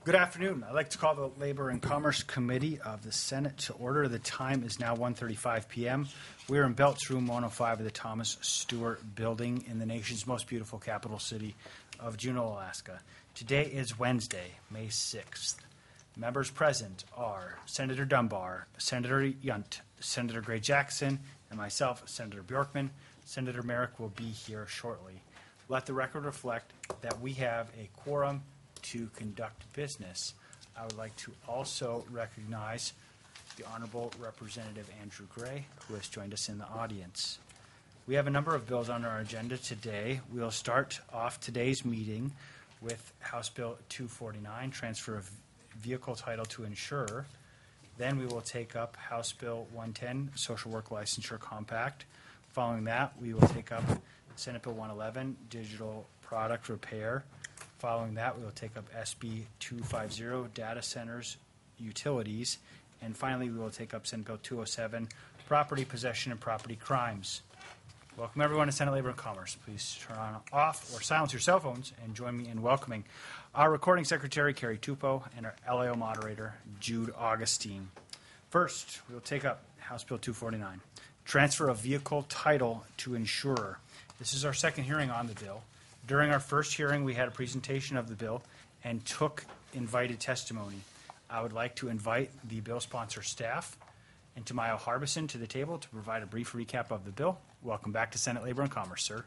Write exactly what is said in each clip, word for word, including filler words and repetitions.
Good afternoon. I'd like to call the Labor and Commerce Committee of the Senate to order. The time is now one thirty-five p m We are in Belts Room one oh five of the Thomas Stewart Building in the nation's most beautiful capital city of Juneau, Alaska. Today is Wednesday, May sixth. Members present are Senator Dunbar, Senator Yunt, Senator Gray Jackson, and myself, Senator Bjorkman. Senator Merrick will be here shortly. Let the record reflect that we have a quorum to conduct business. I would like to also recognize the Honorable Representative Andrew Gray, who has joined us in the audience. We have a number of bills on our agenda today. We'll start off today's meeting with House Bill two forty-nine, Transfer of Vehicle Title to Insurer. Then we will take up House Bill one ten, Social Work Licensure Compact. Following that, we will take up Senate Bill one eleven, Digital Product Repair. Following that, we will take up S B two fifty, Data Centers, Utilities. And finally, we will take up Senate Bill two oh seven, Property Possession and Property Crimes. Welcome everyone to Senate Labor and Commerce. Please turn on off or silence your cell phones and join me in welcoming our recording secretary, Carrie Tupou, and our L A O moderator, Jude Augustine. First, we will take up House Bill two forty-nine, Transfer of Vehicle Title to Insurer. This is our second hearing on the bill. During our first hearing, we had a presentation of the bill and took invited testimony. I would like to invite the bill sponsor staff and Tamayo Harbison to the table to provide a brief recap of the bill. Welcome back to Senate Labor and Commerce, sir.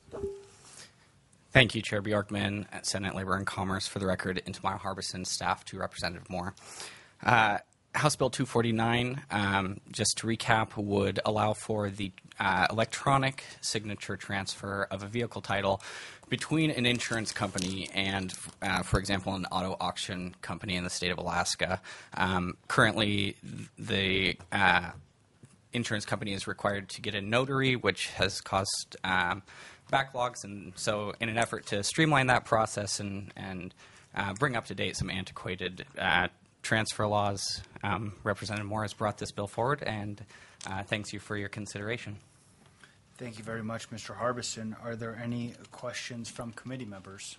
Thank you, Chair Bjorkman at Senate Labor and Commerce. For the record, and Tamayo Harbison, staff to Representative Moore. Uh, House Bill two forty-nine, um, just to recap, would allow for the uh, electronic signature transfer of a vehicle title between an insurance company and, uh, for example, an auto auction company in the state of Alaska. Um, currently, the uh, insurance company is required to get a notary, which has caused um, backlogs. And so in an effort to streamline that process and, and uh, bring up to date some antiquated uh, transfer laws, um, Representative Moore has brought this bill forward, and uh, thanks you for your consideration. Thank you very much, Mister Harbison. Are there any questions from committee members?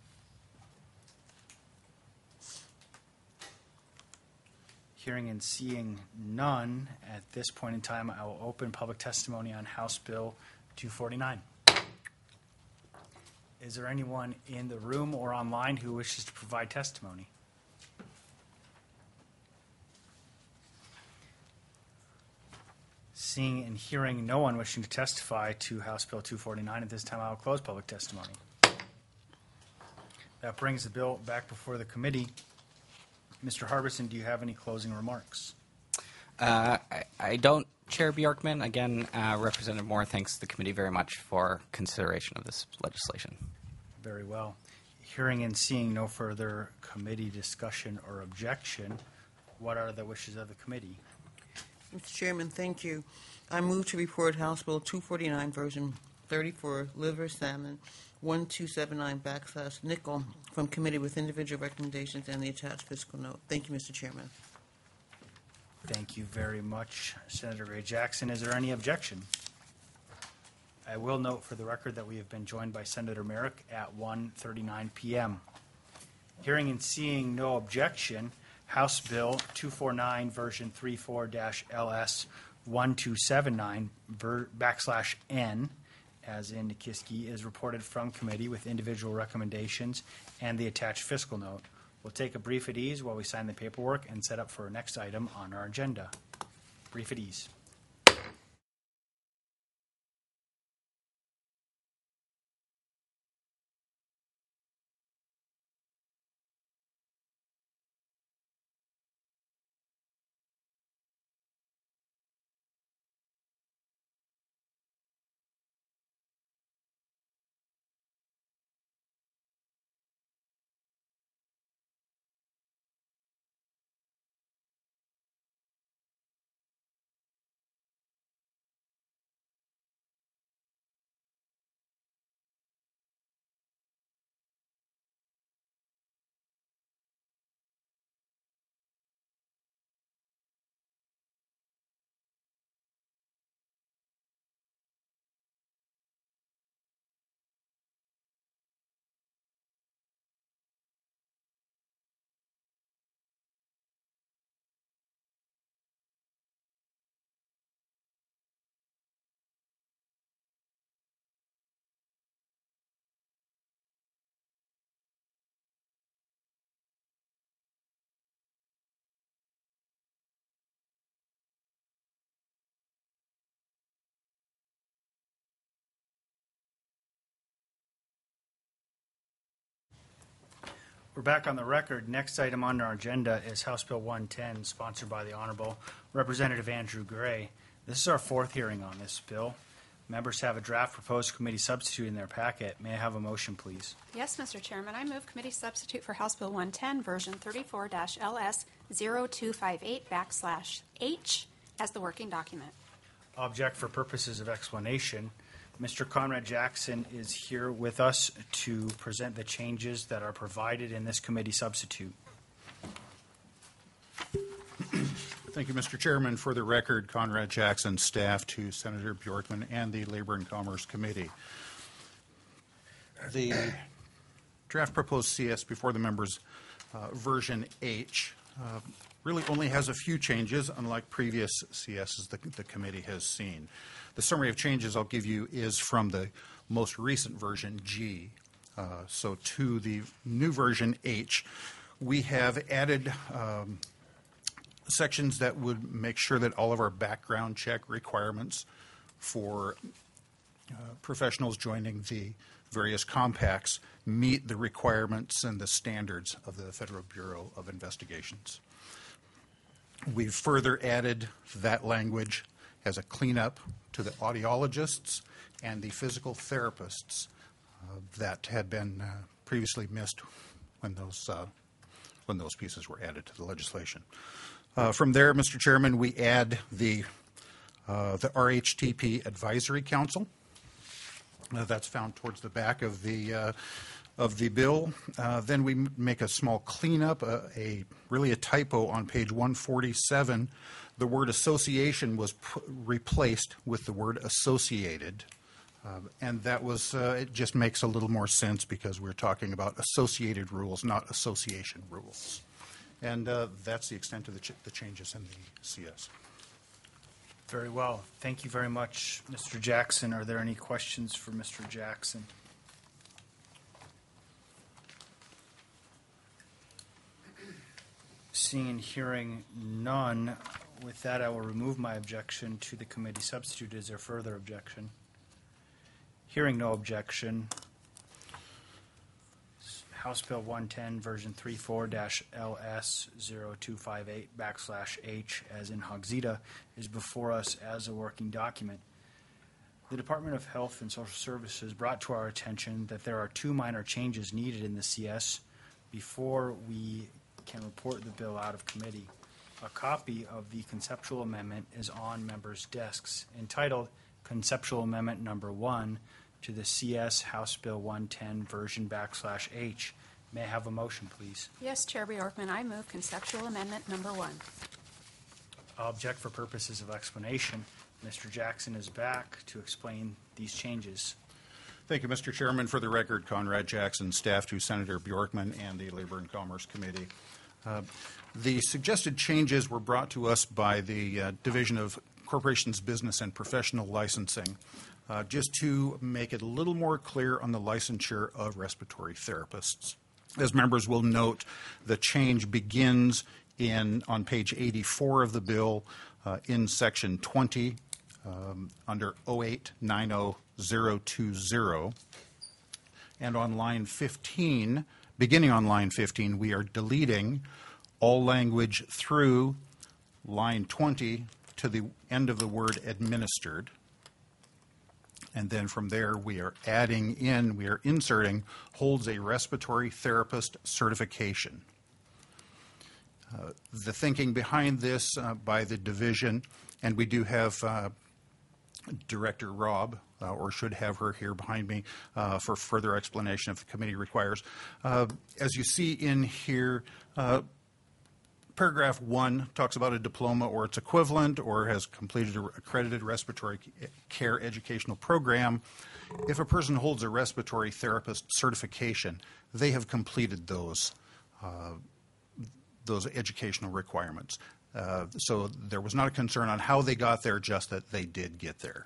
Hearing and seeing none, at this point in time, I will open public testimony on House Bill two forty-nine. Is there anyone in the room or online who wishes to provide testimony? Seeing and hearing no one wishing to testify to House Bill two forty-nine, at this time I will close public testimony. That brings the bill back before the committee. Mister Harbison, do you have any closing remarks? Uh, I, I don't, Chair Bjorkman. Again, uh, Representative Moore thanks the committee very much for consideration of this legislation. Very well. Hearing and seeing no further committee discussion or objection, what are the wishes of the committee? Mister Chairman, thank you. I move to report House Bill two forty-nine, version thirty-four, liver salmon one two seven nine backslash nickel from committee with individual recommendations and the attached fiscal note. Thank you, Mister Chairman. Thank you very much, Senator Gray Jackson. Is there any objection? I will note for the record that we have been joined by Senator Merrick at one thirty-nine p m Hearing and seeing no objection, House Bill two forty-nine, version thirty-four L S one two seven nine backslash N, as in Nikiski, is reported from committee with individual recommendations and the attached fiscal note. We'll take a brief at ease while we sign the paperwork and set up for our next item on our agenda. Brief at ease. We're back on the record. Next item on our agenda is House Bill one ten, sponsored by the Honorable Representative Andrew Gray. This is our fourth hearing on this bill. Members have a draft proposed committee substitute in their packet. May I have a motion, please? Yes, Mister Chairman. I move committee substitute for House Bill one ten, version thirty-four L S zero two five eight backslash H as the working document. Object for purposes of explanation. Mister Conrad Jackson is here with us to present the changes that are provided in this committee substitute. Thank you, Mister Chairman. For the record, Conrad Jackson, staff to Senator Bjorkman and the Labor and Commerce Committee. The draft proposed C S before the members, uh, version H, uh, really only has a few changes, unlike previous C Ss the, the committee has seen. The summary of changes I'll give you is from the most recent version, G. Uh, so to the new version, H, we have added um, sections that would make sure that all of our background check requirements for uh, professionals joining the various compacts meet the requirements and the standards of the Federal Bureau of Investigations. We've further added that language as a cleanup to the audiologists and the physical therapists uh, that had been uh, previously missed when those uh, when those pieces were added to the legislation. Uh, from there, Mister Chairman, we add the uh, the R H T P Advisory Council. Uh, that's found towards the back of the uh, of the bill. Uh, then we m- make a small cleanup, uh, a really a typo on page one forty-seven. The word association was p- replaced with the word associated. Uh, and that was, uh, it just makes a little more sense because we're talking about associated rules, not association rules. And uh, that's the extent of the, ch- the changes in the C S. Very well. Thank you very much, Mister Jackson. Are there any questions for Mister Jackson? Seeing and hearing none, with that, I will remove my objection to the committee substitute. Is there further objection? Hearing no objection, House Bill one ten, version thirty-four L S zero two five eight backslash H, as in Hogsita, is before us as a working document. The Department of Health and Social Services brought to our attention that there are two minor changes needed in the C S before we can report the bill out of committee. A copy of the conceptual amendment is on members' desks, entitled Conceptual Amendment Number One to the C S House Bill one ten version backslash H. May I have a motion, please? Yes, Chair Bjorkman. I move conceptual amendment number one. I'll object for purposes of explanation. Mister Jackson is back to explain these changes. Thank you, Mister Chairman. For the record, Conrad Jackson, staff to Senator Bjorkman and the Labor and Commerce Committee. Uh, the suggested changes were brought to us by the uh, Division of Corporations, Business, and Professional Licensing, uh, just to make it a little more clear on the licensure of respiratory therapists. As members will note, the change begins in on page eighty-four of the bill uh, in section twenty um, under oh eight nine oh zero two zero. And on line fifteen, beginning on line fifteen, we are deleting all language through line twenty to the end of the word administered. And then from there, we are adding in, we are inserting, holds a respiratory therapist certification. Uh, the thinking behind this uh, by the division, and we do have uh, Director Robb, uh, or should have her here behind me uh, for further explanation if the committee requires. Uh, as you see in here, uh, paragraph one talks about a diploma or its equivalent or has completed an accredited respiratory care educational program. If a person holds a respiratory therapist certification, they have completed those, uh, those educational requirements. Uh, so there was not a concern on how they got there, just that they did get there.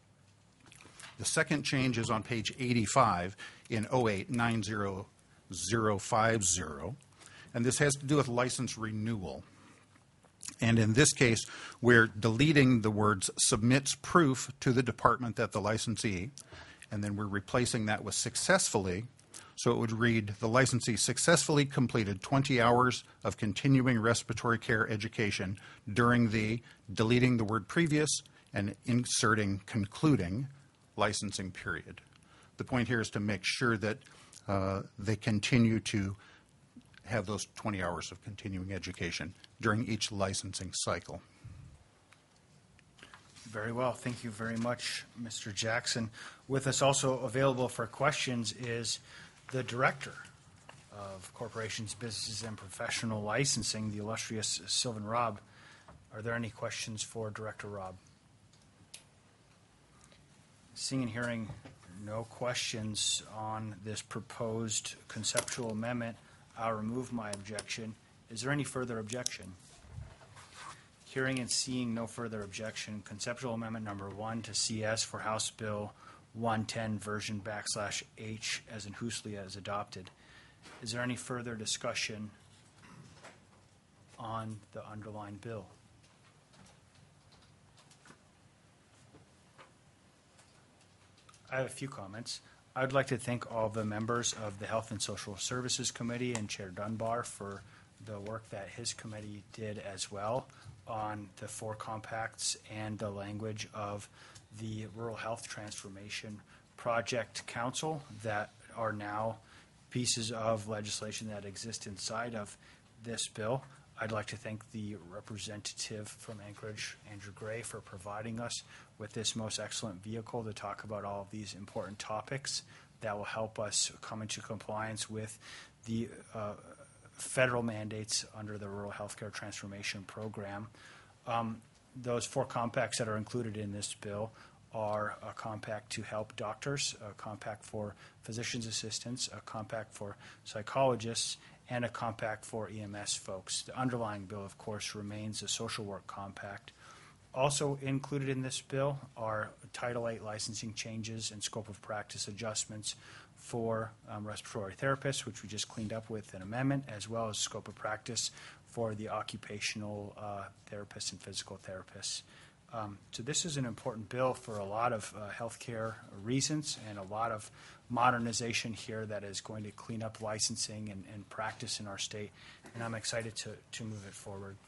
The second change is on page eighty-five in oh eight nine oh zero five zero. And this has to do with license renewal. And in this case, we're deleting the words submits proof to the department that the licensee, and then we're replacing that with successfully So it would read, the licensee successfully completed twenty hours of continuing respiratory care education during the, deleting the word previous and inserting concluding licensing period. The point here is to make sure that uh, they continue to have those twenty hours of continuing education during each licensing cycle. Very well. Thank you very much, Mister Jackson. With us also available for questions is the Director of Corporations, Businesses, and Professional Licensing, the illustrious Sylvan Robb. Are there any questions for Director Robb? Seeing and hearing no questions on this proposed conceptual amendment, I'll remove my objection. Is there any further objection? Hearing and seeing no further objection, conceptual amendment number one to C S for House Bill one ten version backslash H as in Huslia is adopted. Is there any further discussion on the underlying bill? I have a few comments. I would like to thank all the members of the Health and Social Services Committee and Chair Dunbar for the work that his committee did as well on the four compacts and the language of the Rural Health Transformation Project Council that are now pieces of legislation that exist inside of this bill. I'd like to thank the representative from Anchorage, Andrew Gray, for providing us with this most excellent vehicle to talk about all of these important topics that will help us come into compliance with the uh, federal mandates under the Rural Healthcare Transformation Program. Um, those four compacts that are included in this bill are a compact to help doctors, a compact for physician's assistants, a compact for psychologists, and a compact for E M S folks. The underlying bill, of course, remains a social work compact. Also included in this bill are Title eight licensing changes and scope of practice adjustments for um, respiratory therapists, which we just cleaned up with an amendment, as well as scope of practice for the occupational uh, therapists and physical therapists. Um, so this is an important bill for a lot of uh, healthcare reasons and a lot of modernization here that is going to clean up licensing and, and practice in our state, and I'm excited to, to move it forward.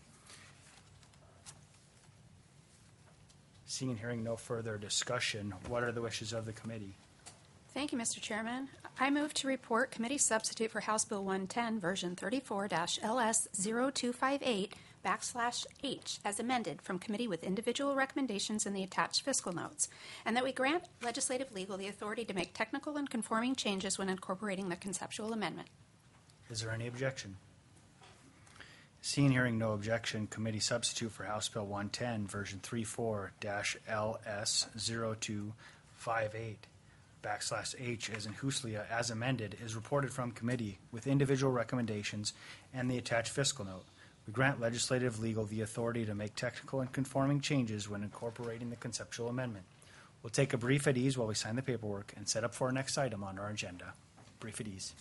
Seeing and hearing no further discussion, what are the wishes of the committee? Thank you, Mister Chairman. I move to report committee substitute for House Bill one ten, version thirty-four L S zero two five eight backslash H as amended from committee with individual recommendations in the attached fiscal notes, and that we grant legislative legal the authority to make technical and conforming changes when incorporating the conceptual amendment. Is there any objection? Seeing and hearing no objection, committee substitute for House Bill one ten, version thirty-four L S zero two five eight backslash H as in Huslia as amended is reported from committee with individual recommendations and the attached fiscal note. We grant legislative legal the authority to make technical and conforming changes when incorporating the conceptual amendment. We'll take a brief at ease while we sign the paperwork and set up for our next item on our agenda. Brief at ease.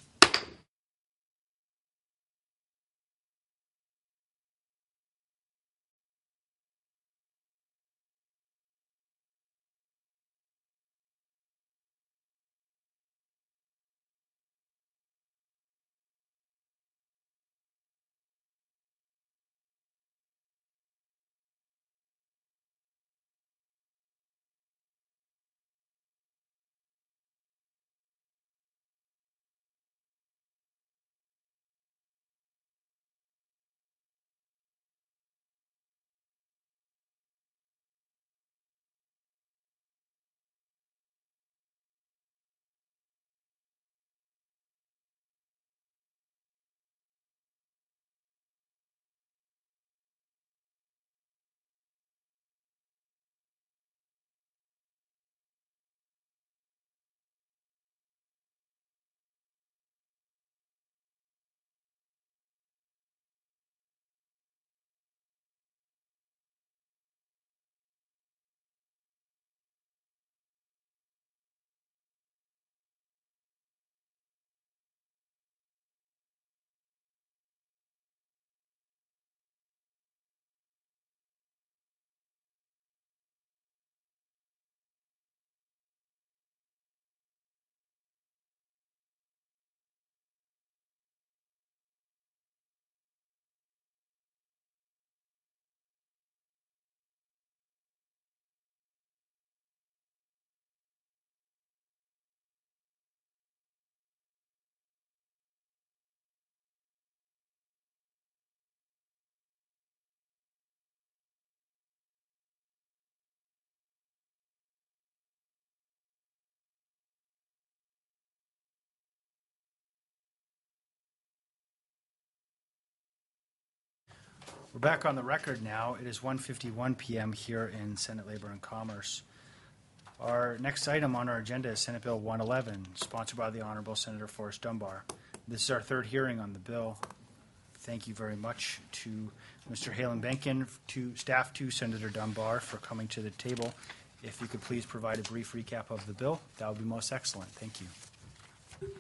We're back on the record now. It is one fifty-one p.m. here in Senate Labor and Commerce. Our next item on our agenda is Senate Bill one eleven, sponsored by the Honorable Senator Forrest Dunbar. This is our third hearing on the bill. Thank you very much to Mister Halen Benkin, to staff to Senator Dunbar for coming to the table. If you could please provide a brief recap of the bill, that would be most excellent. Thank you.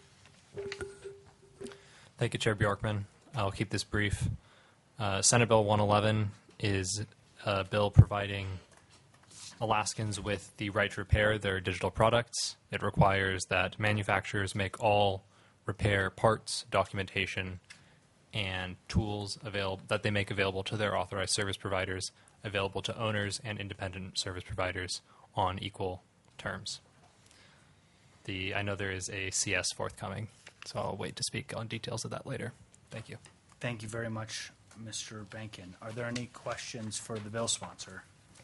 Thank you, Chair Bjorkman. I'll keep this brief. Uh, Senate Bill one eleven is a bill providing Alaskans with the right to repair their digital products. It requires that manufacturers make all repair parts, documentation, and tools available that they make available to their authorized service providers, available to owners and independent service providers on equal terms. The I know there is a C S forthcoming, so I'll wait to speak on details of that later. Thank you. Thank you very much, Mister Benkin. Are there any questions for the bill sponsor?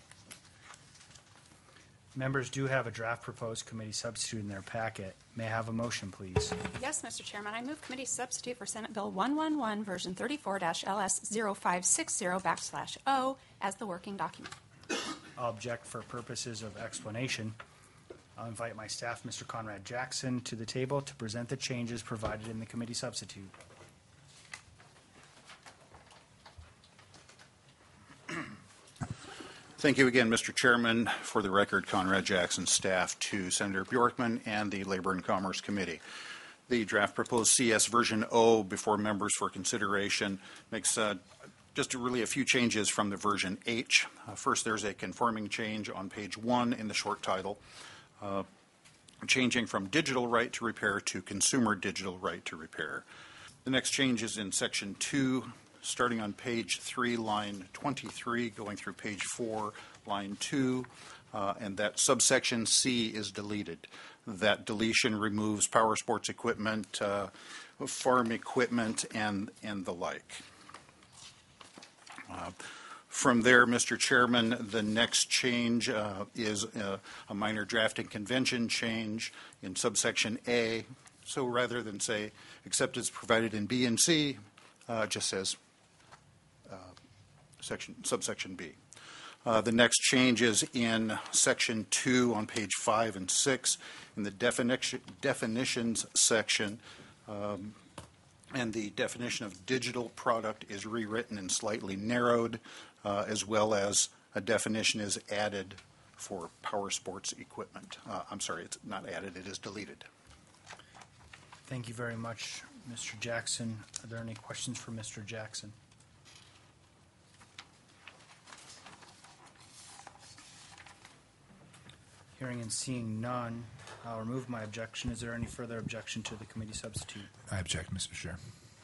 Members do have a draft proposed committee substitute in their packet. May I have a motion, please? Yes, Mister Chairman, I move committee substitute for Senate Bill one eleven, version thirty-four L S zero five six zero backslash O as the working document. I'll object for purposes of explanation. I'll invite my staff, Mister Conrad Jackson, to the table to present the changes provided in the committee substitute. Thank you again, Mister Chairman. For the record, Conrad Jackson, staff to Senator Bjorkman and the Labor and Commerce Committee. The draft proposed C S version O before members for consideration makes uh, just really a few changes from the version H. Uh, first, there's a conforming change on page one in the short title, uh, changing from digital right to repair to consumer digital right to repair. The next change is in section two, starting on page three, line twenty-three, going through page four, line two, uh, and that subsection C is deleted. That deletion removes power sports equipment, uh, farm equipment, and, and the like. Uh, From there, Mister Chairman, the next change uh, is uh, a minor drafting convention change in subsection A. So rather than say, except as provided in B and C, uh, it just says uh, section, subsection B. Uh, the next change is in section two on page five and six in the definition, definitions section. Um, and the definition of digital product is rewritten and slightly narrowed, uh, as well as a definition is added for power sports equipment. Uh, I'm sorry, it's not added, it is deleted. Thank you very much, Mister Jackson. Are there any questions for Mister Jackson? Hearing and seeing none, I'll remove my objection. Is there any further objection to the committee substitute? I object, Mister Chair.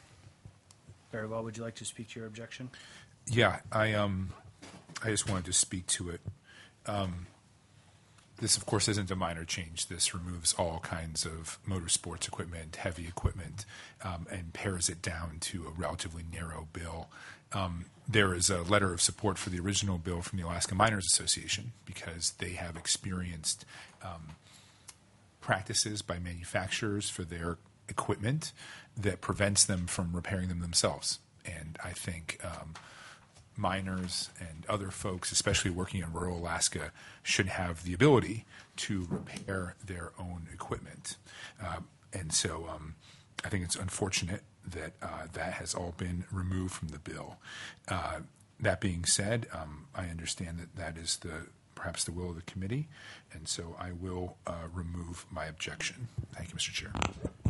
Very well. Would you like to speak to your objection? Yeah, I um, I just wanted to speak to it. Um, this, of course, isn't a minor change. This removes all kinds of motorsports equipment, heavy equipment, um, and pares it down to a relatively narrow bill. Um, there is a letter of support for the original bill from the Alaska Miners Association because they have experienced um, practices by manufacturers for their equipment that prevents them from repairing them themselves. And I think um, miners and other folks, especially working in rural Alaska, should have the ability to repair their own equipment. Uh, and so um, I think it's unfortunate that uh, that has all been removed from the bill. Uh, that being said, um, I understand that that is the perhaps the will of the committee, and so I will uh, remove my objection. Thank you, Mister Chair.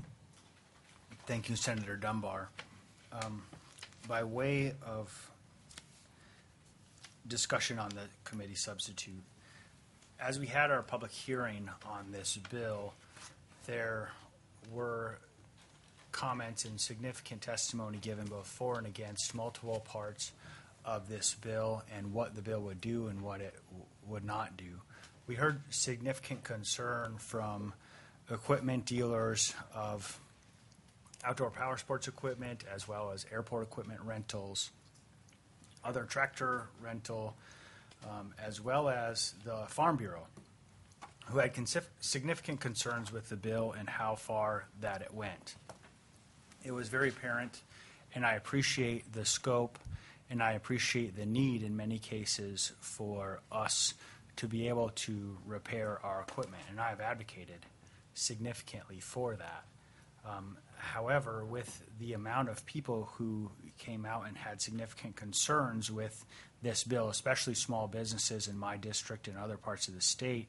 Thank you, Senator Dunbar. Um, by way of discussion on the committee substitute, as we had our public hearing on this bill, there were comments and significant testimony given both for and against multiple parts of this bill and what the bill would do and what it w- would not do. We heard significant concern from equipment dealers of outdoor power sports equipment as well as airport equipment rentals, other tractor rental, um, as well as the Farm Bureau, who had consif- significant concerns with the bill and how far that it went. It was very apparent, and I appreciate the scope and I appreciate the need in many cases for us to be able to repair our equipment, and I have advocated significantly for that. Um, however, with the amount of people who came out and had significant concerns with this bill, especially small businesses in my district and other parts of the state,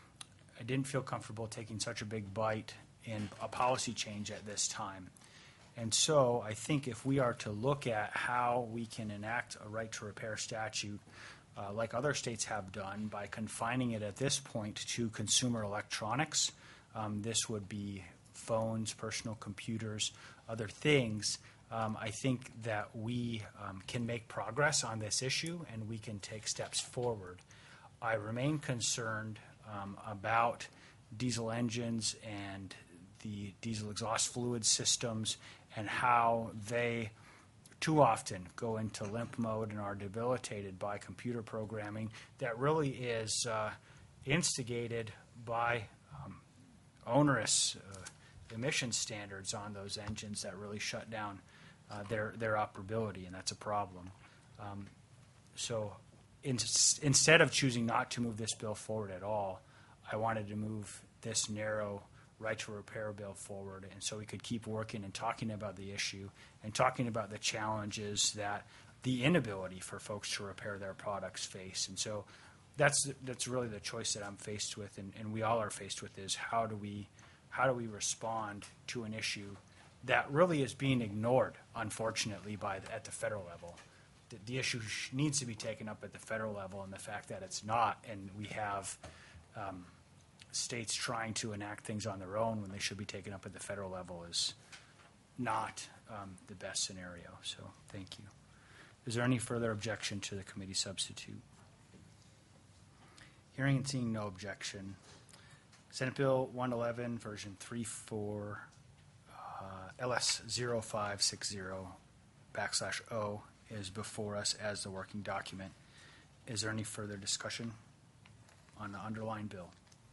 I didn't feel comfortable taking such a big bite in a policy change at this time. And so I think if we are to look at how we can enact a right to repair statute, uh, like other states have done, by confining it at this point to consumer electronics, um, this would be phones, personal computers, other things, um, I think that we um, can make progress on this issue and we can take steps forward. I remain concerned um, about diesel engines and the diesel exhaust fluid systems and how they too often go into limp mode and are debilitated by computer programming that really is uh, instigated by um, onerous uh, emission standards on those engines that really shut down uh, their their operability, and that's a problem. Um, so in, instead of choosing not to move this bill forward at all, I wanted to move this narrow right to repair bill forward, and so we could keep working and talking about the issue and talking about the challenges that the inability for folks to repair their products face. And so that's that's really the choice that I'm faced with, and, and we all are faced with, is how do we how do we respond to an issue that really is being ignored, unfortunately, by the, at the federal level. The, the issue sh- needs to be taken up at the federal level, and the fact that it's not, and we have um, states trying to enact things on their own when they should be taken up at the federal level, is not um, the best scenario. So thank you. Is there any further objection to the committee substitute? Hearing and seeing no objection, Senate Bill one eleven, version three four, uh, L S zero five six zero backslash O is before us as the working document. Is there any further discussion on the underlying bill?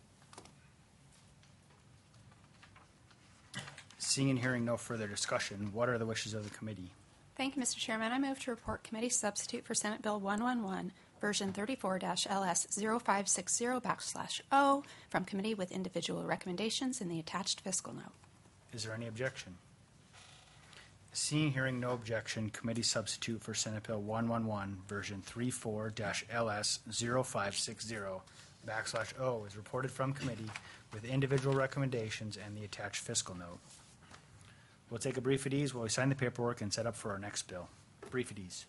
Seeing and hearing no further discussion, what are the wishes of the committee? Thank you, Mister Chairman. I move to report committee substitute for Senate Bill one eleven, version thirty-four L S zero five six zero backslash O from committee with individual recommendations in the attached fiscal note. Is there any objection? Seeing, hearing no objection, committee substitute for Senate Bill one eleven, version thirty-four L S zero five six zero backslash O is reported from committee with individual recommendations and the attached fiscal note. We'll take a brief at ease while we sign the paperwork and set up for our next bill. Brief at ease.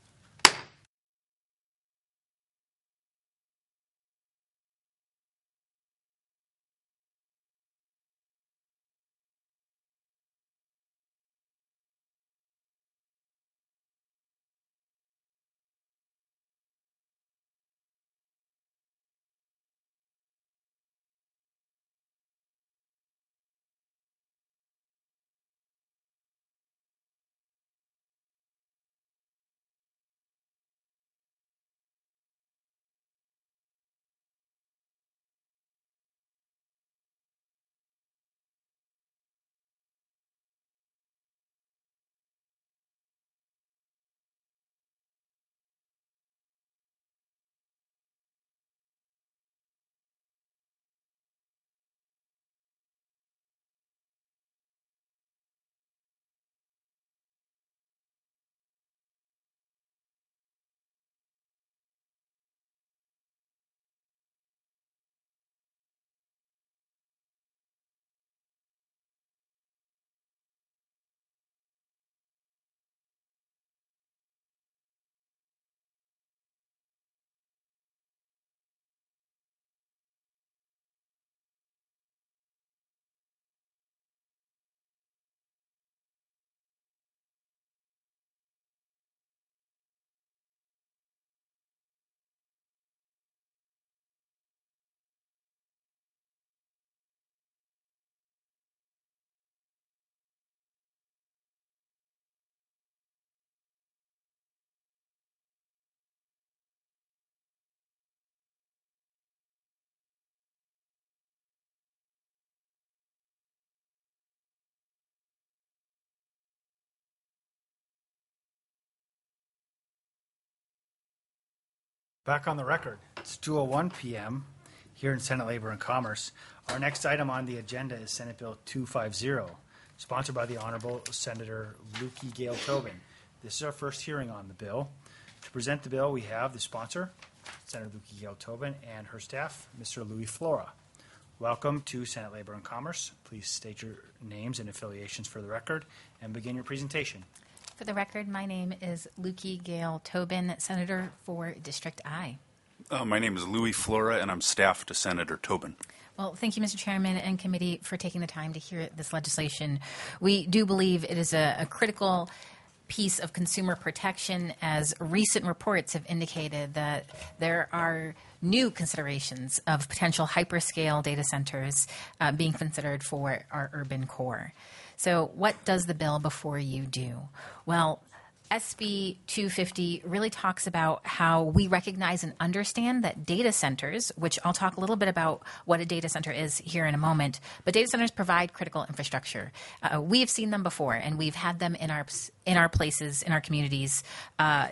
Back on the record. It's two oh one p.m. here in Senate Labor and Commerce. Our next item on the agenda is Senate Bill two fifty, sponsored by the Honorable Senator Lukey Gale Tobin. This is our first hearing on the bill. To present the bill, we have the sponsor, Senator Lukey Gale Tobin, and her staff, Mister Louis Flora. Welcome to Senate Labor and Commerce. Please state your names and affiliations for the record and begin your presentation. For the record, my name is Lukey Gale Tobin, Senator for District I. Uh, my name is Louis Flora, and I'm staff to Senator Tobin. Well, thank you, Mister Chairman and committee, for taking the time to hear this legislation. We do believe it is a, a critical piece of consumer protection, as recent reports have indicated that there are new considerations of potential hyperscale data centers uh, being considered for our urban core. So what does the bill before you do? Well, S B two fifty really talks about how we recognize and understand that data centers, which I'll talk a little bit about what a data center is here in a moment, but data centers provide critical infrastructure. Uh, we have seen them before, and we've had them in our in our places, in our communities, uh,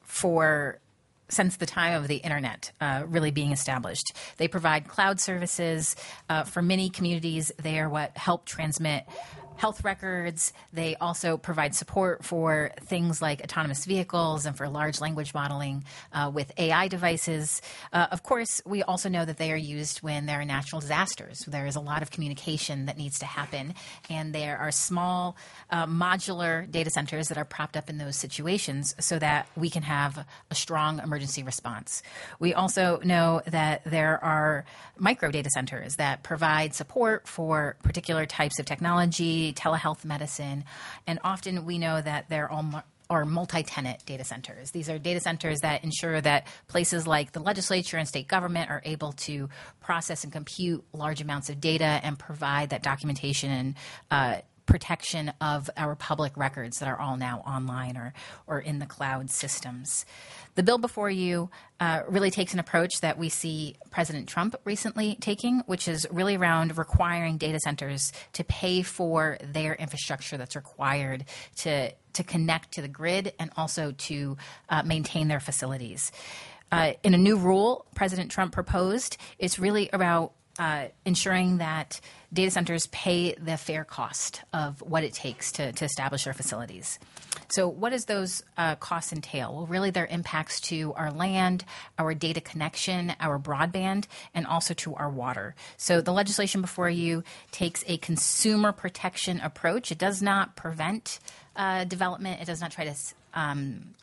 for since the time of the internet uh, really being established. They provide cloud services uh, for many communities. They are what help transmit health records. They also provide support for things like autonomous vehicles and for large language modeling uh, with A I devices. Uh, of course, we also know that they are used when there are natural disasters. There is a lot of communication that needs to happen, and there are small uh, modular data centers that are propped up in those situations so that we can have a strong emergency response. We also know that there are micro data centers that provide support for particular types of technology, telehealth medicine, and often we know that they're all are multi-tenant data centers. These are data centers that ensure that places like the legislature and state government are able to process and compute large amounts of data and provide that documentation and uh, protection of our public records that are all now online or, or in the cloud systems. The bill before you uh, really takes an approach that we see President Trump recently taking, which is really around requiring data centers to pay for their infrastructure that's required to, to connect to the grid and also to uh, maintain their facilities. Uh, in a new rule President Trump proposed, it's really about Uh, ensuring that data centers pay the fair cost of what it takes to, to establish their facilities. So what does those uh, costs entail? Well, really their impacts to our land, our data connection, our broadband, and also to our water. So the legislation before you takes a consumer protection approach. It does not prevent uh, development. It does not try to um,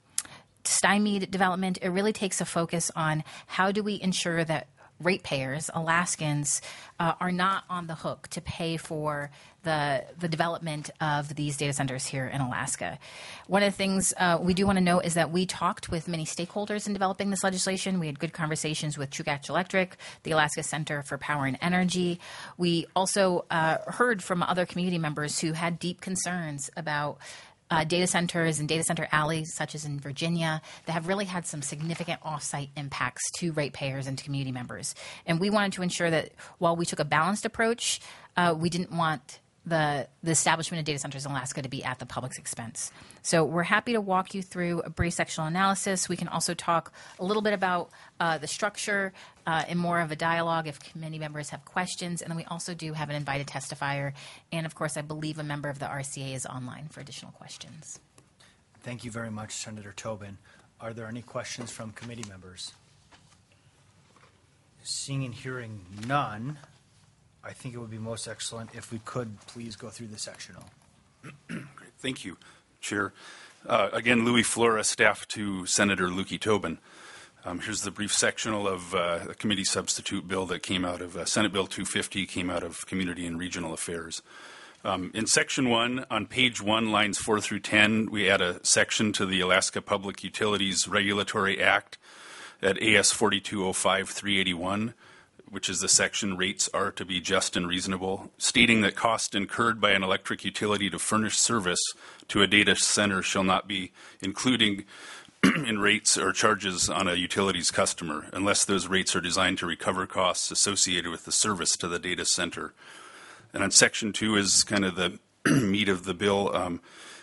stymie development. It really takes a focus on how do we ensure that ratepayers, Alaskans, uh, are not on the hook to pay for the the development of these data centers here in Alaska. One of the things uh, we do want to note is that we talked with many stakeholders in developing this legislation. We had good conversations with Chugach Electric, the Alaska Center for Power and Energy. We also uh, heard from other community members who had deep concerns about Uh, data centers and data center alleys, such as in Virginia, that have really had some significant off-site impacts to ratepayers and to community members. And we wanted to ensure that while we took a balanced approach, uh, we didn't want the, the establishment of data centers in Alaska to be at the public's expense. So we're happy to walk you through a brief sectional analysis. We can also talk a little bit about uh, the structure uh, and more of a dialogue if committee members have questions. And then we also do have an invited testifier. And, of course, I believe a member of the R C A is online for additional questions. Thank you very much, Senator Tobin. Are there any questions from committee members? Seeing and hearing none, I think it would be most excellent if we could please go through the sectional. Great. Thank you, Chair. Uh, again, Louis Flora, staff to Senator Lukey Tobin. Um, here's the brief sectional of uh, a committee substitute bill that came out of uh, Senate Bill two fifty, came out of Community and Regional Affairs. Um, in Section one, on page one, lines four through ten, we add a section to the Alaska Public Utilities Regulatory Act at A S forty-two oh five dash three eighty-one, which is the section rates are to be just and reasonable, stating that cost incurred by an electric utility to furnish service to a data center shall not be including in rates or charges on a utility's customer unless those rates are designed to recover costs associated with the service to the data center. And on section two is kind of the meat of the bill. Um,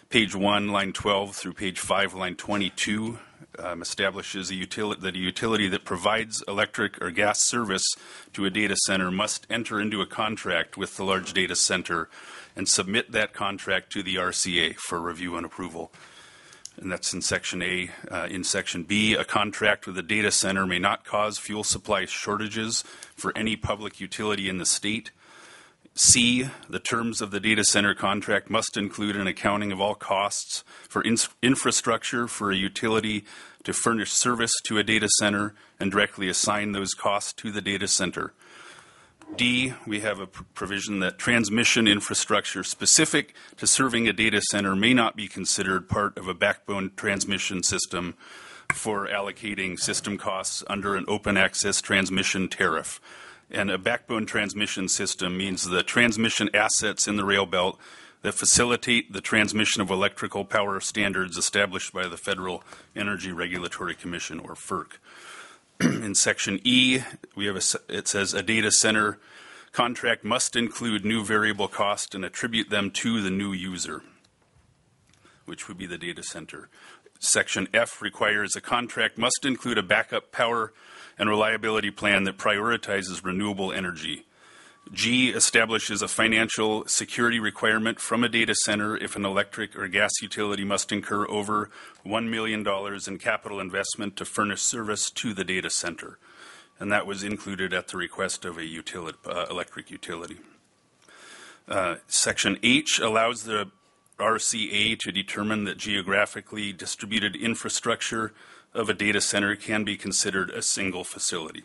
Page one, line twelve through page five, line twenty-two, um, establishes a utility, that a utility that provides electric or gas service to a data center must enter into a contract with the large data center and submit that contract to the R C A for review and approval. And that's in Section A. Uh, in Section B, a contract with a data center may not cause fuel supply shortages for any public utility in the state. C, the terms of the data center contract must include an accounting of all costs for in- infrastructure for a utility to furnish service to a data center and directly assign those costs to the data center. D, we have a pr- provision that transmission infrastructure specific to serving a data center may not be considered part of a backbone transmission system for allocating system costs under an open access transmission tariff. And a backbone transmission system means the transmission assets in the rail belt that facilitate the transmission of electrical power standards established by the Federal Energy Regulatory Commission, or FERC. In Section E, we have a, it says a data center contract must include new variable cost and attribute them to the new user, which would be the data center. Section F requires a contract must include a backup power and reliability plan that prioritizes renewable energy. G establishes a financial security requirement from a data center if an electric or gas utility must incur over one million dollars in capital investment to furnish service to the data center. And that was included at the request of a utility, uh, electric utility. Uh, Section H allows the R C A to determine that geographically distributed infrastructure of a data center can be considered a single facility.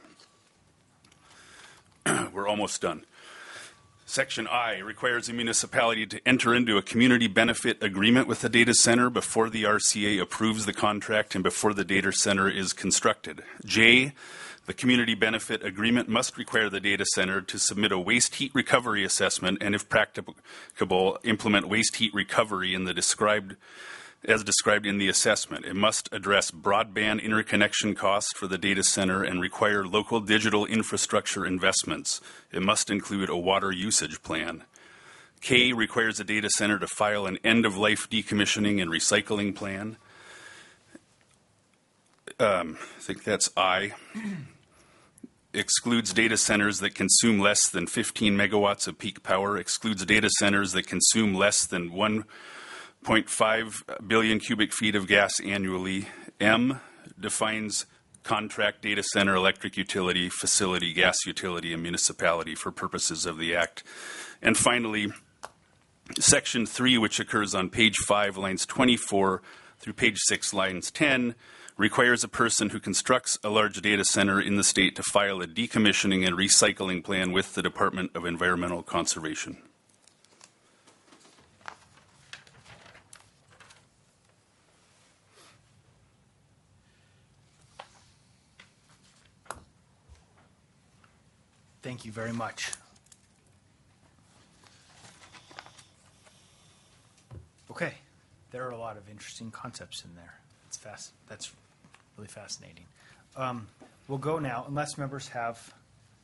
We're almost done. Section I requires a municipality to enter into a community benefit agreement with the data center before the R C A approves the contract and before the data center is constructed. J, the community benefit agreement must require the data center to submit a waste heat recovery assessment and, if practicable, implement waste heat recovery in the described as described in the assessment. It must address broadband interconnection costs for the data center and require local digital infrastructure investments. It must include a water usage plan. K requires a data center to file an end-of-life decommissioning and recycling plan. Um, I think that's I. Excludes data centers that consume less than fifteen megawatts of peak power. Excludes data centers that consume less than one zero point five billion cubic feet of gas annually. M defines contract data center, electric utility, facility, gas utility, and municipality for purposes of the Act. And finally, Section three, which occurs on page five, lines twenty-four through page six, lines ten, requires a person who constructs a large data center in the state to file a decommissioning and recycling plan with the Department of Environmental Conservation. Thank you very much. Okay, there are a lot of interesting concepts in there. It's fast. That's really fascinating. Um, we'll go now, unless members have.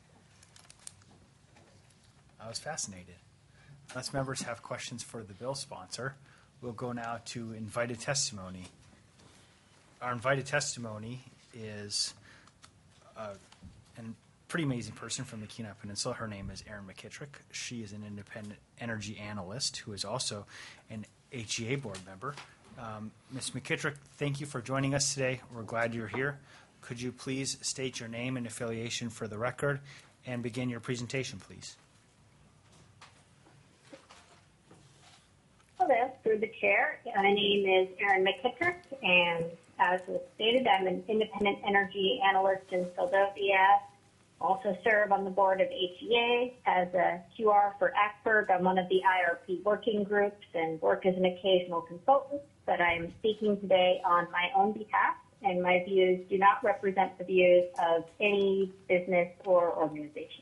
I was fascinated. Unless members have questions for the bill sponsor, we'll go now to invited testimony. Our invited testimony is uh, an pretty amazing person from the Kenai Peninsula. Her name is Erin McKittrick. She is an independent energy analyst who is also an H E A board member. Um, Miz McKittrick, thank you for joining us today. We're glad you're here. Could you please state your name and affiliation for the record and begin your presentation, please? Hello, through the chair. My name is Erin McKittrick, and as was stated, I'm an independent energy analyst in Philadelphia. Also serve on the board of H E A as a Q R for ACBERG. I'm one of the I R P working groups and work as an occasional consultant, but I'm speaking today on my own behalf, and my views do not represent the views of any business or organization.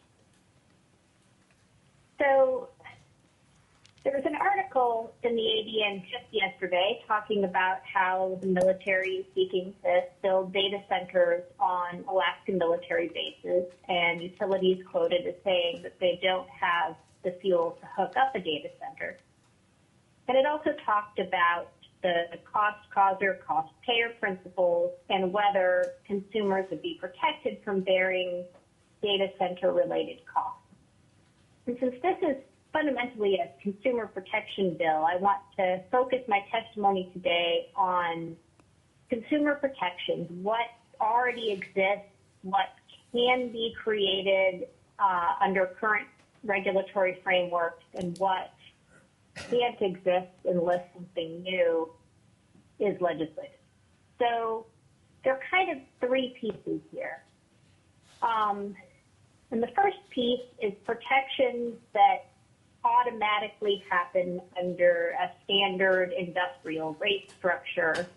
So there was an article in the A D N just yesterday talking about how the military is seeking to build data centers on Alaskan military bases, and utilities quoted as saying that they don't have the fuel to hook up a data center. And it also talked about the cost causer, cost payer principles and whether consumers would be protected from bearing data center related costs. And since this is fundamentally a consumer protection bill, I want to focus my testimony today on consumer protections, what already exists, what can be created uh, under current regulatory frameworks, and what can't exist unless something new is legislated. So there are kind of three pieces here. Um, and the first piece is protections that automatically happen under a standard industrial rate structure.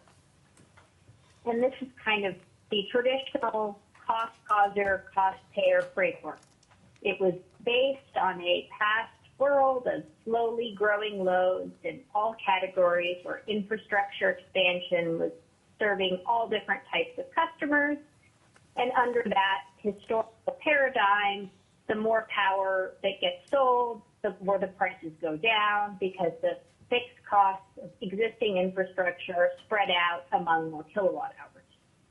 And this is kind of the traditional cost causer, cost payer framework. It was based on a past world of slowly growing loads in all categories where infrastructure expansion was serving all different types of customers. And under that historical paradigm, the more power that gets sold, the more the prices go down because the fixed costs of existing infrastructure are spread out among more kilowatt hours.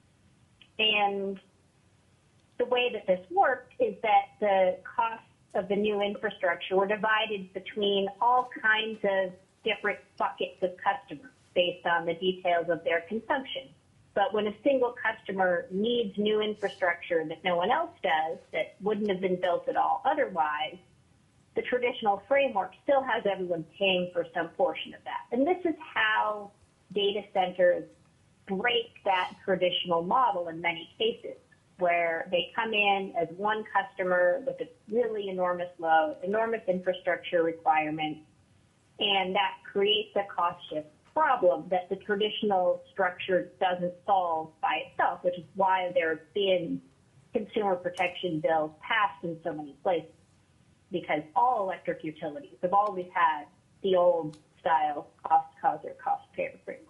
And the way that this worked is that the costs of the new infrastructure were divided between all kinds of different buckets of customers based on the details of their consumption. But when a single customer needs new infrastructure that no one else does, that wouldn't have been built at all otherwise, the traditional framework still has everyone paying for some portion of that. And this is how data centers break that traditional model in many cases, where they come in as one customer with a really enormous load, enormous infrastructure requirements, and that creates a cost shift problem that the traditional structure doesn't solve by itself, which is why there have been consumer protection bills passed in so many places, because all electric utilities have always had the old style cost causer, cost payer framework.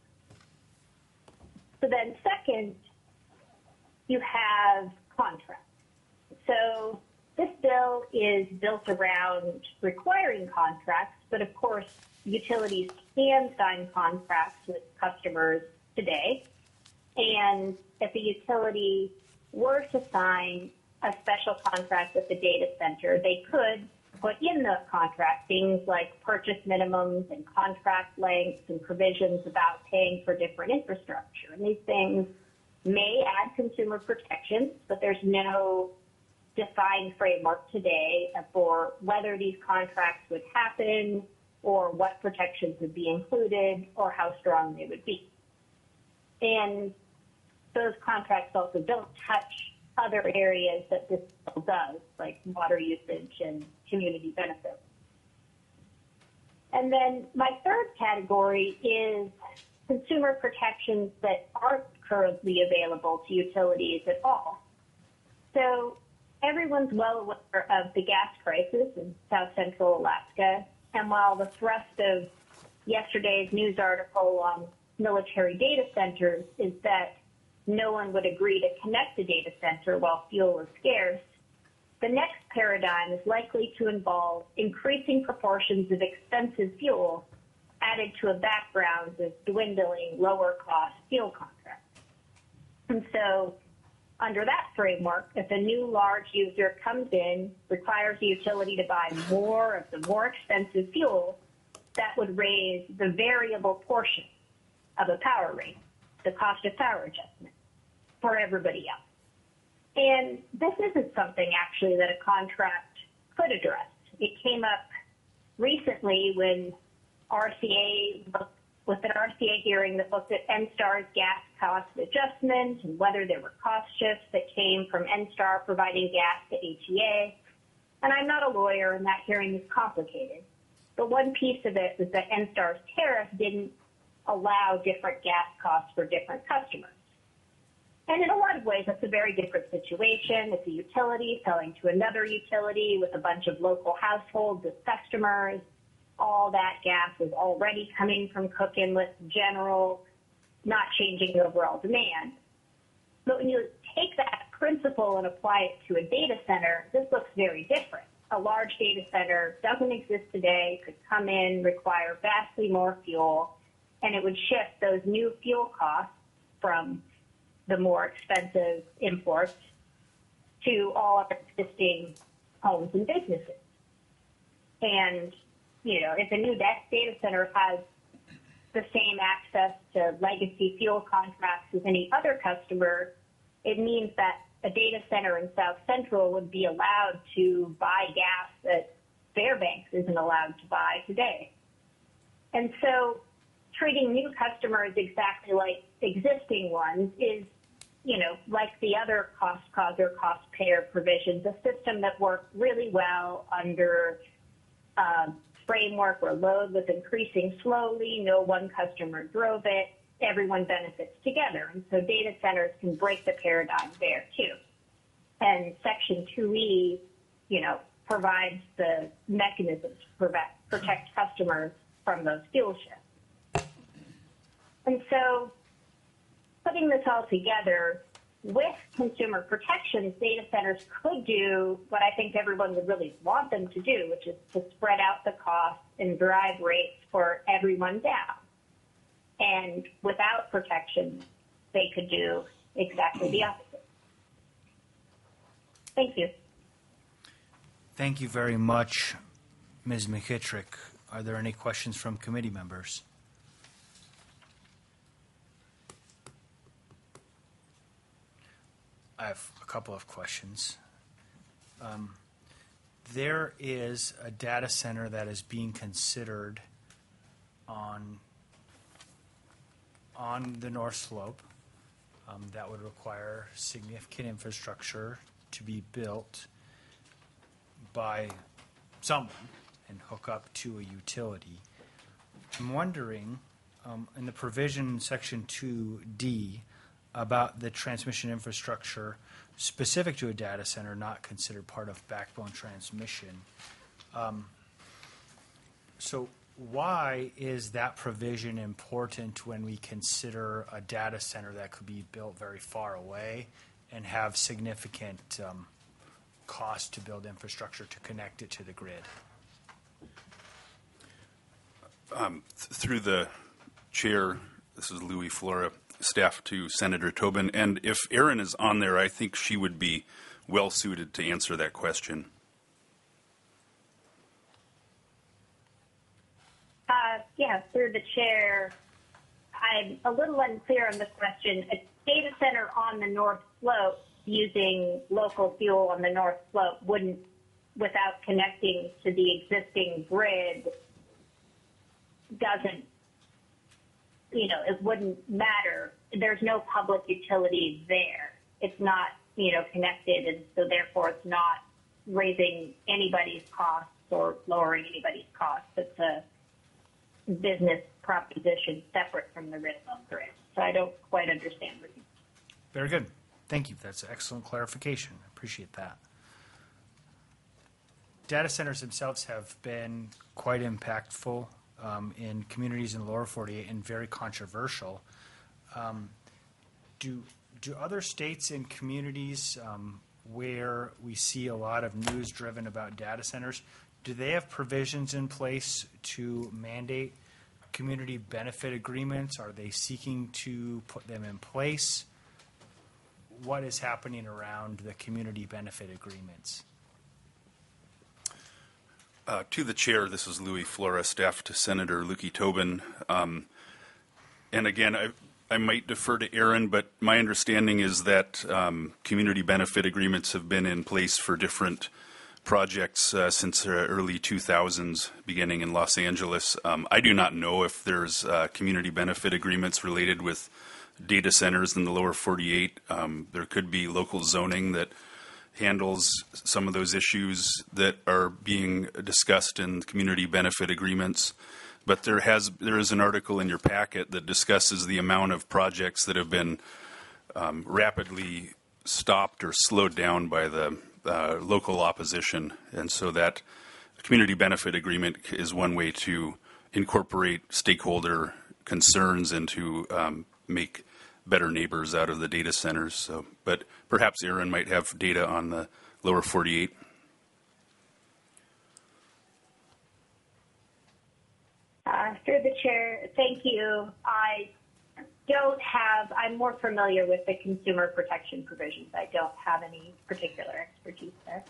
So then second, you have contracts. So this bill is built around requiring contracts, but of course, utilities can sign contracts with customers today. And if a utility were to sign a special contract with the data center, they could put in the contract things like purchase minimums and contract lengths and provisions about paying for different infrastructure. And these things may add consumer protections, but there's no defined framework today for whether these contracts would happen or what protections would be included or how strong they would be. And those contracts also don't touch other areas that this bill does, like water usage and community benefits. And then my third category is consumer protections that aren't currently available to utilities at all. So everyone's well aware of the gas crisis in South Central Alaska, and while the thrust of yesterday's news article on military data centers is that no one would agree to connect a data center while fuel is scarce, the next paradigm is likely to involve increasing proportions of expensive fuel added to a background of dwindling lower-cost fuel contracts. And so under that framework, if a new large user comes in, requires the utility to buy more of the more expensive fuel, that would raise the variable portion of a power rate, the cost of power adjustment, for everybody else. And this isn't something actually that a contract could address. It came up recently when R C A looked with an R C A hearing that looked at NSTAR's gas cost adjustment and whether there were cost shifts that came from NSTAR providing gas to H E A. And I'm not a lawyer, and that hearing is complicated. But one piece of it was that NSTAR's tariff didn't allow different gas costs for different customers. And in a lot of ways, that's a very different situation. It's a utility selling to another utility with a bunch of local households as customers. All that gas is already coming from Cook Inlet in general, not changing the overall demand. But when you take that principle and apply it to a data center, this looks very different. a large data center doesn't exist today, could come in, require vastly more fuel, and it would shift those new fuel costs from the more expensive imports to all of existing homes and businesses. And, you know, if a new data center has the same access to legacy fuel contracts as any other customer, it means that a data center in South Central would be allowed to buy gas that Fairbanks isn't allowed to buy today. And so treating new customers exactly like existing ones is, you know, like the other cost causer, cost payer provisions, a system that worked really well under a framework where load was increasing slowly, no one customer drove it, everyone benefits together. And so data centers can break the paradigm there too. And Section two E, you know, provides the mechanism to protect, protect customers from those fuel shifts. And so putting this all together, with consumer protections, data centers could do what I think everyone would really want them to do, which is to spread out the costs and drive rates for everyone down. And without protection, they could do exactly the opposite. Thank you. Thank you very much, Miz McKittrick. Are there any questions from committee members? I have a couple of questions. Um, there is a data center that is being considered on on the North Slope um, that would require significant infrastructure to be built by someone and hook up to a utility. I'm wondering, um, in the provision section two D, about the transmission infrastructure specific to a data center not considered part of backbone transmission. Um, so why is that provision important when we consider a data center that could be built very far away and have significant um, cost to build infrastructure to connect it to the grid? Um, th- through the chair, this is Louis Flora, staff to Senator Tobin. And if Erin is on there, I think she would be well suited to answer that question. Uh, yeah, through the chair, I'm a little unclear on the question. A data center on the North Slope using local fuel on the North Slope wouldn't, without connecting to the existing grid, doesn't, you know, it wouldn't matter. There's no public utility there. It's not, you know, connected, and so therefore it's not raising anybody's costs or lowering anybody's costs. It's a business proposition separate from the railroad grid. So I don't quite understand what you. Very good. Thank you. That's an excellent clarification. I appreciate that. Data centers themselves have been quite impactful um, in communities in the lower forty-eight and very controversial. Um, do do other states and communities um, where we see a lot of news driven about data centers, do they have provisions in place to mandate community benefit agreements? Are they seeking to put them in place? What is happening around the community benefit agreements? Uh, to the chair, this is Louis Flora, staff to Senator Lukey Tobin. Um, and again, I, I might defer to Erin, but my understanding is that um, community benefit agreements have been in place for different projects uh, since the early two thousands, beginning in Los Angeles. Um, I do not know if there's uh, community benefit agreements related with data centers in the lower forty-eight. Um, there could be local zoning that handles some of those issues that are being discussed in community benefit agreements. But there has there is an article in your packet that discusses the amount of projects that have been um, rapidly stopped or slowed down by the uh, local opposition. And so that community benefit agreement is one way to incorporate stakeholder concerns and to um, make better neighbors out of the data centers. So, but perhaps Erin might have data on the lower forty-eight. Uh, through the chair, thank you. I don't have, I'm more familiar with the consumer protection provisions. I don't have any particular expertise there.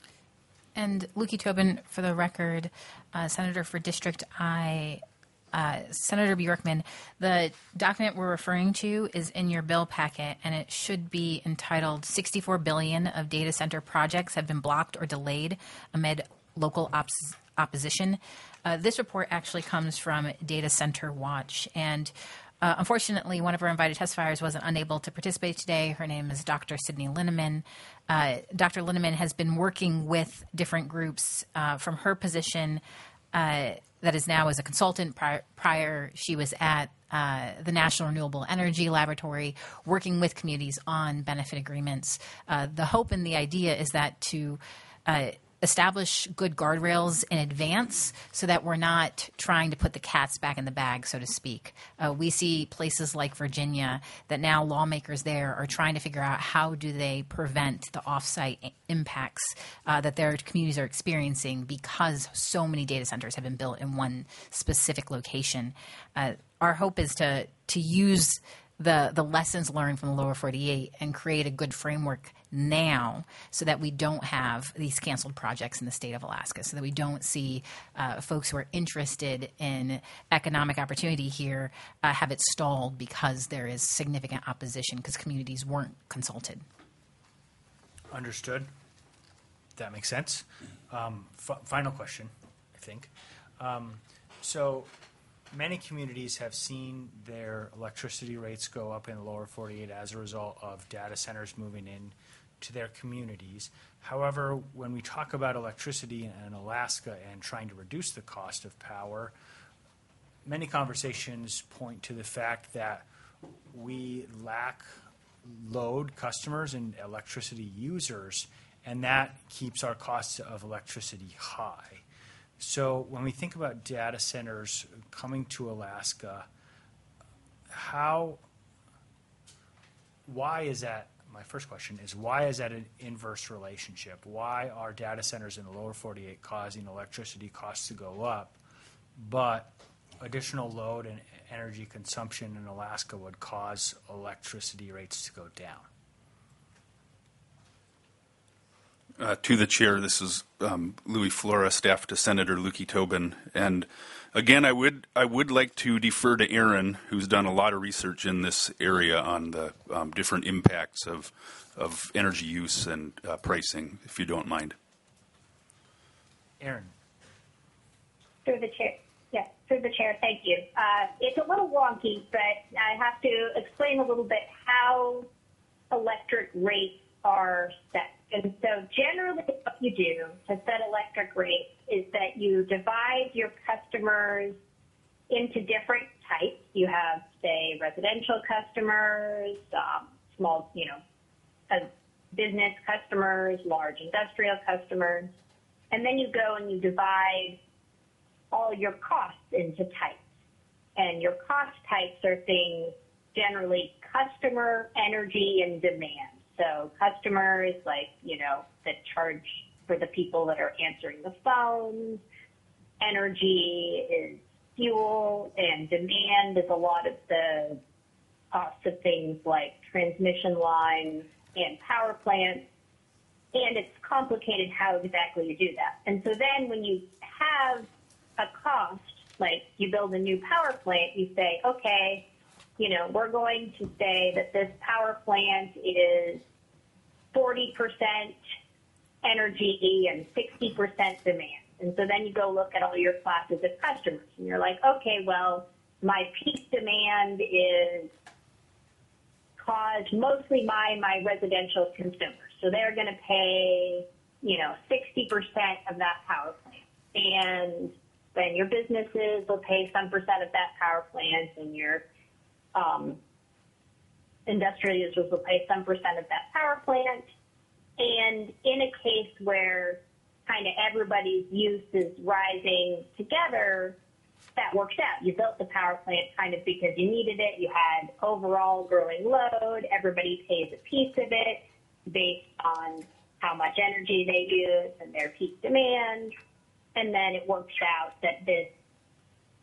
And Lukey Tobin, for the record, uh, Senator for District I, uh, Senator Bjorkman, the document we're referring to is in your bill packet, and it should be entitled sixty-four billion dollars of data center projects have been blocked or delayed amid local ops- opposition. Uh, this report actually comes from Data Center Watch, and Uh, unfortunately, one of our invited testifiers wasn't unable to participate today. Her name is Doctor Sydney Linneman. Uh, Doctor Linneman has been working with different groups uh, from her position uh, that is now as a consultant. Prior, prior she was at uh, the National Renewable Energy Laboratory working with communities on benefit agreements. Uh, the hope and the idea is that to uh, establish good guardrails in advance so that we're not trying to put the cats back in the bag, so to speak. Uh, we see places like Virginia that now lawmakers there are trying to figure out how do they prevent the off-site impacts uh, that their communities are experiencing because so many data centers have been built in one specific location. Uh, our hope is to to use the the lessons learned from the lower forty-eight and create a good framework now so that we don't have these canceled projects in the state of Alaska, so that we don't see uh, folks who are interested in economic opportunity here uh, have it stalled because there is significant opposition because communities weren't consulted. Understood. That makes sense. Um, f- final question, I think. Um, so many communities have seen their electricity rates go up in the lower forty-eight as a result of data centers moving in to their communities. However, when we talk about electricity in Alaska and trying to reduce the cost of power, many conversations point to the fact that we lack load customers and electricity users, and that keeps our costs of electricity high. So when we think about data centers coming to Alaska, how, why is that, my first question is, why is that an inverse relationship? Why are data centers in the lower forty-eight causing electricity costs to go up, but additional load and energy consumption in Alaska would cause electricity rates to go down? Uh, to the chair, this is um, Louis Flora, staff to Senator Lukey Tobin. And again, I would I would like to defer to Aaron, who's done a lot of research in this area on the um, different impacts of of energy use and uh, pricing, if you don't mind. Aaron. Through the chair. Yes, through the chair. Thank you. Uh, it's a little wonky, but I have to explain a little bit how electric rates are set. And so generally what you do to set electric rates is that you divide your customers into different types. You have, say, residential customers, um, small, you know, uh, business customers, large industrial customers. And then you go and you divide all your costs into types. And your cost types are things generally customer, energy, and demand. So customers, like, you know, that charge for the people that are answering the phones. Energy is fuel, and demand is a lot of the costs of things like transmission lines and power plants. And it's complicated how exactly you do that. And so then when you have a cost, like you build a new power plant, you say, okay, you know, we're going to say that this power plant is forty percent energy and sixty percent demand. And so then you go look at all your classes of customers, and you're like, okay, well, my peak demand is caused mostly by my residential consumers. So they're going to pay, you know, sixty percent of that power plant. And then your businesses will pay some percent of that power plant, and your um, industrial users will pay some percent of that power plant. And in a case where kind of everybody's use is rising together, that works out. You built the power plant kind of because you needed it. You had overall growing load. Everybody pays a piece of it based on how much energy they use and their peak demand. And then it works out that this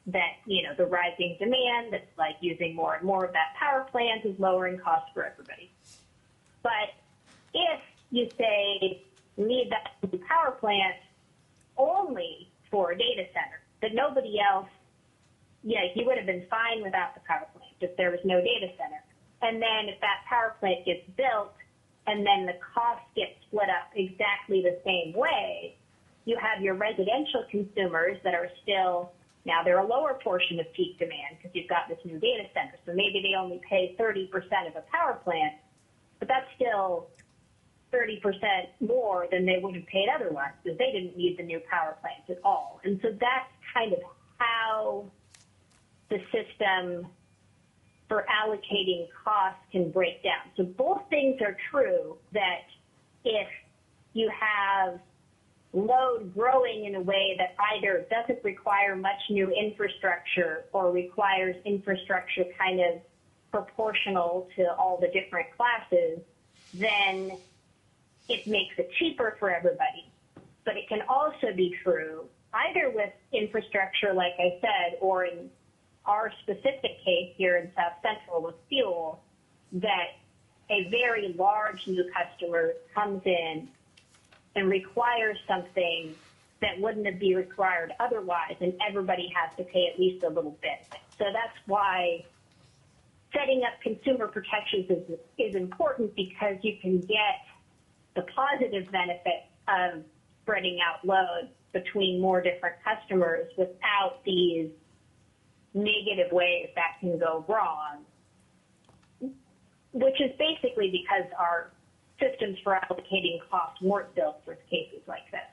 that, you know, the rising demand that's like using more and more of that power plant is lowering costs for everybody. But if you say you need that new power plant only for a data center, that nobody else, yeah, you would have been fine without the power plant if there was no data center. And then if that power plant gets built and then the costs get split up exactly the same way, you have your residential consumers that are still, now they're a lower portion of peak demand because you've got this new data center. So maybe they only pay thirty percent of a power plant, but that's still thirty percent more than they would have paid otherwise because they didn't need the new power plant at all. And so that's kind of how the system for allocating costs can break down. So both things are true, that if you have load growing in a way that either doesn't require much new infrastructure or requires infrastructure kind of proportional to all the different classes, then it makes it cheaper for everybody. But it can also be true either with infrastructure, like I said, or in our specific case here in South Central with fuel, that a very large new customer comes in and requires something that wouldn't be required otherwise, and everybody has to pay at least a little bit. So that's why setting up consumer protections is, is important, because you can get the positive benefit of spreading out load between more different customers without these negative ways that can go wrong, which is basically because our systems for allocating costs weren't built for cases like this.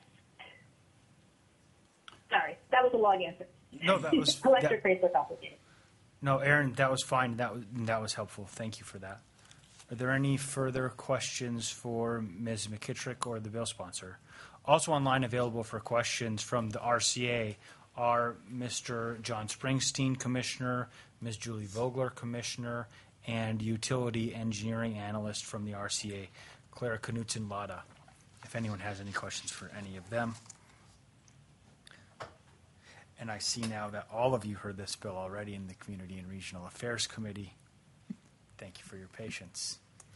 Sorry, that was a long answer. No, that was electric that, rates are complicated. No, Aaron, that was fine. That was that was helpful. Thank you for that. Are there any further questions for Miz McKittrick or the bill sponsor? Also online, available for questions from the R C A, are Mister John Springsteen, Commissioner, Miz Julie Vogler, Commissioner, and Utility Engineering Analyst from the R C A, Clara Knutson-Lada, if anyone has any questions for any of them. And I see now that all of you heard this bill already in the Community and Regional Affairs Committee. Thank you for your patience.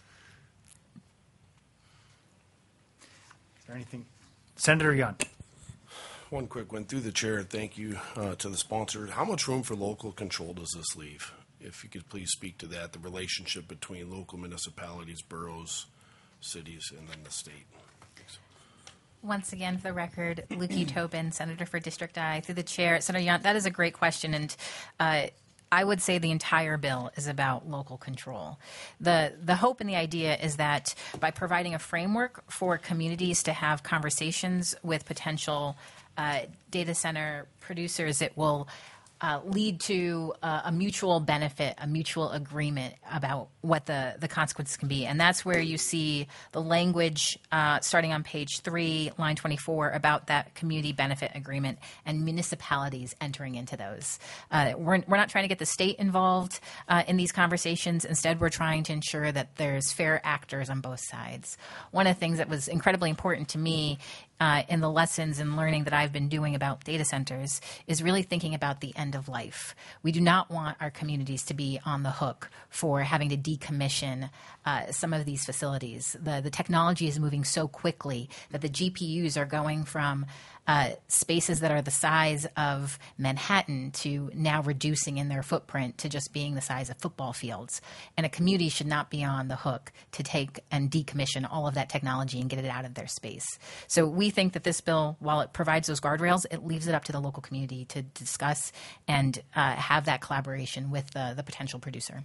Is there anything? Senator Young. One quick one through the chair. Thank you uh, to the sponsor. How much room for local control does this leave? If you could please speak to that, the relationship between local municipalities, boroughs, cities, and then the state. Thanks. Once again, for the record, Lukey Tobin, Senator for District I, through the chair. Senator Yount, that is a great question, and uh, I would say the entire bill is about local control. The the hope and the idea is that by providing a framework for communities to have conversations with potential uh, data center producers, it will Uh, lead to uh, a mutual benefit, a mutual agreement about what the, the consequences can be. And that's where you see the language uh, starting on page three, line twenty-four, about that community benefit agreement and municipalities entering into those. Uh, we're, we're not trying to get the state involved uh, in these conversations. Instead, we're trying to ensure that there's fair actors on both sides. One of the things that was incredibly important to me Uh, in the lessons and learning that I've been doing about data centers is really thinking about the end of life. We do not want our communities to be on the hook for having to decommission uh, some of these facilities. The, the technology is moving so quickly that the G P Us are going from uh, spaces that are the size of Manhattan to now reducing in their footprint to just being the size of football fields. And a community should not be on the hook to take and decommission all of that technology and get it out of their space. So we think that this bill, while it provides those guardrails, it leaves it up to the local community to discuss and uh, have that collaboration with the, the potential producer.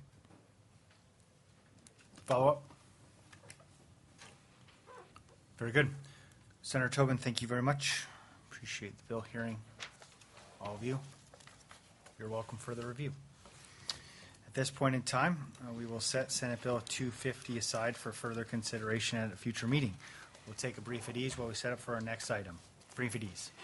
Follow up? Very good. Senator Tobin, thank you very much. Appreciate the bill hearing. All of you, you're welcome for the review. At this point in time, uh, we will set Senate Bill two fifty aside for further consideration at a future meeting. We'll take a brief at ease while we set up for our next item. Brief at ease.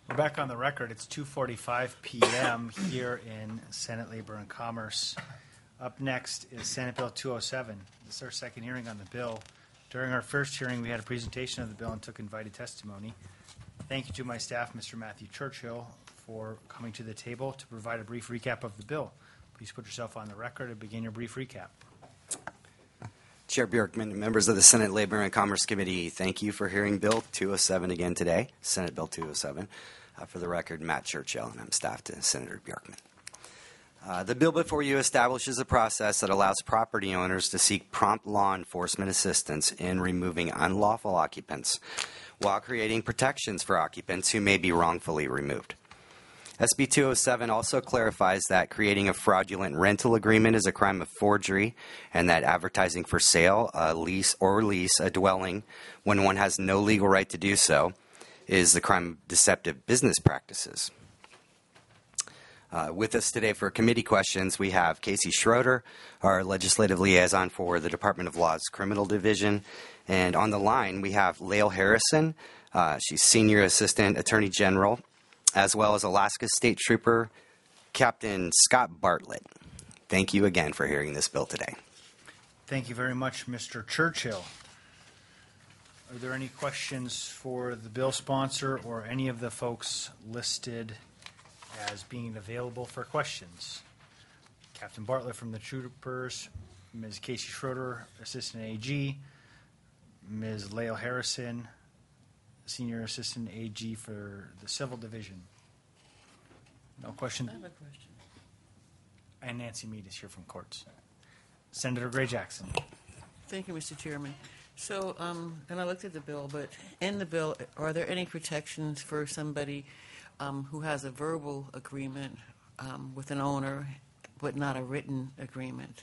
We're back on the record. It's two forty-five p m here in Senate Labor and Commerce. Up next is Senate Bill two oh seven. This is our second hearing on the bill. During our first hearing, we had a presentation of the bill and took invited testimony. Thank you to my staff, Mister Matthew Churchill, for coming to the table to provide a brief recap of the bill. Please put yourself on the record and begin your brief recap. Chair Bjorkman, members of the Senate Labor and Commerce Committee, thank you for hearing Bill two oh seven again today, Senate Bill two oh seven. Uh, for the record, Matt Churchill, and I'm staff to Senator Bjorkman. Uh, the bill before you establishes a process that allows property owners to seek prompt law enforcement assistance in removing unlawful occupants while creating protections for occupants who may be wrongfully removed. S B two oh seven also clarifies that creating a fraudulent rental agreement is a crime of forgery and that advertising for sale, a lease, or lease a dwelling when one has no legal right to do so is the crime of deceptive business practices. Uh, with us today for committee questions, we have Casey Schroeder, our legislative liaison for the Department of Law's Criminal Division. And on the line, we have Lael Harrison. Uh, she's Senior Assistant Attorney General, as well as Alaska State Trooper Captain Scott Bartlett. Thank you again for hearing this bill today. Thank you very much, Mister Churchill. Are there any questions for the bill sponsor or any of the folks listed as being available for questions? Captain Bartlett from the Troopers, Miz Casey Schroeder, Assistant A G, Miz Lael Harrison, Senior Assistant A G for the Civil Division. No question? I have a question. And Nancy Mead is here from Courts. Senator Gray Jackson. Thank you, Mister Chairman. So, um, and I looked at the bill, but in the bill, are there any protections for somebody um, who has a verbal agreement um, with an owner, but not a written agreement?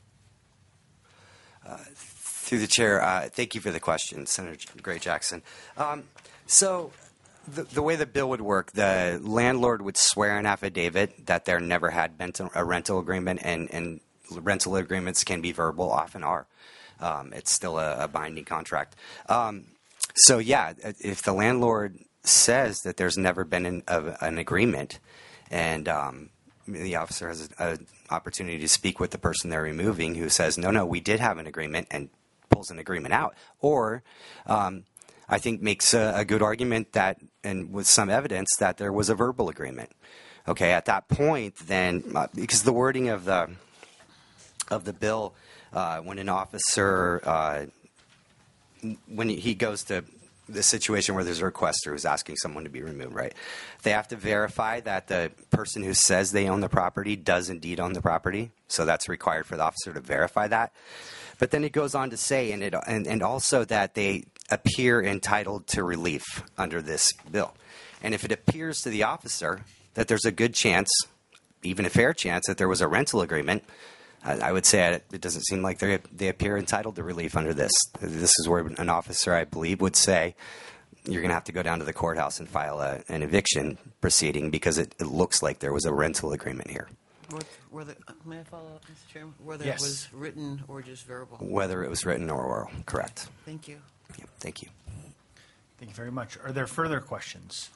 Uh, through the chair, uh, thank you for the question, Senator Gray Jackson. Um, so the, the way the bill would work, the landlord would swear an affidavit that there never had been a rental agreement, and, and rental agreements can be verbal, often are. Um, it's still a, a binding contract. Um, so, yeah, if the landlord says that there's never been an, a, an agreement and um, the officer has an opportunity to speak with the person they're removing who says, no, no, we did have an agreement, and pulls an agreement out. Or um, I think makes a, a good argument that, and with some evidence, that there was a verbal agreement. Okay, at that point, then, uh, because the wording of the of the bill, uh, when an officer, uh, when he goes to the situation where there's a requester who's asking someone to be removed, right? They have to verify that the person who says they own the property does indeed own the property. So that's required for the officer to verify that. But then it goes on to say, and, it, and, and also that they appear entitled to relief under this bill. And if it appears to the officer that there's a good chance, even a fair chance, that there was a rental agreement, I would say it doesn't seem like they they appear entitled to relief under this. This is where an officer, I believe, would say, you're going to have to go down to the courthouse and file a, an eviction proceeding because it, it looks like there was a rental agreement here. Whether, may I follow up, Mister Chairman? Whether Yes. it was written or just verbal? Whether it was written or oral, correct. Thank you. Yeah, thank you. Thank you very much. Are there further questions?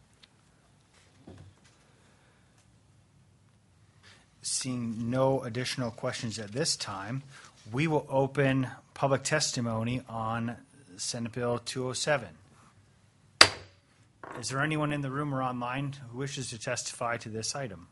Seeing no additional questions at this time, we will open public testimony on Senate Bill two oh seven. Is there anyone in the room or online who wishes to testify to this item?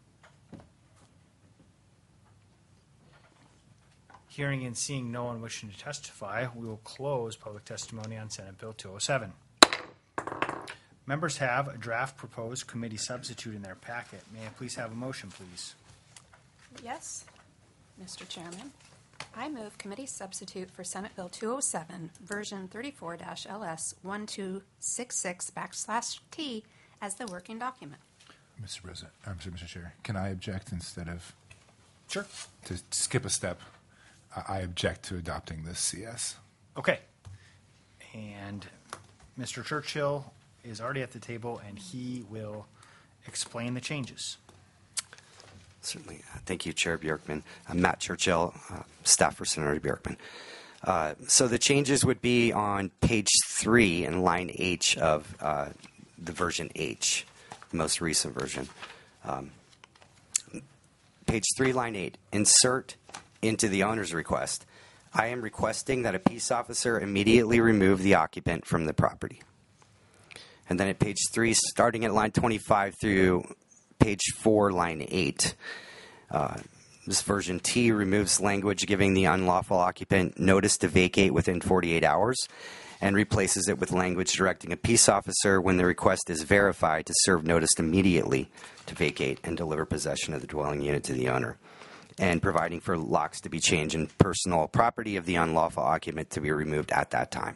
Hearing and seeing no one wishing to testify, we will close public testimony on Senate Bill two oh seven. Members have a draft proposed committee substitute in their packet. May I please have a motion, please? Yes, Mister Chairman. I move committee substitute for Senate Bill two oh seven, version thirty-four L S one two six six backslash T as the working document. Mister President, I'm sorry, Mister Chair, can I object instead of Sure. to skip a step? I I object to adopting this C S. Okay. And Mister Churchill is already at the table, and he will explain the changes. Certainly. Uh, Thank you, Chair Bjorkman. I'm Matt Churchill, uh, staff for Senator Bjorkman. Uh, so the changes would be on page three in line H of uh, the version H the most recent version. Um, page three, line eight, insert into the owner's request. I am requesting that a peace officer immediately remove the occupant from the property. And then at page three, starting at line twenty-five through page four, line eight, uh, this version T removes language giving the unlawful occupant notice to vacate within forty-eight hours and replaces it with language directing a peace officer when the request is verified to serve notice immediately to vacate and deliver possession of the dwelling unit to the owner, and providing for locks to be changed and personal property of the unlawful occupant to be removed at that time.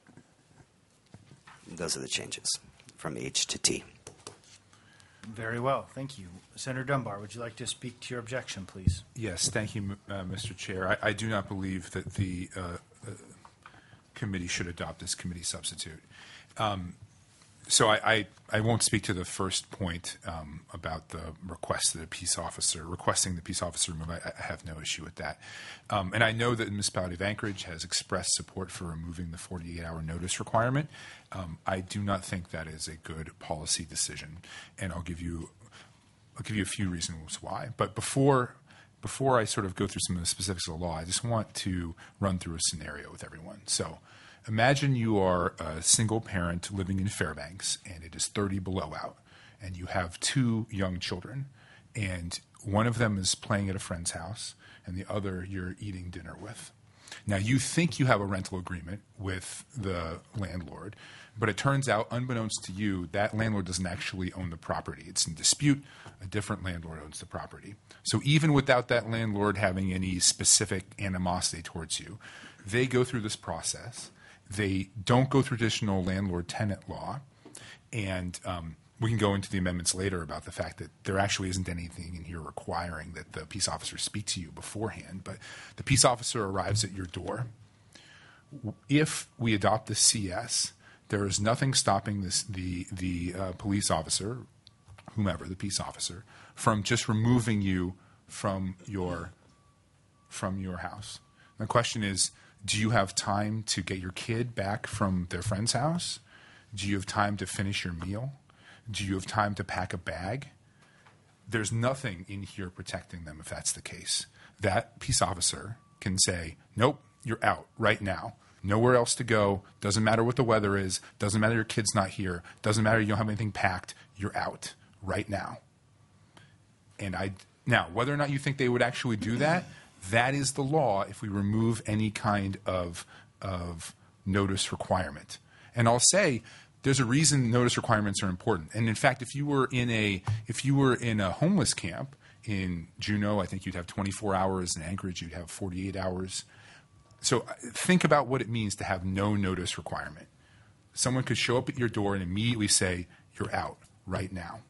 Those are the changes from H to T. Very well, thank you. Senator Dunbar, would you like to speak to your objection, please? Yes, thank you, uh, Mister Chair. I, I do not believe that the uh, uh, committee should adopt this committee substitute. Um, so I, I, I won't speak to the first point um, about the request that a peace officer, requesting the peace officer remove. I, I have no issue with that. Um, and I know that the municipality of Anchorage has expressed support for removing the forty-eight hour notice requirement. Um, I do not think that is a good policy decision, and I'll give you I'll give you a few reasons why. But before before I sort of go through some of the specifics of the law, I just want to run through a scenario with everyone. So imagine you are a single parent living in Fairbanks, and it is thirty below out, and you have two young children, and one of them is playing at a friend's house, and the other you're eating dinner with. Now, you think you have a rental agreement with the landlord, but it turns out, unbeknownst to you, that landlord doesn't actually own the property. It's in dispute. A different landlord owns the property. So even without that landlord having any specific animosity towards you, they go through this process. They don't go through traditional landlord-tenant law, and um, we can go into the amendments later about the fact that there actually isn't anything in here requiring that the peace officer speak to you beforehand, but the peace officer arrives at your door. If we adopt the C S, there is nothing stopping this, the, the uh, police officer, whomever, the peace officer, from just removing you from your, from your house. The question is, do you have time to get your kid back from their friend's house? Do you have time to finish your meal? Do you have time to pack a bag? There's nothing in here protecting them if that's the case. That peace officer can say, nope, you're out right now. Nowhere else to go. Doesn't matter what the weather is. Doesn't matter your kid's not here. Doesn't matter you don't have anything packed. You're out right now. And I now, whether or not you think they would actually do that, that is the law if we remove any kind of, of notice requirement. And I'll say, there's a reason notice requirements are important. And in fact, if you were in a if you were in a homeless camp in Juneau, I think you'd have twenty-four hours. In Anchorage, you'd have forty-eight hours. So think about what it means to have no notice requirement. Someone could show up at your door and immediately say, you're out right now.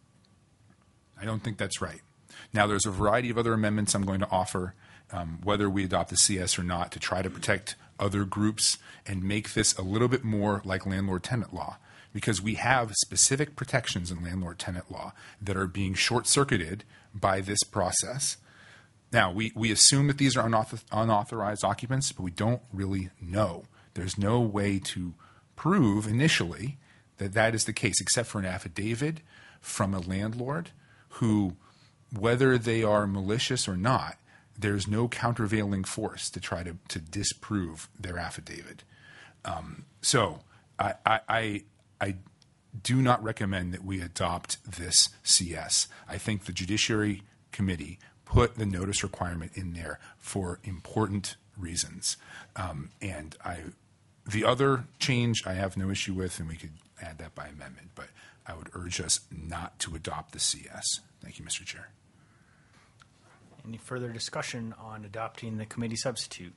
I don't think that's right. Now, there's a variety of other amendments I'm going to offer, um, whether we adopt the C S or not, to try to protect other groups and make this a little bit more like landlord-tenant law, because we have specific protections in landlord-tenant law that are being short-circuited by this process. Now, we, we assume that these are unauthor- unauthorized occupants, but we don't really know. There's no way to prove initially that that is the case, except for an affidavit from a landlord who, whether they are malicious or not, there's no countervailing force to try to, to disprove their affidavit. Um, so I, I, I, I do not recommend that we adopt this C S. I think the Judiciary Committee put the notice requirement in there for important reasons. Um, and I, the other change I have no issue with, and we could add that by amendment, but I would urge us not to adopt the C S. Thank you, Mister Chair. Any further discussion on adopting the committee substitute?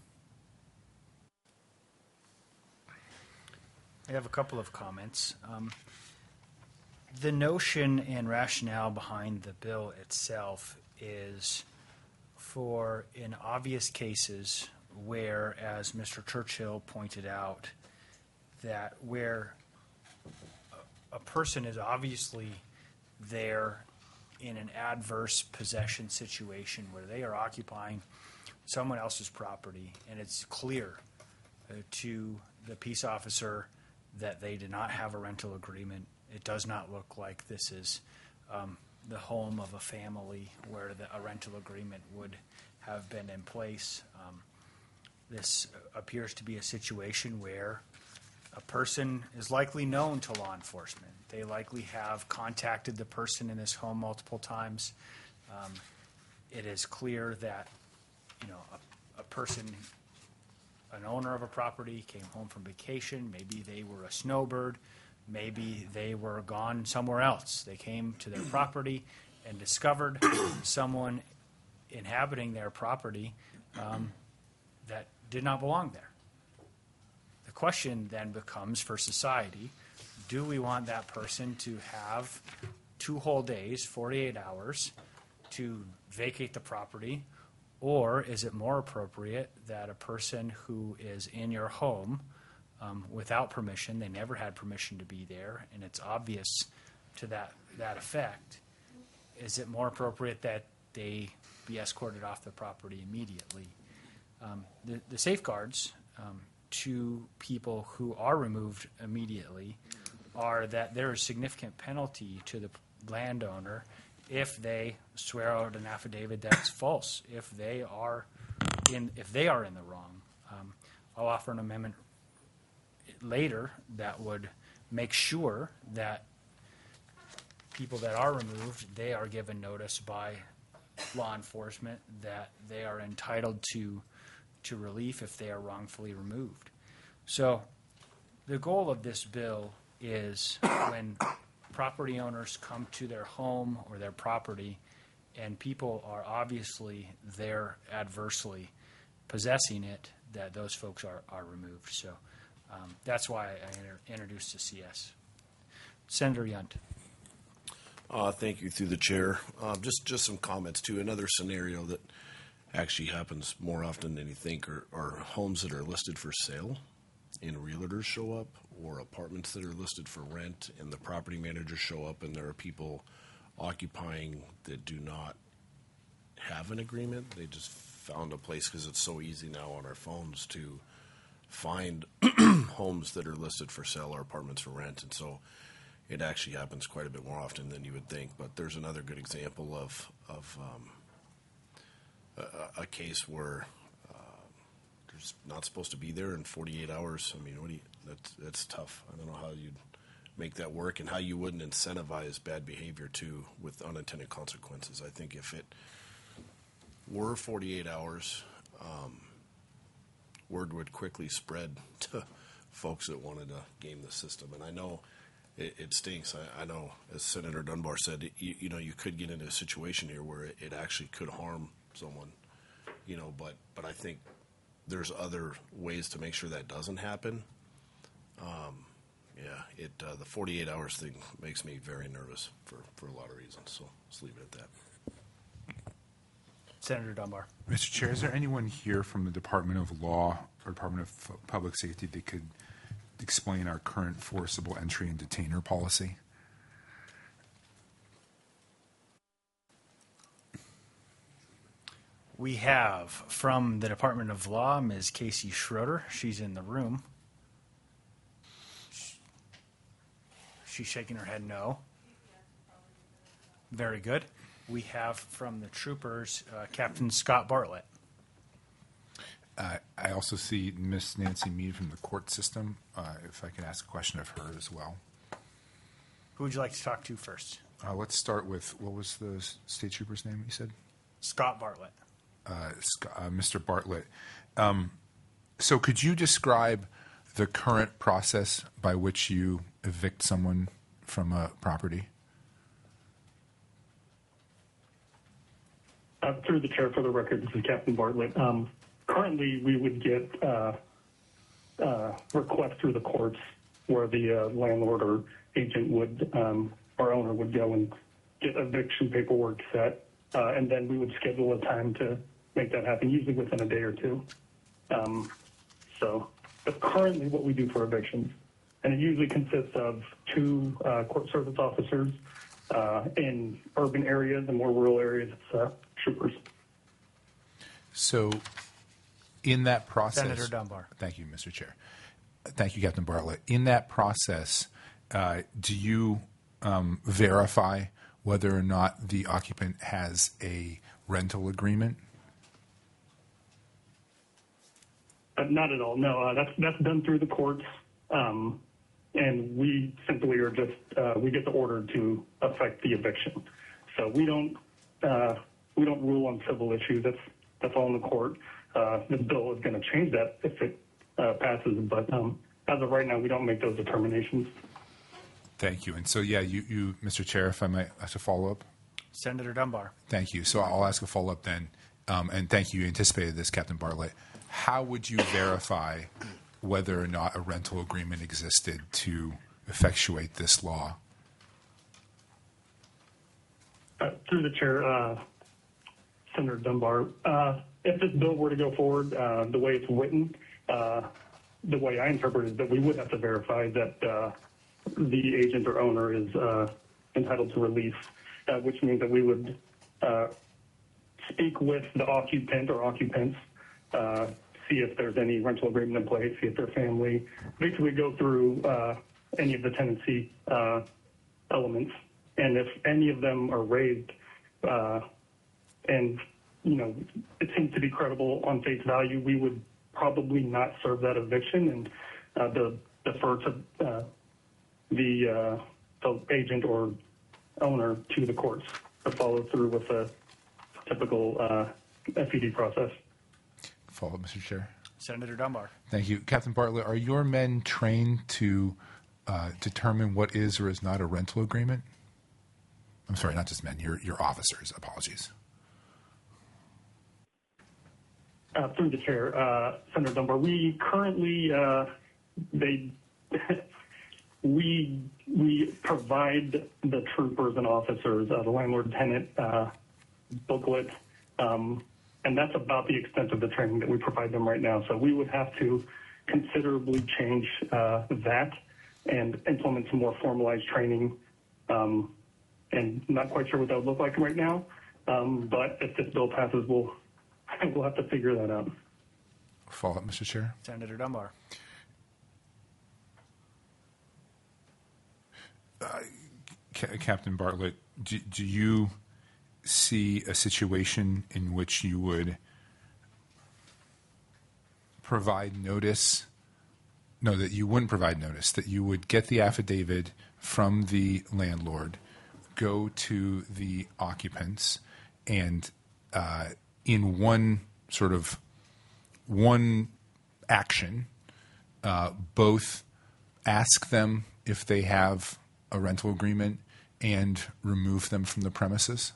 I have a couple of comments. Um, the notion and rationale behind the bill itself is for, in obvious cases where, as Mister Churchill pointed out, that where a, a person is obviously there in an adverse possession situation where they are occupying someone else's property, and it's clear uh, to the peace officer that they did not have a rental agreement, It does not look like this is um, the home of a family where the, a rental agreement would have been in place. Um, this appears to be a situation where a person is likely known to law enforcement. They likely have contacted the person in this home multiple times. Um, it is clear that, you know, a, a person, an owner of a property, came home from vacation. Maybe they were a snowbird. Maybe they were gone somewhere else. They came to their property and discovered someone inhabiting their property um, that did not belong there. The question then becomes for society, do we want that person to have two whole days, forty-eight hours, to vacate the property, or is it more appropriate that a person who is in your home um, without permission, they never had permission to be there, and it's obvious to that, that effect, is it more appropriate that they be escorted off the property immediately? Um, the, the safeguards um, to people who are removed immediately are that there is significant penalty to the landowner if they swear out an affidavit that's false, if they are in if they are in the wrong. Um, I'll offer an amendment later that would make sure that people that are removed, they are given notice by law enforcement that they are entitled to to relief if they are wrongfully removed. So the goal of this bill is when property owners come to their home or their property and people are obviously there adversely possessing it, that those folks are, are removed. So um, that's why I inter- introduced the C S. Senator Yunt. Uh, thank you, through the chair. Uh, just, just some comments too. Another scenario that actually happens more often than you think are, are homes that are listed for sale and realtors show up, or apartments that are listed for rent and the property managers show up and there are people occupying that do not have an agreement. They just found a place because it's so easy now on our phones to find homes that are listed for sale or apartments for rent. And so it actually happens quite a bit more often than you would think. But there's another good example of, of um, a, a case where uh, there's not supposed to be there in forty-eight hours. I mean, what do you, that's, that's tough. I don't know how you'd make that work and how you wouldn't incentivize bad behavior too with unintended consequences. I think if it were forty-eight hours, um, word would quickly spread to folks that wanted to game the system. And I know it, it stinks. I, I know, as Senator Dunbar said, you, you know, you could get into a situation here where it, it actually could harm someone, you know, but, but I think there's other ways to make sure that doesn't happen. Um, yeah, it uh, the forty-eight hours thing makes me very nervous for, for a lot of reasons. So let's leave it at that. Senator Dunbar. Mister Chair, is there anyone here from the Department of Law or Department of F- Public Safety that could explain our current forcible entry and detainer policy? We have from the Department of Law, Miz Casey Schroeder. She's in the room. She's shaking her head no. Very good. We have from the troopers, uh, Captain Scott Bartlett. Uh, I also see Miss Nancy Mead from the court system. Uh, if I could ask a question of her as well. Who would you like to talk to first? Uh, let's start with, what was the s- state trooper's name you said? Scott Bartlett. Uh, Sc- uh, Mister Bartlett. Um, so could you describe the current process by which you evict someone from a property? Uh, through the chair, for the record, this is Captain Bartlett. Um, currently, we would get uh, uh, requests through the courts where the uh, landlord or agent would, um, or owner would go and get eviction paperwork set, uh, and then we would schedule a time to make that happen, usually within a day or two. Um, so that's currently what we do for evictions. And it usually consists of two uh, court service officers uh, in urban areas, and more rural areas, it's uh, troopers. So in that process... Senator Dunbar. Thank you, Mister Chair. Thank you, Captain Bartlett. In that process, uh, do you um, verify whether or not the occupant has a rental agreement? Uh, not at all. No, uh, that's that's done through the courts, um, and we simply are just uh, we get the order to affect the eviction. So we don't uh, we don't rule on civil issues. That's that's all in the court. Uh, this bill is going to change that if it uh, passes, but um, as of right now, we don't make those determinations. Thank you. And so, yeah, you, you Mister Chair, if I might ask a follow-up. Senator Dunbar. Thank you. So I'll ask a follow-up then. Um, and thank you. You anticipated this, Captain Bartlett. How would you verify whether or not a rental agreement existed to effectuate this law? Uh, through the chair, uh, Senator Dunbar, uh, if this bill were to go forward uh, the way it's written, uh, the way I interpret it is that we would have to verify that uh, the agent or owner is uh, entitled to relief, uh, which means that we would uh, speak with the occupant or occupants, uh, see if there's any rental agreement in place, see if their family, basically go through uh, any of the tenancy uh, elements. And if any of them are raised uh, and, you know, it seems to be credible on face value, we would probably not serve that eviction and uh, the, defer to uh, the, uh, the agent or owner to the courts to follow through with a typical uh, F E D process. Follow up, Mister Chair. Senator Dunbar. Thank you. Captain Bartlett, are your men trained to uh, determine what is or is not a rental agreement? I'm sorry, not just men, your, your officers. Apologies. Uh, through the chair, uh, Senator Dunbar, we currently, uh, they, we, we provide the troopers and officers uh, the landlord-tenant uh, booklet, um, and that's about the extent of the training that we provide them right now. So we would have to considerably change uh, that and implement some more formalized training, um, and not quite sure what that would look like right now, um, but if this bill passes, we'll we'll have to figure that out. Follow up, Mister Chair. Senator Dunbar. Uh, C- Captain Bartlett, do, do you see a situation in which you would provide notice? No, that you wouldn't provide notice, that you would get the affidavit from the landlord, go to the occupants, and uh, in one sort of one action, uh, both ask them if they have a rental agreement and remove them from the premises?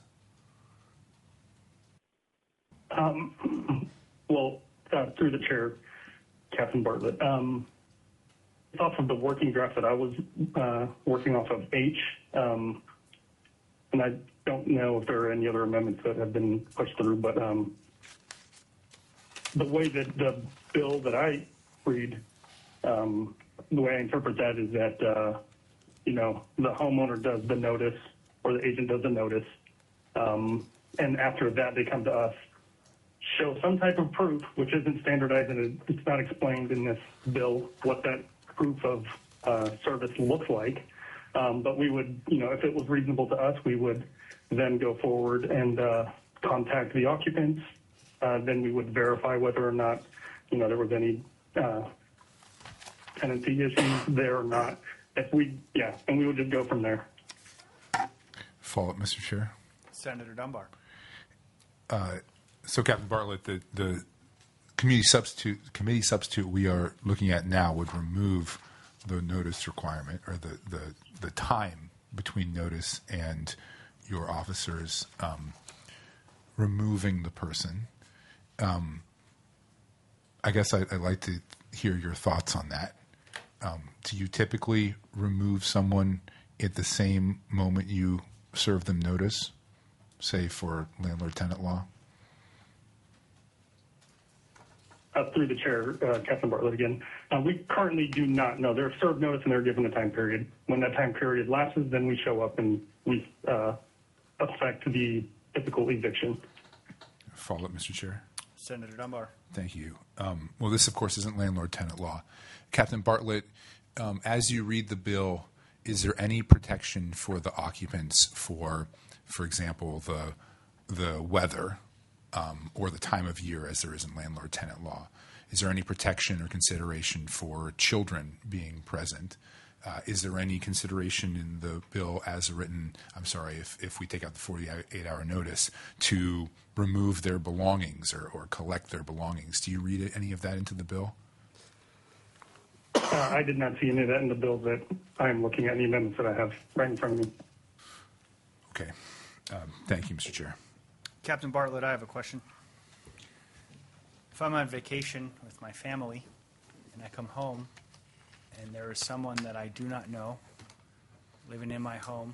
Um, well, uh, through the chair, Captain Bartlett, um, off of the working draft that I was uh, working off of H, um, and I don't know if there are any other amendments that have been pushed through, but um, the way that the bill that I read, um, the way I interpret that is that, uh, you know, the homeowner does the notice or the agent does the notice, um, and after that they come to us, show some type of proof, which isn't standardized and it's not explained in this bill what that proof of uh, service looks like. Um, but we would, you know, if it was reasonable to us, we would then go forward and uh, contact the occupants. Uh, then we would verify whether or not, you know, there was any uh, tenancy issues there or not. If we, yeah, and we would just go from there. Follow up, Mister Chair. Senator Dunbar. Uh, so, Captain Bartlett, the, the committee substitute committee substitute we are looking at now would remove the notice requirement or the, the, the time between notice and your officers um, removing the person. Um, I guess I, I'd like to hear your thoughts on that. Um, do you typically remove someone at the same moment you serve them notice, say for landlord-tenant law? Uh, through the chair, uh, Captain Bartlett again. Uh, we currently do not know. They're served notice and they're given a time period. When that time period lapses, then we show up and we uh, affect the typical eviction. Follow up, Mister Chair. Senator Dunbar. Thank you. Um, well, this, of course, isn't landlord-tenant law. Captain Bartlett, um, as you read the bill, is there any protection for the occupants for, for example, the the weather um, or the time of year, as there is in landlord-tenant law? Is there any protection or consideration for children being present? Uh, is there any consideration in the bill as written, I'm sorry, if, if we take out the forty-eight hour notice, to remove their belongings or, or collect their belongings? Do you read any of that into the bill? Uh, I did not see any of that in the bill that I'm looking at, the amendments that I have right in front of me. Okay. Um, thank you, Mister Chair. Captain Bartlett, I have a question. If I'm on vacation with my family and I come home and there is someone that I do not know living in my home,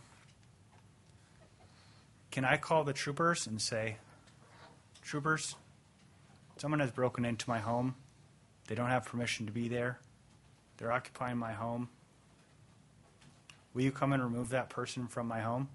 can I call the troopers and say, troopers, someone has broken into my home. They don't have permission to be there. They're occupying my home. Will you come and remove that person from my home?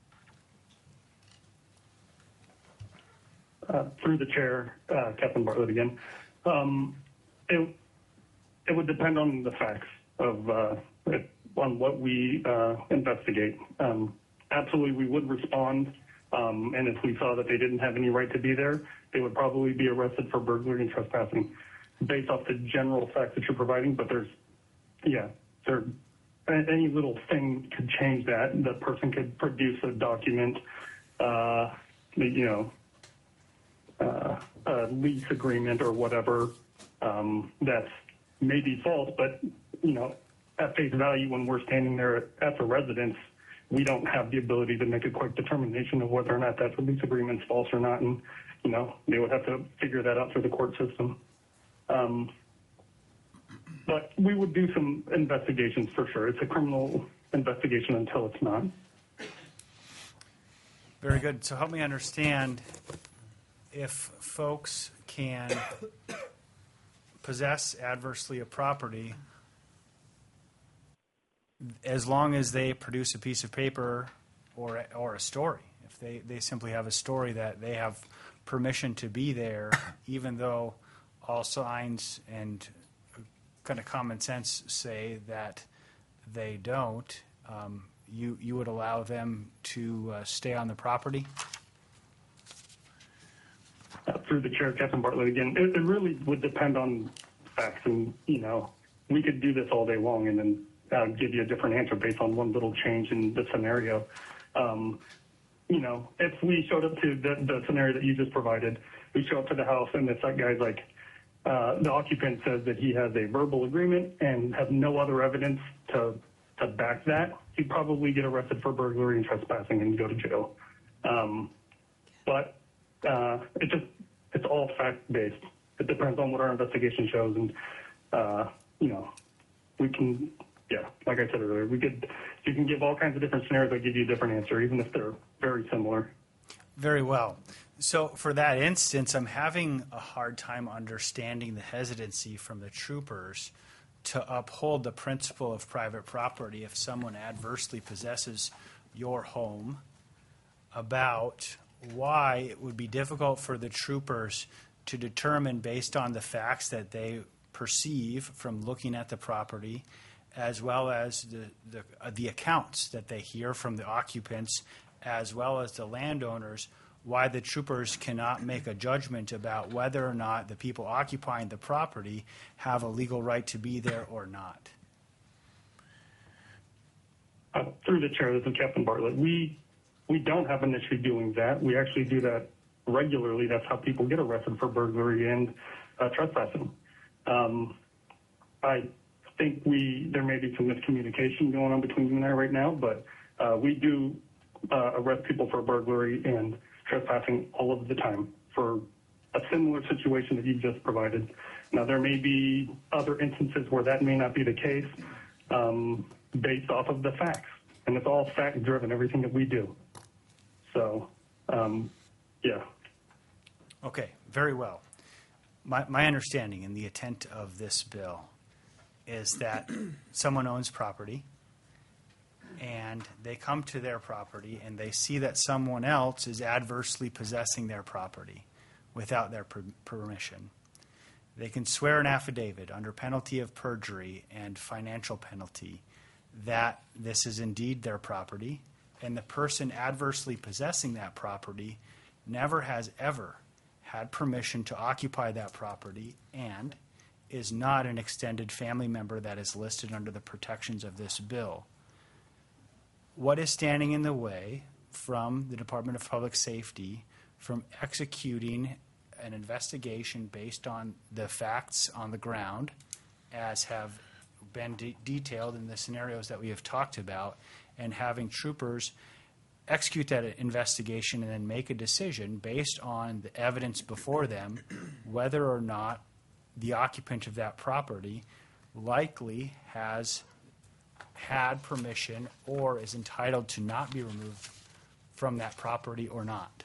Uh, through the chair, uh, Captain Bartlett again. Um, it, it would depend on the facts of uh, it, on what we uh, investigate. Um, absolutely, we would respond, um, and if we saw that they didn't have any right to be there, they would probably be arrested for burglary and trespassing based off the general facts that you're providing. But there's, yeah, there, any little thing could change that. The person could produce a document, uh, you know, Uh, a lease agreement or whatever um, that's maybe false, but you know, at face value, when we're standing there at the residence, we don't have the ability to make a quick determination of whether or not that lease agreement's false or not, and you know, they would have to figure that out through the court system. Um, but we would do some investigations for sure. It's a criminal investigation until it's not. Very good. So help me understand. If folks can possess adversely a property, as long as they produce a piece of paper or or a story, if they, they simply have a story that they have permission to be there, even though all signs and kind of common sense say that they don't, um, you you would allow them to uh, stay on the property? Uh, through the chair, Captain Bartlett again, it, it really would depend on facts, and you know, we could do this all day long and then uh, give you a different answer based on one little change in the scenario. Um, you know, if we showed up to the, the scenario that you just provided, we show up to the house and this guy's like, uh, the occupant says that he has a verbal agreement and has no other evidence to to back that, he'd probably get arrested for burglary and trespassing and go to jail. Um, but uh, it just it's all fact-based. It depends on what our investigation shows, and uh, you know, we can, yeah, like I said earlier, we could, you can give all kinds of different scenarios that give you a different answer, even if they're very similar. Very well. So for that instance, I'm having a hard time understanding the hesitancy from the troopers to uphold the principle of private property if someone adversely possesses your home, about why it would be difficult for the troopers to determine based on the facts that they perceive from looking at the property, as well as the, the, uh, the accounts that they hear from the occupants, as well as the landowners, why the troopers cannot make a judgment about whether or not the people occupying the property have a legal right to be there or not. Uh, through the chair, this is Captain Bartlett. We we don't have an issue doing that. We actually do that regularly. That's how people get arrested for burglary and uh, trespassing. Um, I think we there may be some miscommunication going on between you and I right now, but uh, we do uh, arrest people for burglary and trespassing all of the time for a similar situation that you just provided. Now, there may be other instances where that may not be the case um, based off of the facts, and it's all fact-driven, everything that we do. So, um, yeah. Okay, very well. My, my understanding and the intent of this bill is that someone owns property, and they come to their property and they see that someone else is adversely possessing their property without their per- permission. They can swear an affidavit under penalty of perjury and financial penalty that this is indeed their property, and the person adversely possessing that property never has ever had permission to occupy that property and is not an extended family member that is listed under the protections of this bill. What is standing in the way from the Department of Public Safety from executing an investigation based on the facts on the ground, as have been de- detailed in the scenarios that we have talked about, and having troopers execute that investigation and then make a decision based on the evidence before them whether or not the occupant of that property likely has had permission or is entitled to not be removed from that property or not?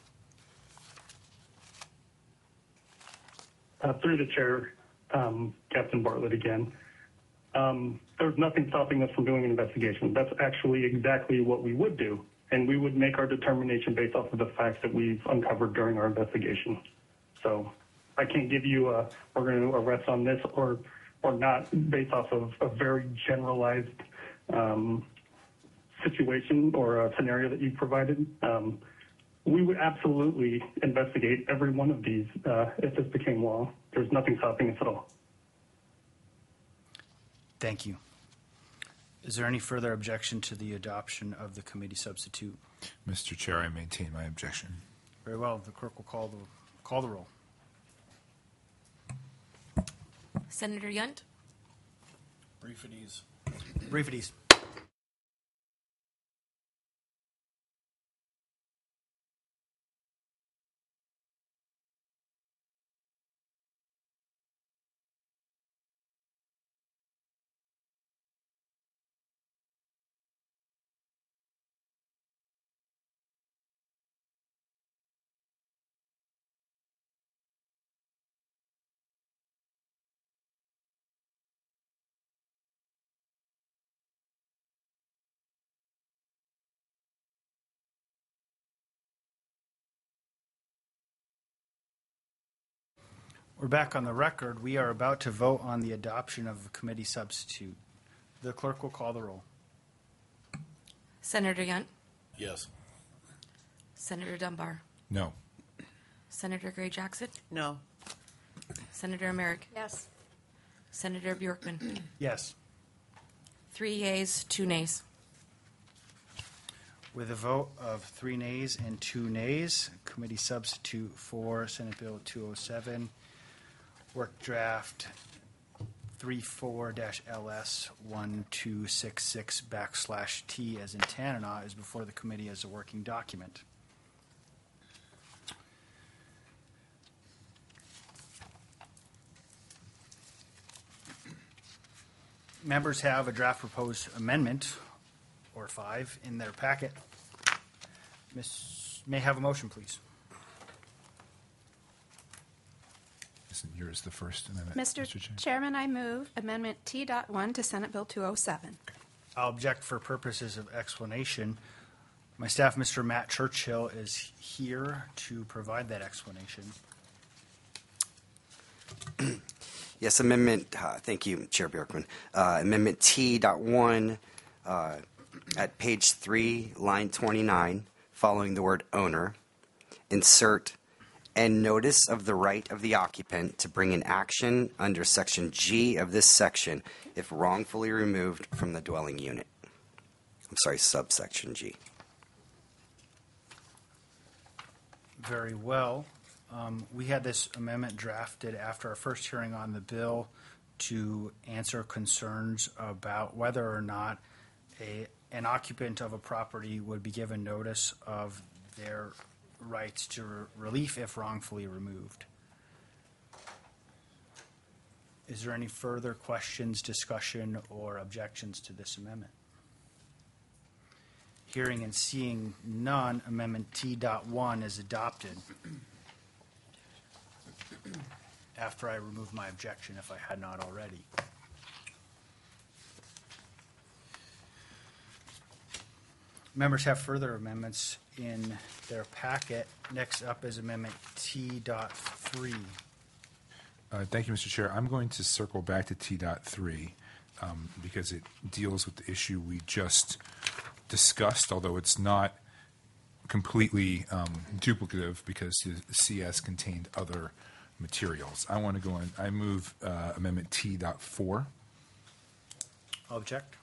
Uh, through the chair, um, Captain Bartlett again. Um, there's nothing stopping us from doing an investigation. That's actually exactly what we would do, and we would make our determination based off of the facts that we've uncovered during our investigation. So I can't give you a, we're going to arrest on this or or not based off of a very generalized um, situation or a scenario that you provided. Um, we would absolutely investigate every one of these uh, if this became law. There's nothing stopping us at all. Thank you. Is there any further objection to the adoption of the committee substitute? Mister Chair, I maintain my objection. Very well. The clerk will call the call the roll. Senator Yunt, Brief at ease. Brief at ease. We're back on the record. We are about to vote on the adoption of a committee substitute. The clerk will call the roll. Senator Yunt, Yes. Senator Dunbar, No. Senator Gray Jackson, No. Senator Merrick, Yes. Senator Bjorkman. Yes. Three yeas, two nays. With a vote of three nays and two nays, committee substitute for Senate Bill two oh seven, work draft thirty-four L S one two six six backslash T as in Tanana, is before the committee as a working document. Members have a draft proposed amendment, or five, in their packet. Miss, may I have a motion, please? Isn't yours the first amendment, Mister Chair? Chairman, I move Amendment T dot one to Senate Bill two oh seven. I'll object for purposes of explanation. My staff, Mister Matt Churchill, is here to provide that explanation. Yes, amendment, uh, thank you, Chair Bjorkman. Uh, amendment T dot one uh, at page three, line twenty-nine, following the word owner, insert and notice of the right of the occupant to bring an action under section G of this section if wrongfully removed from the dwelling unit. I'm sorry, subsection G. Very well. Um, we had this amendment drafted after our first hearing on the bill to answer concerns about whether or not a, an occupant of a property would be given notice of their rights to re- relief if wrongfully removed. Is there any further questions, discussion, or objections to this amendment? Hearing and seeing none, Amendment T dot one is adopted. After I remove my objection, if I had not already. Members have further amendments in their packet. Next up is Amendment T dot three. Uh, thank you, Mister Chair. I'm going to circle back to T dot three. um, because it deals with the issue we just discussed, although it's not completely um, duplicative because the C S contained other materials. I want to go in. I move uh, Amendment T dot four. I'll object.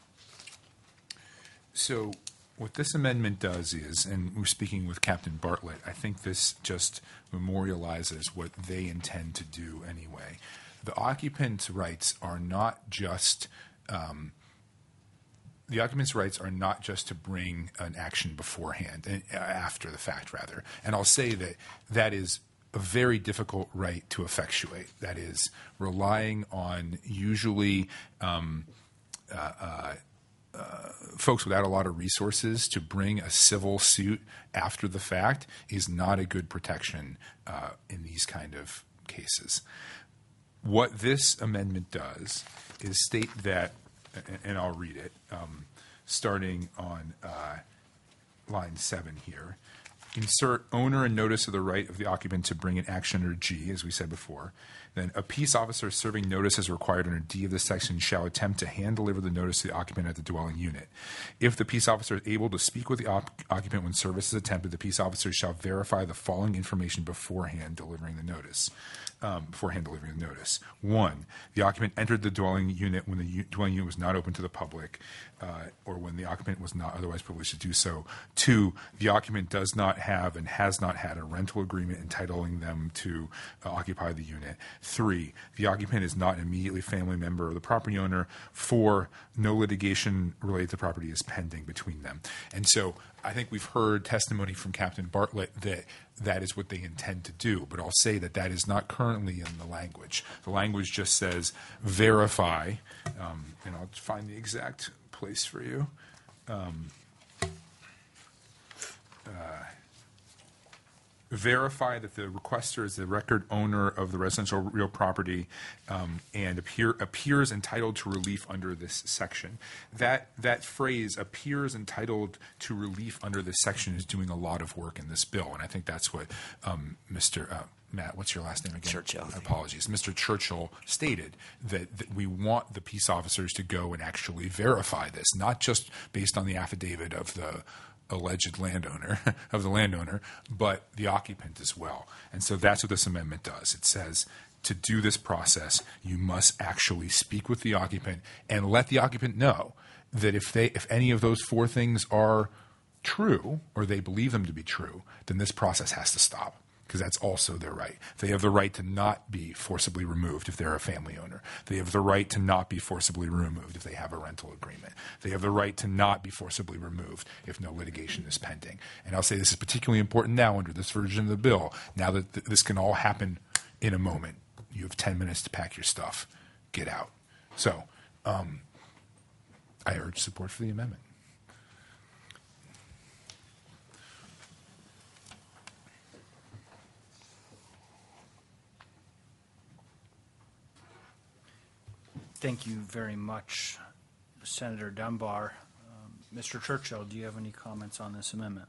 So what this amendment does is, and we're speaking with Captain Bartlett, I think this just memorializes what they intend to do anyway. The occupant's rights are not just um, the occupant's rights are not just to bring an action beforehand, and uh, after the fact, rather. And I'll say that that is a very difficult right to effectuate. That is relying on usually um, uh, uh, uh, folks without a lot of resources to bring a civil suit after the fact is not a good protection uh, in these kind of cases. What this amendment does is state that, and I'll read it, um, starting on uh, line seven here. Insert owner and notice of the right of the occupant to bring an action under G, as we said before. Then a peace officer serving notice as required under D of this section shall attempt to hand deliver the notice to the occupant at the dwelling unit. If the peace officer is able to speak with the op- occupant when service is attempted, the peace officer shall verify the following information beforehand delivering the notice. Um, beforehand delivering the notice. One, the occupant entered the dwelling unit when the u- dwelling unit was not open to the public, uh, or when the occupant was not otherwise privileged to do so. Two, the occupant does not have and has not had a rental agreement entitling them to uh, occupy the unit. Three, the occupant is not an immediately family member of the property owner. Four, no litigation related to property is pending between them. And so I think we've heard testimony from Captain Bartlett that that is what they intend to do, but I'll say that that is not currently in the language. The language just says verify, um, and I'll find the exact place for you. Um, uh, verify that the requester is the record owner of the residential real property um, and appear, appears entitled to relief under this section. That that phrase, appears entitled to relief under this section, is doing a lot of work in this bill, and I think that's what um, Mister Uh, Matt, what's your last name again? Churchill. Apologies. Mister Churchill stated that, that we want the peace officers to go and actually verify this, not just based on the affidavit of the alleged landowner, of the landowner, but the occupant as well. And so that's what this amendment does. It says to do this process, you must actually speak with the occupant and let the occupant know that if they, if any of those four things are true, or they believe them to be true, then this process has to stop, because that's also their right. They have the right to not be forcibly removed if they're a family owner. They have the right to not be forcibly removed if they have a rental agreement. They have the right to not be forcibly removed if no litigation is pending. And I'll say this is particularly important now under this version of the bill, now that th- this can all happen in a moment. You have ten minutes to pack your stuff, get out. So um, I urge support for the amendment. Thank you very much, Senator Dunbar. Um, Mister Churchill, do you have any comments on this amendment?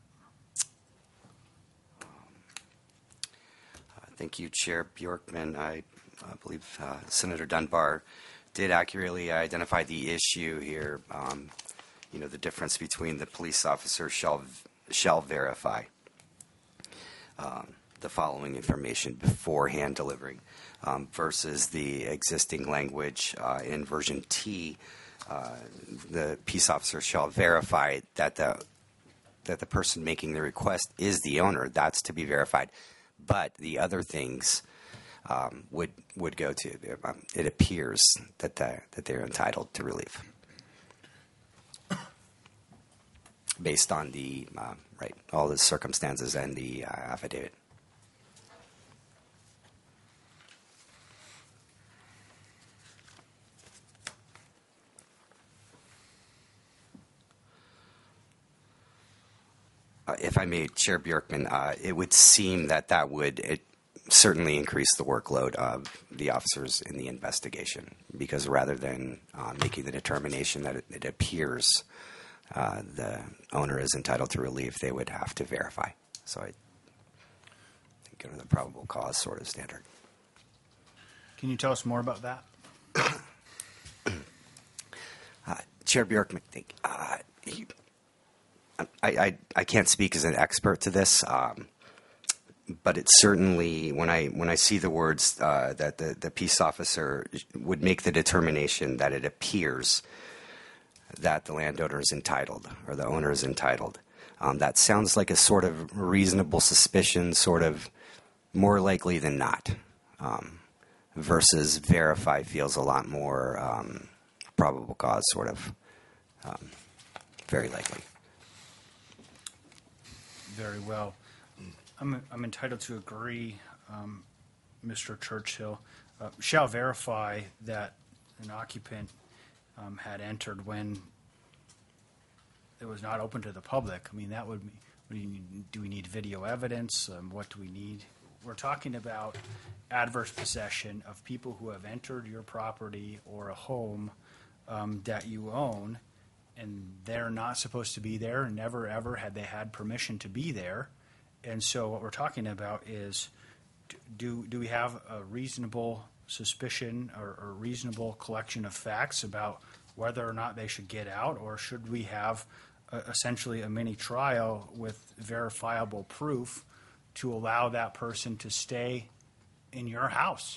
Uh, thank you, Chair Bjorkman. I, I believe uh, Senator Dunbar did accurately identify the issue here. Um, you know, the difference between the police officer shall shall verify um, the following information beforehand delivering. Um, versus the existing language uh, in version T, uh, the peace officer shall verify that the that the person making the request is the owner. That's to be verified, but the other things um, would would go to. Um, it appears that the, that they're entitled to relief based on the uh, right all the circumstances and the uh, affidavit. Uh, if I may, Chair Bjorkman, uh, it would seem that that would it certainly increase the workload of the officers in the investigation, because rather than uh, making the determination that it, it appears uh, the owner is entitled to relief, they would have to verify. So I think under the probable cause sort of standard. Can you tell us more about that? Chair Bjorkman, thank- uh, he, I, I, I can't speak as an expert to this, um, but it's certainly when I when I see the words uh, that the, the peace officer would make the determination that it appears that the landowner is entitled or the owner is entitled. Um, that sounds like a sort of reasonable suspicion, sort of more likely than not, um, versus verify feels a lot more um, probable cause, sort of um, very likely. Very well. I'm, I'm entitled to agree, um, Mister Churchill. Uh, shall verify that an occupant um, had entered when it was not open to the public. I mean, that would be, what do, you need, do we need video evidence? Um, what do we need? We're talking about adverse possession of people who have entered your property or a home um, that you own, and they're not supposed to be there, and never ever had they had permission to be there. And so what we're talking about is, do do we have a reasonable suspicion or, or reasonable collection of facts about whether or not they should get out, or should we have uh, essentially a mini trial with verifiable proof to allow that person to stay in your house?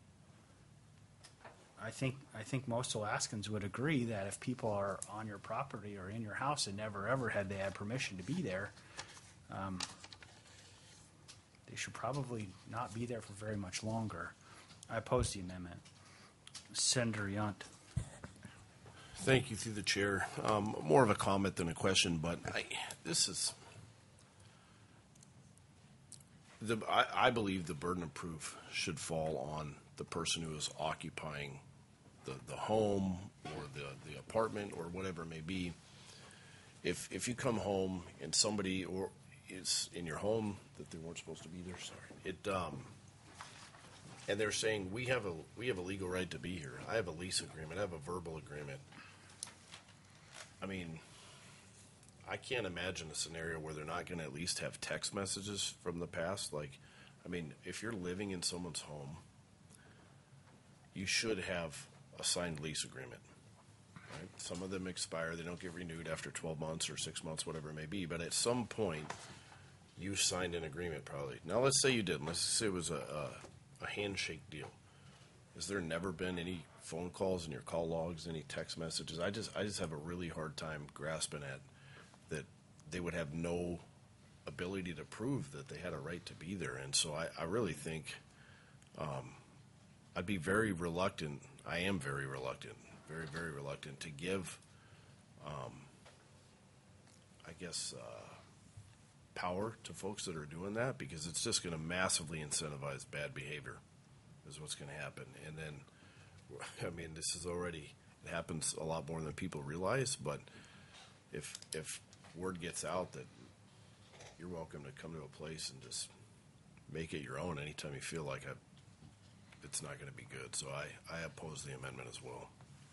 I think I think most Alaskans would agree that if people are on your property or in your house and never ever had they had permission to be there, um, they should probably not be there for very much longer. I oppose the amendment. Senator Yunt. Thank you, through the chair. Um, more of a comment than a question, but I, this is, the, I, I believe the burden of proof should fall on the person who is occupying the, the home or the, the apartment or whatever it may be. If, if you come home and somebody or is in your home that they weren't supposed to be there, sorry, it, um, and they're saying, we have a, we have a legal right to be here. I have a lease agreement. I have a verbal agreement. I mean, I can't imagine a scenario where they're not going to at least have text messages from the past. Like, I mean, if you're living in someone's home, you should have a signed lease agreement. Right? Some of them expire. They don't get renewed after twelve months or six months, whatever it may be. But at some point, you signed an agreement probably. Now, let's say you didn't. Let's say it was a, a, a handshake deal. Has there never been any phone calls in your call logs, any text messages? I just I just have a really hard time grasping at that they would have no ability to prove that they had a right to be there. And so I, I really think um, I'd be very reluctant. I am very reluctant, very, very reluctant to give, um, I guess, uh, power to folks that are doing that, because it's just going to massively incentivize bad behavior is what's going to happen. And then, I mean, this is already, it happens a lot more than people realize, but if if word gets out that you're welcome to come to a place and just make it your own anytime you feel like it, it's not going to be good. So I, I oppose the amendment as well.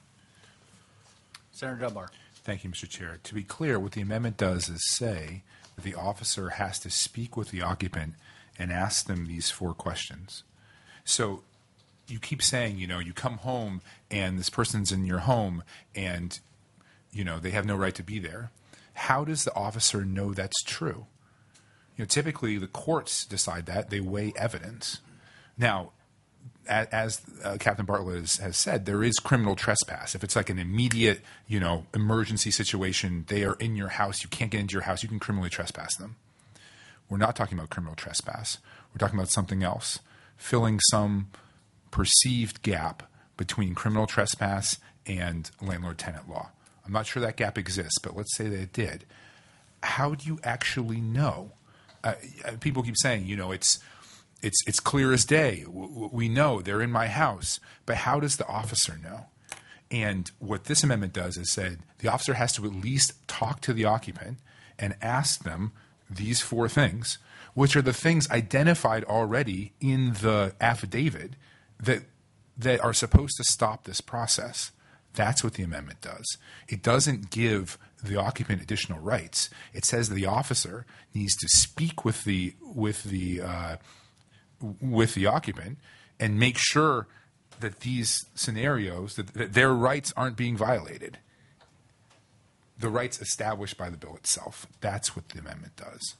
Senator Dunbar. Thank you, Mister Chair. To be clear, what the amendment does is say that the officer has to speak with the occupant and ask them these four questions. So you keep saying, you know, you come home and this person's in your home and, you know, they have no right to be there. How does the officer know that's true? You know, typically the courts decide that. They weigh evidence. Now, as uh, Captain Bartlett has, has said, there is criminal trespass. If it's like an immediate, you know, emergency situation, they are in your house, you can't get into your house, you can criminally trespass them. We're not talking about criminal trespass. We're talking about something else, filling some perceived gap between criminal trespass and landlord-tenant law. I'm not sure that gap exists, but let's say that it did. How do you actually know? Uh, people keep saying, you know, it's it's it's clear as day. We know they're in my house, but how does the officer know? And what this amendment does is said the officer has to at least talk to the occupant and ask them these four things, which are the things identified already in the affidavit that that are supposed to stop this process. That's what the amendment does. It doesn't give the occupant additional rights. It says the officer needs to speak with the with the uh, with the occupant and make sure that these scenarios, that, that their rights aren't being violated. the rights established by the bill itself. That's what the amendment does.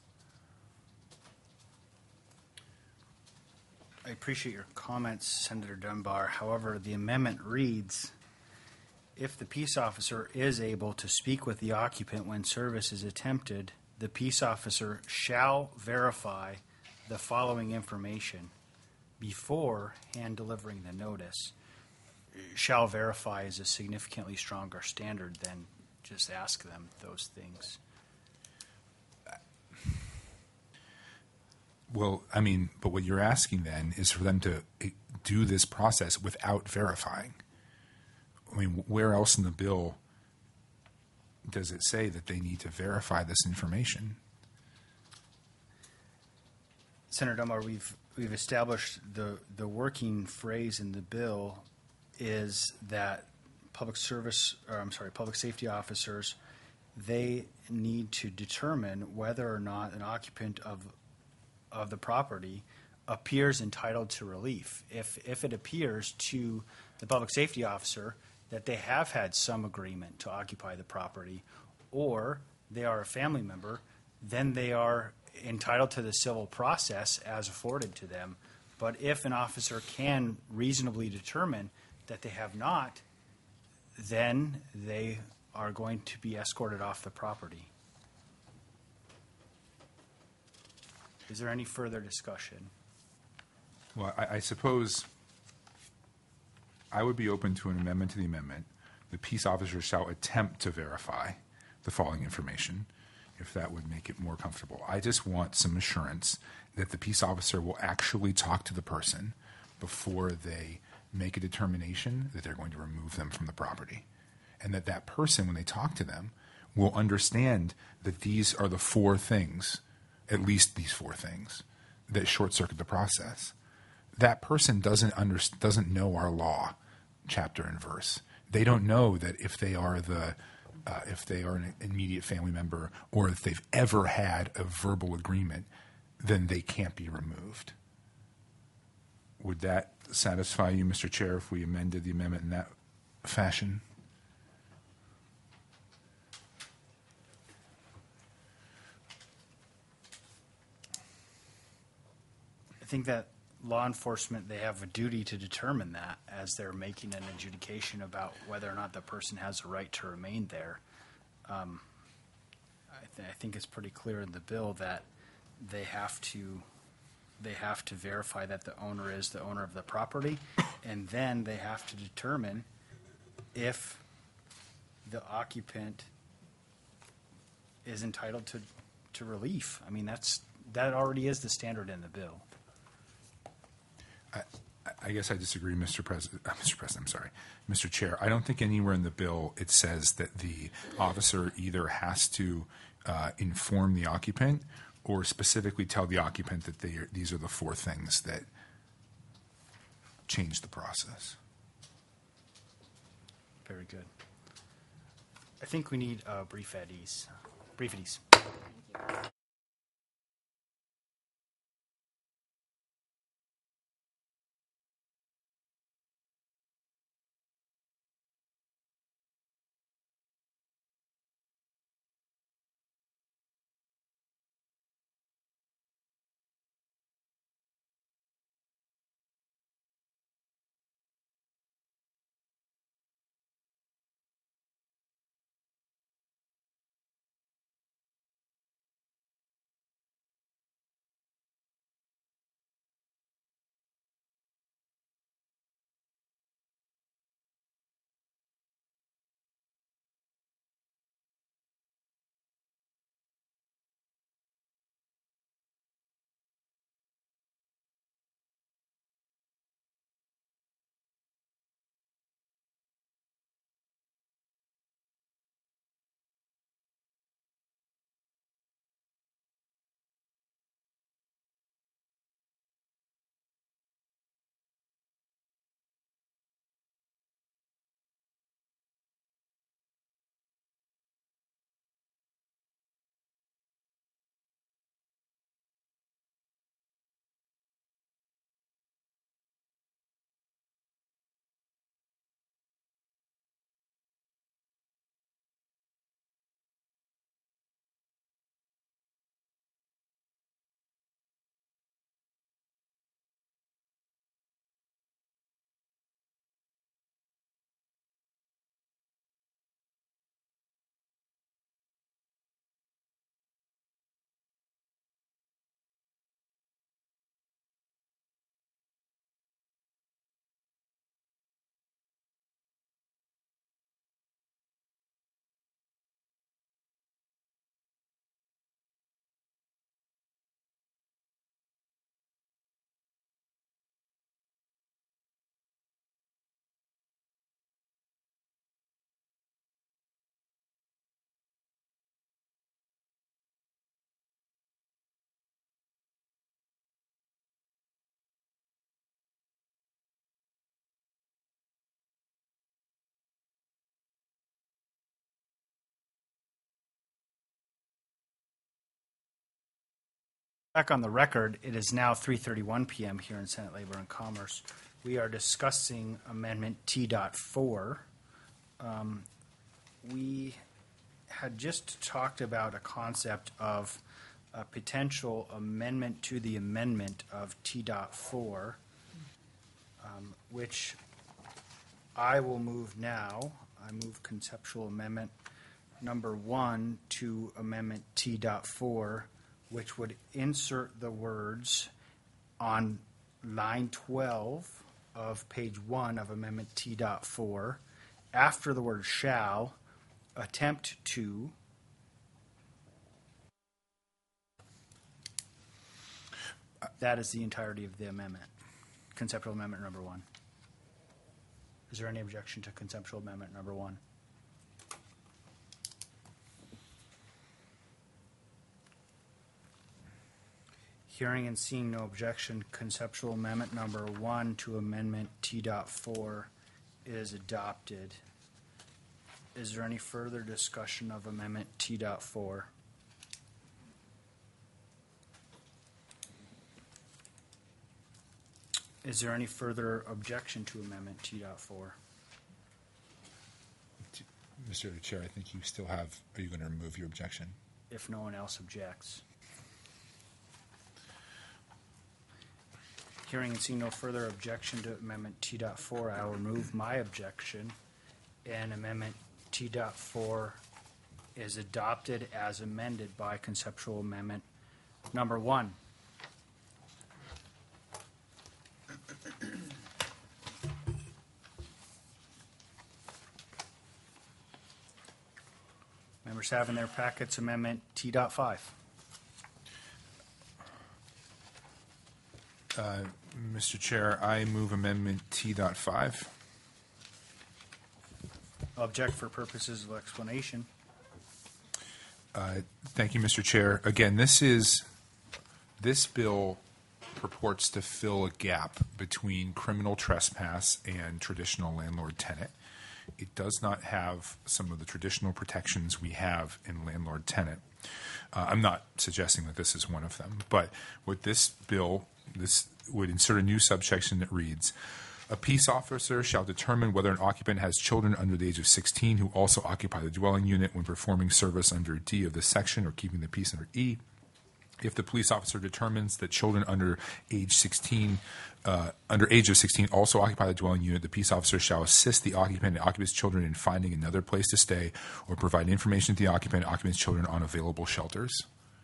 I appreciate your comments, Senator Dunbar. However, the amendment reads, if the peace officer is able to speak with the occupant when service is attempted, the peace officer shall verify the following information before hand delivering the notice. Shall verify is a significantly stronger standard than just ask them those things. Well, I mean, but what you're asking then is for them to do this process without verifying. I mean, where else in the bill does it say that they need to verify this information? Senator Dunbar, we've we've established the the working phrase in the bill is that public service, or I'm sorry, public safety officers, they need to determine whether or not an occupant of of the property appears entitled to relief. If if it appears to the public safety officer that they have had some agreement to occupy the property, or they are a family member, then they are entitled to the civil process as afforded to them. But if an officer can reasonably determine that they have not, then they are going to be escorted off the property. Is there any further discussion? Well, I, I suppose I would be open to an amendment to the amendment. The peace officer shall attempt to verify the following information, if that would make it more comfortable. I just want some assurance that the peace officer will actually talk to the person before they make a determination that they're going to remove them from the property. And that that person, when they talk to them, will understand that these are the four things, at least these four things, that short-circuit the process. That person doesn't under, doesn't know our law, chapter and verse. They don't know that if they are the uh, if they are an immediate family member, or if they've ever had a verbal agreement, then they can't be removed. Would that satisfy you, Mister Chair, if we amended the amendment in that fashion? I think that law enforcement, they have a duty to determine that as they're making an adjudication about whether or not the person has a right to remain there. Um, I, th- I think it's pretty clear in the bill that they have to they have to verify that the owner is the owner of the property, and then they have to determine if the occupant is entitled to, to relief. I mean, that's that already is the standard in the bill. I, I guess I disagree, Mister President. Uh, Mister President, I'm sorry, Mister Chair. I don't think anywhere in the bill it says that the officer either has to uh, inform the occupant or specifically tell the occupant that they are, these are the four things that change the process. Very good. I think we need uh, brief at ease. Brief at ease. Back on the record, it is now three thirty-one p.m. here in Senate Labor and Commerce. We are discussing Amendment T dot four. Um, we had just talked about a concept of a potential amendment to the amendment of T dot four, um, which I will move now. I move conceptual amendment number one to Amendment T dot four, which would insert the words on line twelve of page one of Amendment T dot four, after the word shall, attempt to that is the entirety of the amendment, conceptual amendment number one. Is there any objection to conceptual amendment number one? Hearing and seeing no objection, conceptual amendment number one to amendment T dot four is adopted. Is there any further discussion of amendment T dot four? Is there any further objection to amendment T dot four? Mister Chair, I think you still have, are you going to remove your objection? If no one else objects. Hearing and seeing no further objection to amendment T dot four, I will remove my objection, and amendment T dot four is adopted as amended by conceptual amendment number one. Members have in their packets amendment T dot five. Uh, Mister Chair, I move amendment T dot five. Object for purposes of explanation. Uh, thank you, Mister Chair. Again, this is this bill purports to fill a gap between criminal trespass and traditional landlord-tenant. It does not have some of the traditional protections we have in landlord-tenant. Uh, I'm not suggesting that this is one of them, but with this bill, this would insert a new subsection that reads, a peace officer shall determine whether an occupant has children under the age of sixteen who also occupy the dwelling unit when performing service under D of this section or keeping the peace under E. If the police officer determines that children under age sixteen, uh, under age of sixteen also occupy the dwelling unit, the peace officer shall assist the occupant and occupant's children in finding another place to stay or provide information to the occupant and occupant's children on available shelters.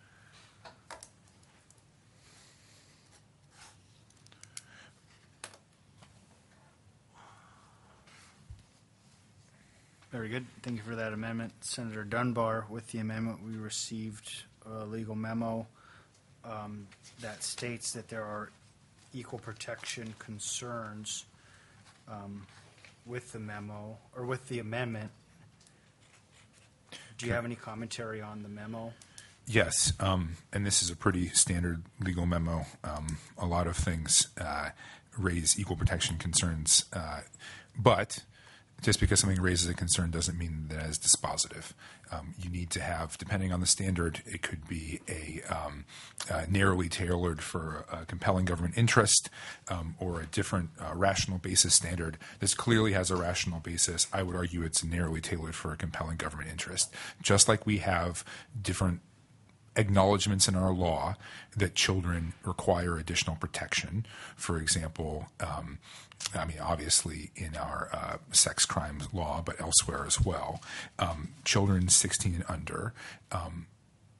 Very good. Thank you for that amendment. Senator Dunbar, with the amendment, we received a legal memo um, that states that there are equal protection concerns um, with the memo, or with the amendment. Do you have any commentary on the memo? Yes, um, and this is a pretty standard legal memo. Um, a lot of things uh, raise equal protection concerns, uh, but just because something raises a concern doesn't mean that it's dispositive. Um, you need to have, depending on the standard, it could be a um, uh, narrowly tailored for a compelling government interest um, or a different uh, rational basis standard. This clearly has a rational basis. I would argue it's narrowly tailored for a compelling government interest. Just like we have different acknowledgments in our law that children require additional protection. For example, um, I mean, obviously in our uh, sex crimes law, but elsewhere as well. Um, children sixteen and under, um,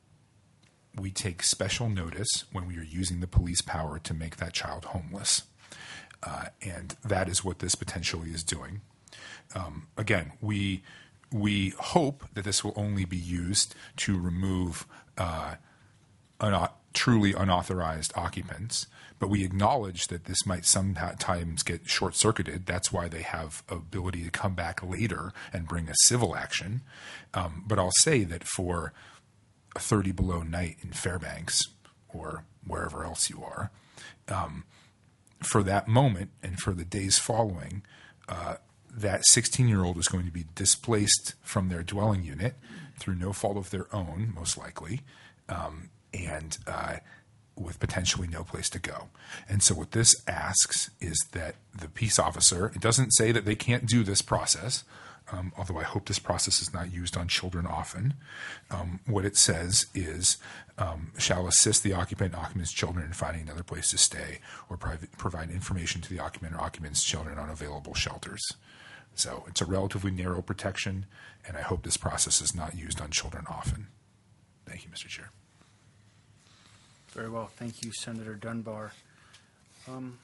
we take special notice when we are using the police power to make that child homeless. Uh, and that is what this potentially is doing. Um, again, we we hope that this will only be used to remove uh, un- truly unauthorized occupants, but we acknowledge that this might sometimes get short-circuited. That's why they have ability to come back later and bring a civil action. Um, but I'll say that for a thirty below night in Fairbanks or wherever else you are, um, for that moment and for the days following, uh, that sixteen-year-old is going to be displaced from their dwelling unit through no fault of their own, most likely, um, and uh, with potentially no place to go. And so what this asks is that the peace officer, it doesn't say that they can't do this process, um, although I hope this process is not used on children often. Um, what it says is, um, shall assist the occupant and occupant's children in finding another place to stay, or private, provide information to the occupant or occupant's children on available shelters. So it's a relatively narrow protection, and I hope this process is not used on children often. Thank you, Mister Chair. Very well. Thank you, Senator Dunbar. Um,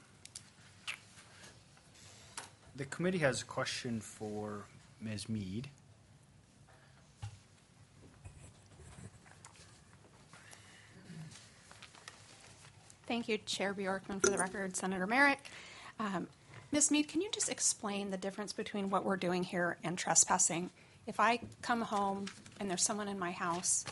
the committee has a question for Miz Mead. Thank you, Chair Bjorkman. For the record, Senator Merrick. Um, Miz Mead, can you just explain the difference between what we're doing here and trespassing? If I come home and there's someone in my house,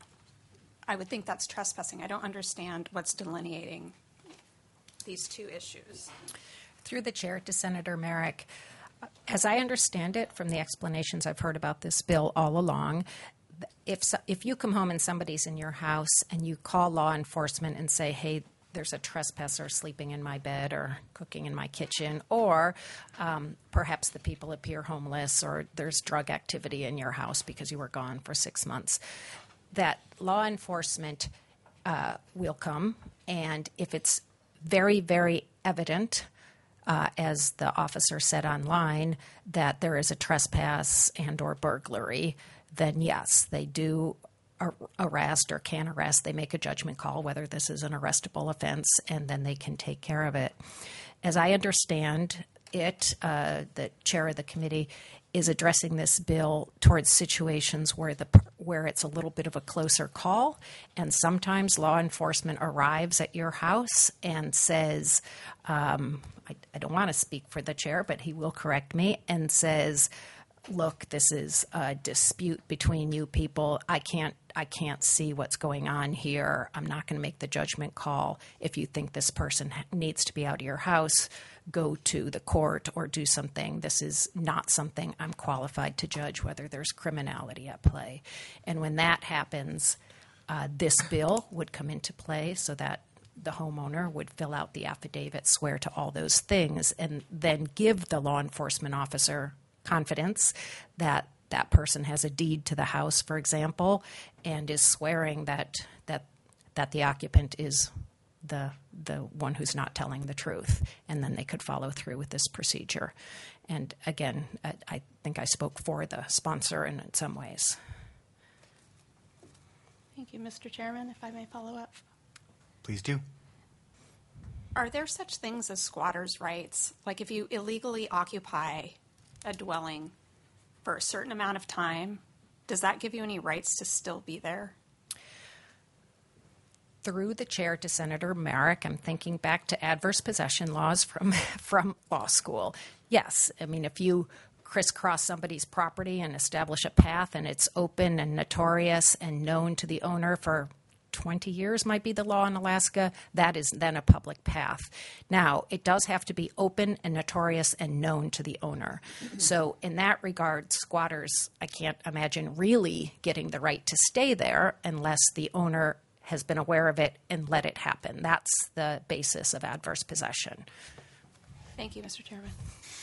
I would think that's trespassing. I don't understand what's delineating these two issues. Through the chair to Senator Merrick, as I understand it from the explanations I've heard about this bill all along, if so, if you come home and somebody's in your house and you call law enforcement and say, hey, there's a trespasser sleeping in my bed or cooking in my kitchen, or um, perhaps the people appear homeless, or there's drug activity in your house because you were gone for six months, that law enforcement uh, will come, and if it's very, very evident, uh, as the officer said online, that there is a trespass and or burglary, then yes, they do ar- arrest or can arrest. They make a judgment call whether this is an arrestable offense, and then they can take care of it. As I understand it, uh, the chair of the committee is addressing this bill towards situations where the where it's a little bit of a closer call, and sometimes law enforcement arrives at your house and says, um, I, I don't want to speak for the chair, but he will correct me, and says, look, this is a dispute between you people. I can't I can't see what's going on here. I'm not going to make the judgment call. If you think this person needs to be out of your house, go to the court or do something. This is not something I'm qualified to judge whether there's criminality at play. And when that happens, uh, this bill would come into play so that the homeowner would fill out the affidavit, swear to all those things, and then give the law enforcement officer confidence that that person has a deed to the house, for example, and is swearing that that that the occupant is the the one who's not telling the truth, and then they could follow through with this procedure. And again, I, I think I spoke for the sponsor in some ways. Thank you, Mister Chairman. If I may follow up. Please do. Are there such things as squatters' rights? Like if you illegally occupy a dwelling for a certain amount of time, does that give you any rights to still be there? Through the chair to Senator Merrick, I'm thinking back to adverse possession laws from from law school. Yes, I mean, if you crisscross somebody's property and establish a path and it's open and notorious and known to the owner for twenty years might be the law in Alaska, that is then a public path. Now, it does have to be open and notorious and known to the owner. Mm-hmm. So in that regard, squatters, I can't imagine really getting the right to stay there unless the owner has been aware of it and let it happen. That's the basis of adverse possession. Thank you, Mister Chairman.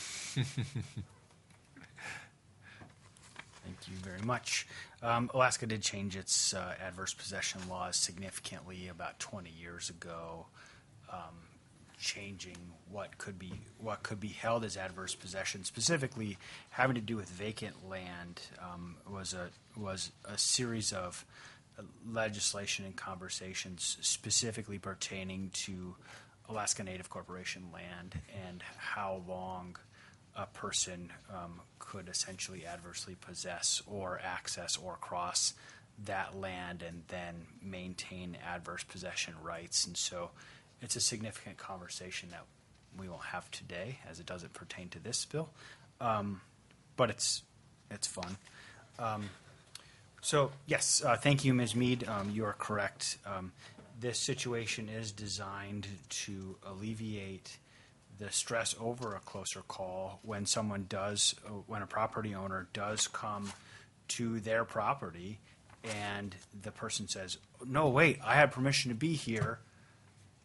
Thank you very much. Um, Alaska did change its uh, adverse possession laws significantly about twenty years ago, um, changing what could be what could be held as adverse possession, specifically having to do with vacant land. Um, was a was a series of legislation and conversations specifically pertaining to Alaska Native Corporation land and how long a person um, could essentially adversely possess or access or cross that land and then maintain adverse possession rights. And so it's a significant conversation that we won't have today as it doesn't pertain to this bill, um, but it's it's fun. Um, so yes, uh, thank you, Miz Mead. Um, you are correct. Um, this situation is designed to alleviate the stress over a closer call when someone does, uh, when a property owner does come to their property and the person says, no, wait, I had permission to be here.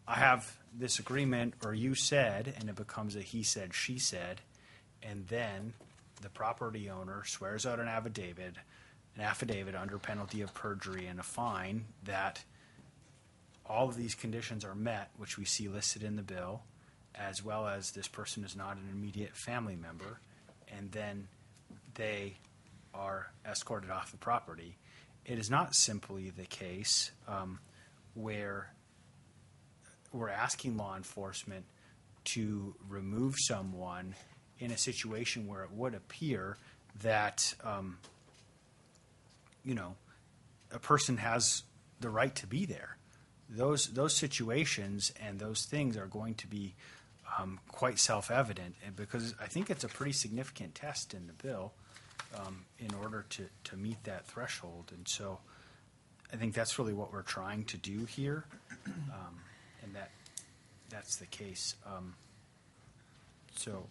I have this agreement, or you said, and it becomes a he said, she said, and then the property owner swears out an affidavit, an affidavit under penalty of perjury and a fine that all of these conditions are met, which we see listed in the bill, as well as this person is not an immediate family member, and then they are escorted off the property. It is not simply the case um, where we're asking law enforcement to remove someone in a situation where it would appear that, um, you know, a person has the right to be there. Those those situations and those things are going to be um, quite self-evident, and because I think it's a pretty significant test in the bill um, in order to, to meet that threshold. And so I think that's really what we're trying to do here, um, and that that's the case. Um, so.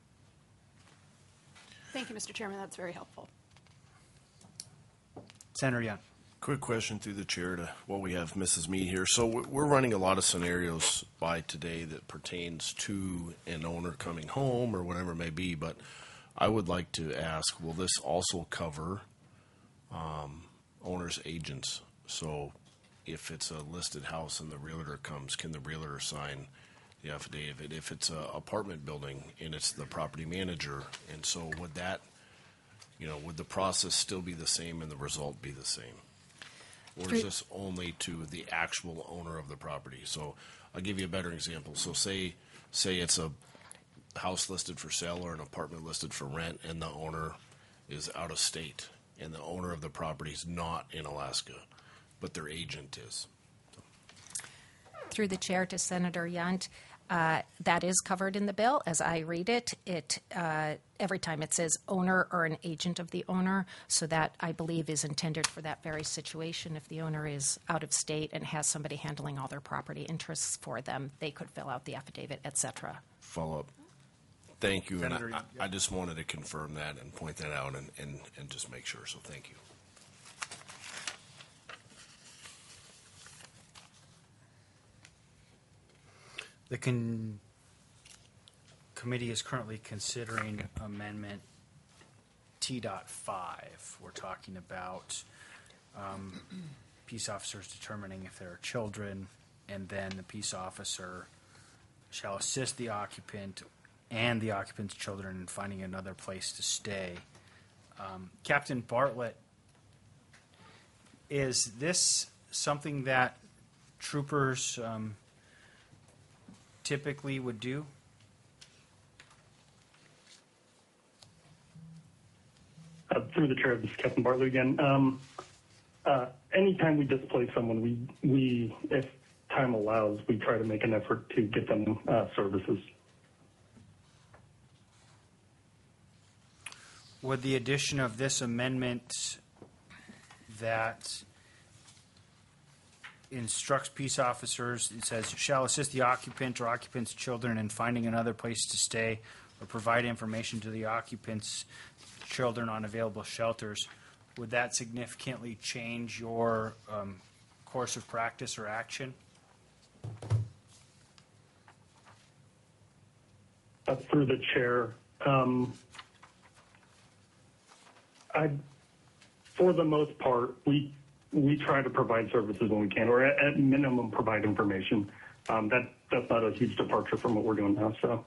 Thank you, Mister Chairman. That's very helpful. Senator Young. Quick question through the chair to while we have Missus Mead here. So we- we're running a lot of scenarios by today that pertains to an owner coming home or whatever it may be, but I would like to ask, will this also cover um, owner's agents? So if it's a listed house and the realtor comes, can the realtor sign the affidavit? If it's an apartment building and it's the property manager, and so would that, you know, would the process still be the same and the result be the same? Or is this only to the actual owner of the property? So I'll give you a better example. So say say it's a house listed for sale or an apartment listed for rent, and the owner is out of state, and the owner of the property is not in Alaska, but their agent is. Through the chair to Senator Yunt, uh, that is covered in the bill. As I read it, it uh, every time it says owner or an agent of the owner, so that I believe is intended for that very situation. If the owner is out of state and has somebody handling all their property interests for them, they could fill out the affidavit, et cetera. Follow up. Thank you. Senator, and I, yeah. I just wanted to confirm that and point that out and, and, and just make sure. So thank you. The con- committee is currently considering amendment T dot five. We're talking about um, peace officers determining if there are children, and then the peace officer shall assist the occupant and the occupant's children in finding another place to stay. Um, Captain Bartlett, is this something that troopers um, typically would do? Uh, through the chair, this is Captain Bartlett again. Um, uh, anytime we displace someone, we, we, if time allows, we try to make an effort to get them uh, services. Would the addition of this amendment that instructs peace officers, it says, shall assist the occupant or occupant's children in finding another place to stay or provide information to the occupant's children on available shelters, would that significantly change your um, course of practice or action? Uh, through the chair, um, I, for the most part, we we try to provide services when we can, or at, at minimum provide information. Um, that that's not a huge departure from what we're doing now. So,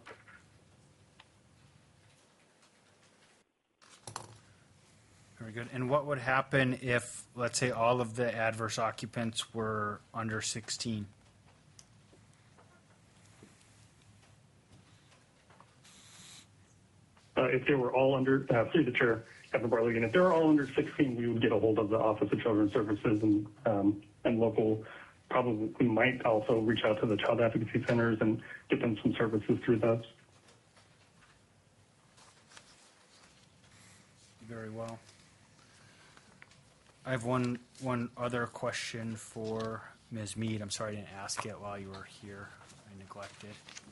Very good. And what would happen if, let's say, all of the adverse occupants were under sixteen? uh, if they were all under, uh, through the chair, Captain Bartlett, again, if they were all under sixteen, we would get a hold of the Office of Children's Services and um, and local. Probably we might also reach out to the child advocacy centers and get them some services through those. Very well. I have one one other question for Miz Mead. I'm sorry I didn't ask it while you were here. I neglected.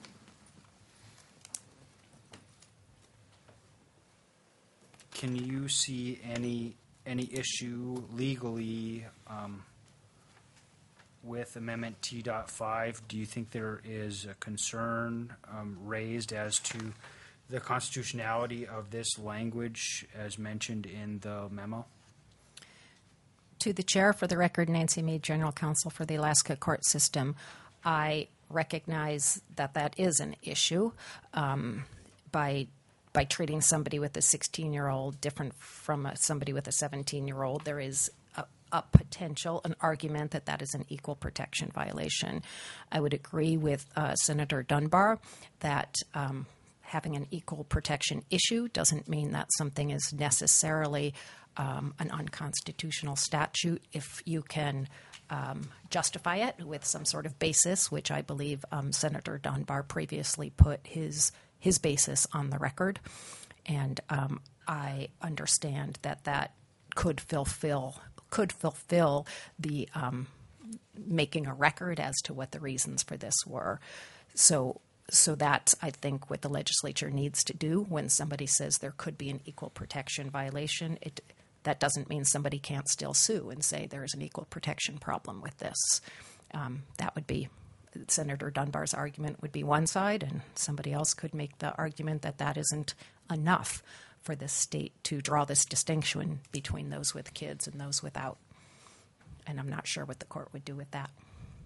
Can you see any any issue legally um, with Amendment T dot five, do you think there is a concern um, raised as to the constitutionality of this language as mentioned in the memo? To the chair, for the record, Nancy Mead, General Counsel for the Alaska Court System. I recognize that that is an issue. Um, by by treating somebody with a sixteen-year-old different from a, somebody with a seventeen-year-old, there is a, a potential, an argument that that is an equal protection violation. I would agree with uh, Senator Dunbar that um, having an equal protection issue doesn't mean that something is necessarily um, an unconstitutional statute if you can um, justify it with some sort of basis, which I believe um, Senator Dunbar previously put his his basis on the record. And um, I understand that that could fulfill could fulfill the um, making a record as to what the reasons for this were. So. So that's, I think, what the legislature needs to do when somebody says there could be an equal protection violation. It, that doesn't mean somebody can't still sue and say there's an equal protection problem with this. Um, that would be, Senator Dunbar's argument would be one side, and somebody else could make the argument that that isn't enough for the state to draw this distinction between those with kids and those without. And I'm not sure what the court would do with that.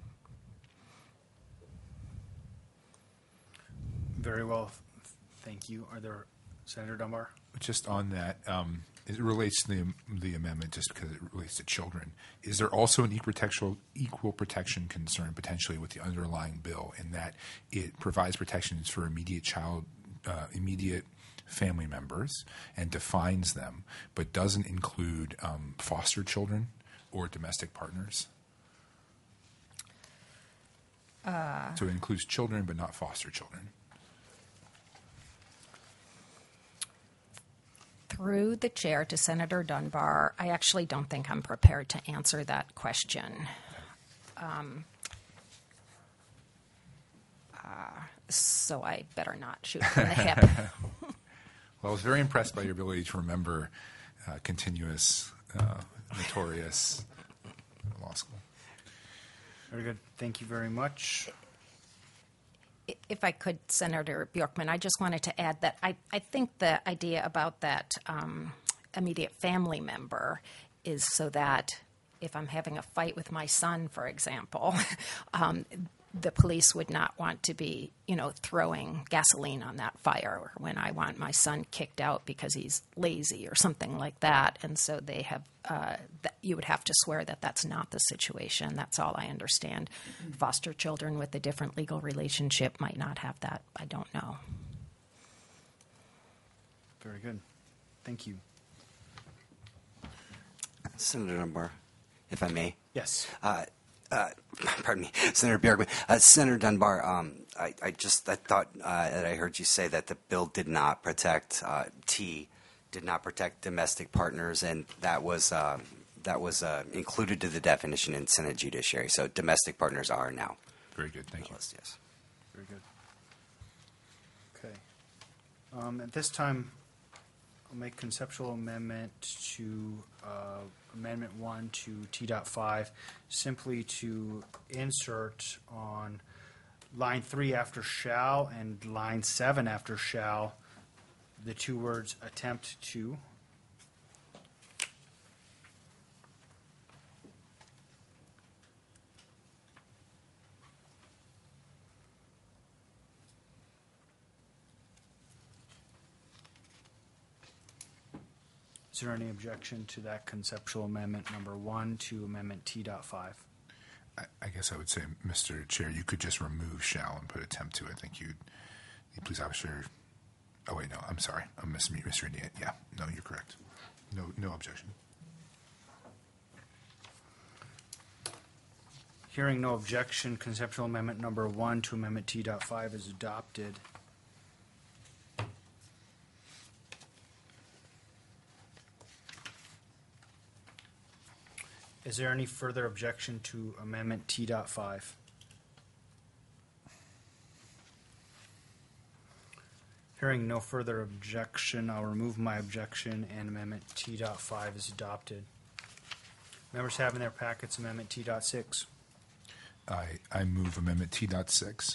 Very well. Thank you. Are there, Senator Dunbar? Just on that, um, it relates to the, the amendment just because it relates to children. Is there also an equal protection, equal protection concern potentially with the underlying bill in that it provides protections for immediate child, uh, immediate family members and defines them, but doesn't include um, foster children or domestic partners? Uh, so it includes children but not foster children. Through the chair to Senator Dunbar, I actually don't think I'm prepared to answer that question. Um, uh, so I better not shoot from the hip. Well, I was very impressed by your ability to remember uh, continuous, uh, notorious law school. Very good. Thank you very much. If I could, Senator Bjorkman, I just wanted to add that I, I think the idea about that um, immediate family member is so that if I'm having a fight with my son, for example, um, the police would not want to be, you know, throwing gasoline on that fire, or when I want my son kicked out because he's lazy or something like that. And so they have, uh, th- you would have to swear that that's not the situation. That's all I understand. Mm-hmm. Foster children with a different legal relationship might not have that. I don't know. Very good. Thank you. Senator Dunbar, if I may. Yes. Uh, Uh, pardon me, Senator Bjorkman. Uh, Senator Dunbar, um, I, I just I thought uh, that I heard you say that the bill did not protect uh, T, did not protect domestic partners, and that was uh, that was uh, included to the definition in Senate Judiciary. So domestic partners are now. Very good, thank you. List, yes. Very good. Okay. Um, at this time, I'll make conceptual amendment to uh, Amendment one to T dot five, simply to insert on line three after shall and line seven after shall the two words attempt to. Is there any objection to that conceptual amendment number one to Amendment T dot five? I, I guess I would say, Mister Chair, you could just remove shall and put attempt to. I think you'd, you police officer. Oh wait, no, I'm sorry, I'm mis- misreading it. Yeah, no, you're correct. No, no objection. Hearing no objection, conceptual amendment number one to Amendment T dot five is adopted. Is there any further objection to Amendment T dot five? Hearing no further objection, I'll remove my objection and Amendment T dot five is adopted. Members have in their packets Amendment T dot six. I, I move Amendment T dot six.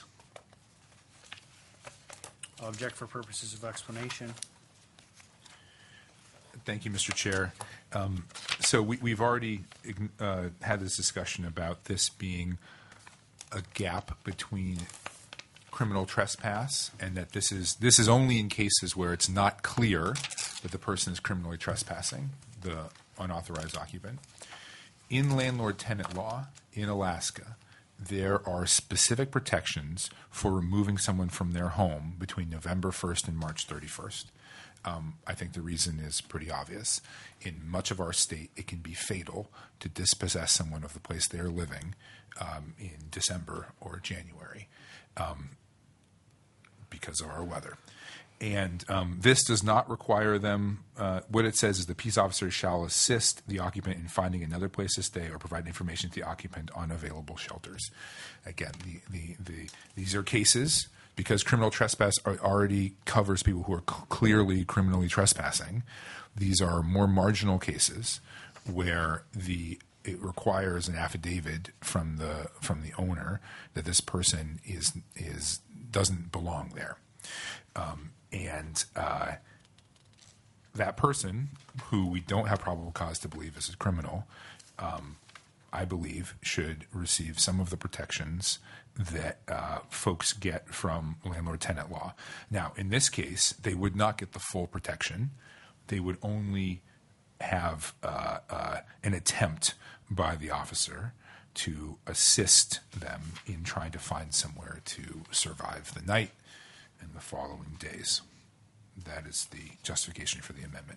I'll object for purposes of explanation. Thank you, Mister Chair. Um, so we, we've already uh, had this discussion about this being a gap between criminal trespass, and that this is this is only in cases where it's not clear that the person is criminally trespassing, the unauthorized occupant. In landlord-tenant law in Alaska, there are specific protections for removing someone from their home between November first and March thirty-first. Um, I think the reason is pretty obvious. In much of our state, it can be fatal to dispossess someone of the place they are living um, in December or January um, because of our weather. And um, this does not require them. Uh, what it says is the peace officer shall assist the occupant in finding another place to stay or provide information to the occupant on available shelters. Again, the, the, the, these are cases because criminal trespass are, already covers people who are c- clearly criminally trespassing. These are more marginal cases where the it requires an affidavit from the from the owner that this person is is doesn't belong there. Um, and uh, that person, who we don't have probable cause to believe is a criminal, um, I believe should receive some of the protections that uh, folks get from landlord-tenant law. Now, in this case, they would not get the full protection. They would only have uh, uh, an attempt by the officer to assist them in trying to find somewhere to survive the night and the following days. That is the justification for the amendment.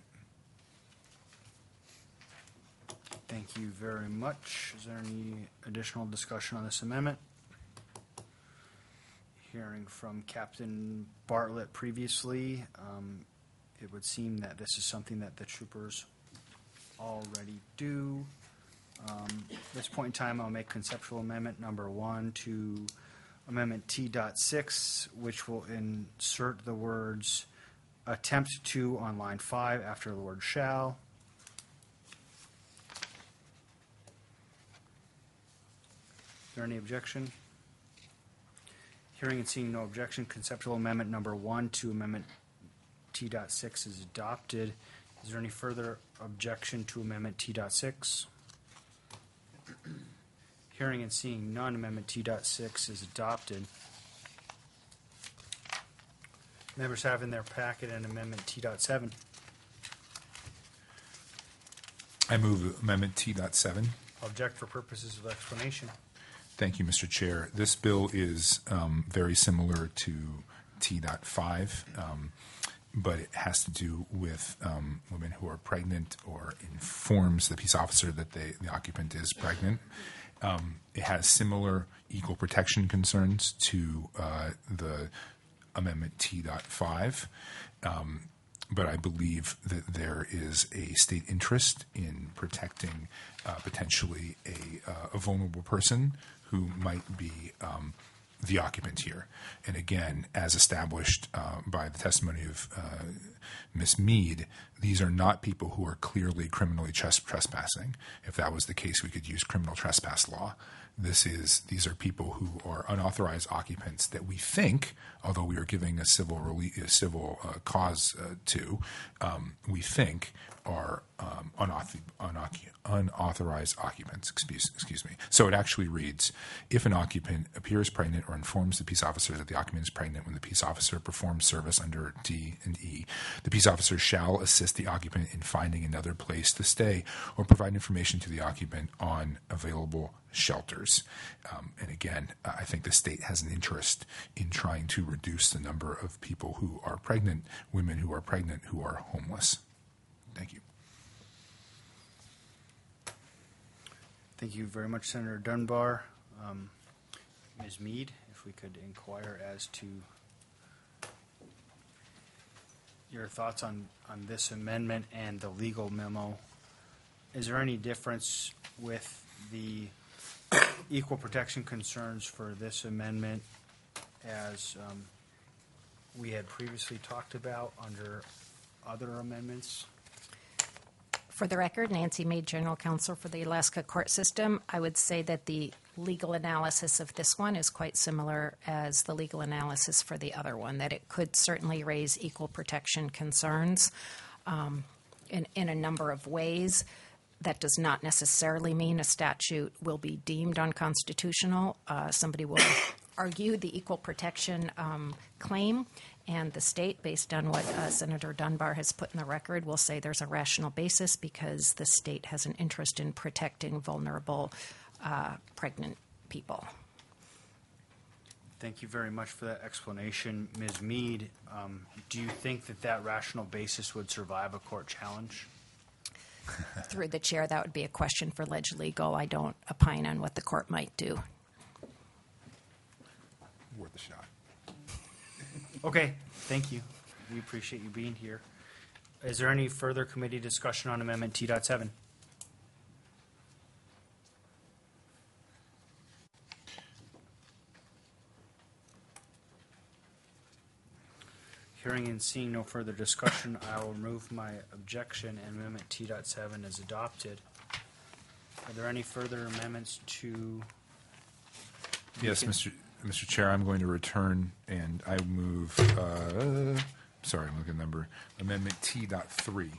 Thank you very much. Is there any additional discussion on this amendment? Hearing from Captain Bartlett previously, um, it would seem that this is something that the troopers already do. Um, at this point in time, I'll make conceptual amendment number one to Amendment T dot six, which will insert the words attempt to on line five after the word shall. Is there any objection? Hearing and seeing no objection, conceptual amendment number one to Amendment T dot six is adopted. Is there any further objection to Amendment T dot six? Hearing and seeing none, Amendment T dot six is adopted. Members have in their packet an Amendment T dot seven. I move Amendment T dot seven. Object for purposes of explanation. Thank you, Mister Chair. This bill is um, very similar to T dot five, um, but it has to do with um, women who are pregnant or informs the peace officer that they, the occupant is pregnant. Um, it has similar equal protection concerns to uh, the Amendment T dot five, um, but I believe that there is a state interest in protecting uh, potentially a, uh, a vulnerable person who might be um, the occupant here. And again, as established uh, by the testimony of uh, Miz Mead, these are not people who are clearly criminally tres- trespassing. If that was the case, we could use criminal trespass law. This is these are people who are unauthorized occupants that we think, although we are giving a civil rele- a civil uh, cause uh, to, um, we think are um, unauthor- unauth- unauthorized occupants. Excuse, excuse me. So it actually reads: if an occupant appears pregnant or informs the peace officer that the occupant is pregnant when the peace officer performs service under D and E, the peace officer shall assist the occupant in finding another place to stay or provide information to the occupant on available shelters. Um, and again, I think the state has an interest in trying to reduce the number of people who are pregnant, women who are pregnant, who are homeless. Thank you. Thank you very much, Senator Dunbar. Um, Miz Mead, if we could inquire as to your thoughts on, on this amendment and the legal memo. Is there any difference with the equal protection concerns for this amendment as um, we had previously talked about under other amendments? For the record, Nancy Mead, General Counsel for the Alaska Court System. I would say that the legal analysis of this one is quite similar as the legal analysis for the other one, that it could certainly raise equal protection concerns um, in, in a number of ways. That does not necessarily mean a statute will be deemed unconstitutional. Uh, somebody will argue the equal protection um, claim, and the state, based on what uh, Senator Dunbar has put in the record, will say there's a rational basis because the state has an interest in protecting vulnerable uh, pregnant people. Thank you very much for that explanation. Miz Mead, um, do you think that that rational basis would survive a court challenge? Through the chair, that would be a question for Ledge Legal. I don't opine on what the court might do. Worth a shot. Okay, thank you. We appreciate you being here. Is there any further committee discussion on Amendment T seven? Hearing and seeing no further discussion, I will remove my objection and Amendment T seven is adopted. Are there any further amendments to? Yes, Mister Mister Chair, I'm going to return and I move, uh, sorry, I'm looking at the number, Amendment T dot three.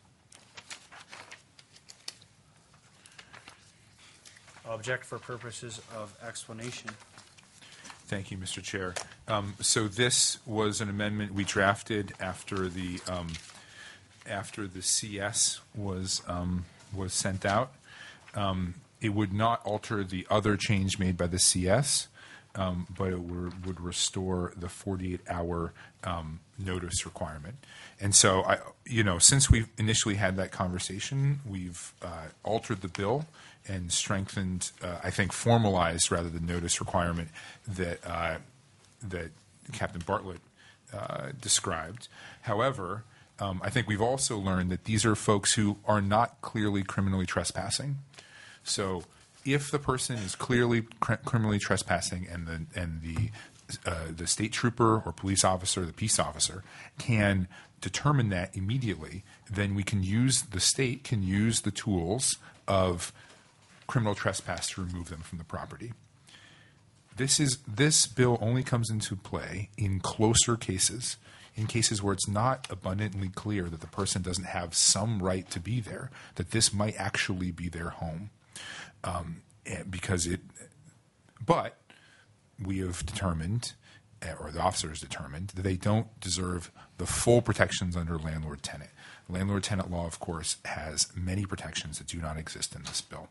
I'll object for purposes of explanation. Thank you, Mister Chair. Um, so this was an amendment we drafted after the um, after the C S was um, was sent out. Um, it would not alter the other change made by the C S, um, but it were, would restore the forty-eight hour um, notice requirement. And so, I, you know, since we initially had that conversation, we've uh, altered the bill and strengthened, uh, I think, formalized rather than notice requirement that uh, that Captain Bartlett uh, described. However, um, I think we've also learned that these are folks who are not clearly criminally trespassing. So, if the person is clearly cr- criminally trespassing, and the and the uh, the state trooper or police officer, the peace officer, can determine that immediately, then we can use the state can use the tools of criminal trespass to remove them from the property. This is this bill only comes into play in closer cases, in cases where it's not abundantly clear that the person doesn't have some right to be there, that this might actually be their home, um, because it. But we have determined, or the officers determined, that they don't deserve the full protections under landlord-tenant. Landlord-tenant law, of course, has many protections that do not exist in this bill.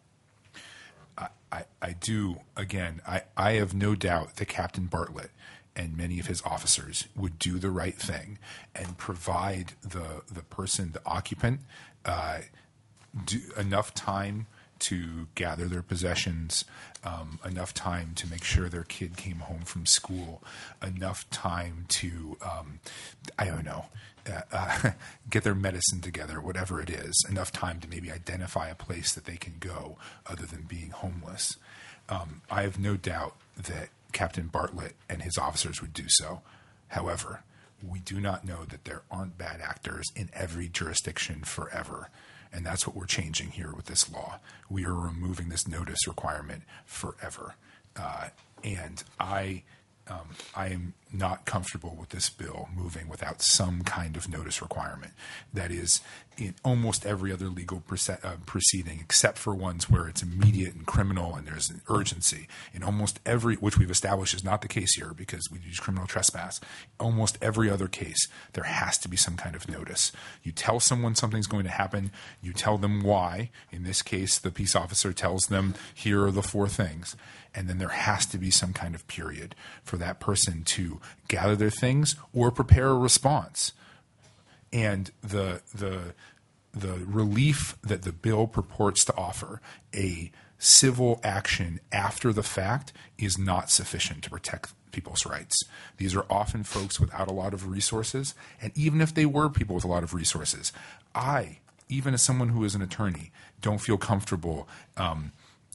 I, I, I do, again, I, I have no doubt that Captain Bartlett and many of his officers would do the right thing and provide the, the person, the occupant, uh, do, enough time to gather their possessions, um, enough time to make sure their kid came home from school, enough time to, um, I don't know, uh, uh, get their medicine together, whatever it is, enough time to maybe identify a place that they can go other than being homeless. Um, I have no doubt that Captain Bartlett and his officers would do so. However, we do not know that there aren't bad actors in every jurisdiction forever. And that's what we're changing here with this law. We are removing this notice requirement forever. Uh, and I, um, I am not comfortable with this bill moving without some kind of notice requirement. That is, in almost every other legal proce- uh, proceeding, except for ones where it's immediate and criminal and there's an urgency. In almost every, which we've established is not the case here because we use criminal trespass, almost every other case, there has to be some kind of notice. You tell someone something's going to happen, you tell them why. In this case, the peace officer tells them, here are the four things. And then there has to be some kind of period for that person to gather their things or prepare a response. And the the the relief that the bill purports to offer, a civil action after the fact, is not sufficient to protect people's rights. These are often folks without a lot of resources, and even if they were people with a lot of resources, I, even as someone who is an attorney, don't feel comfortable um,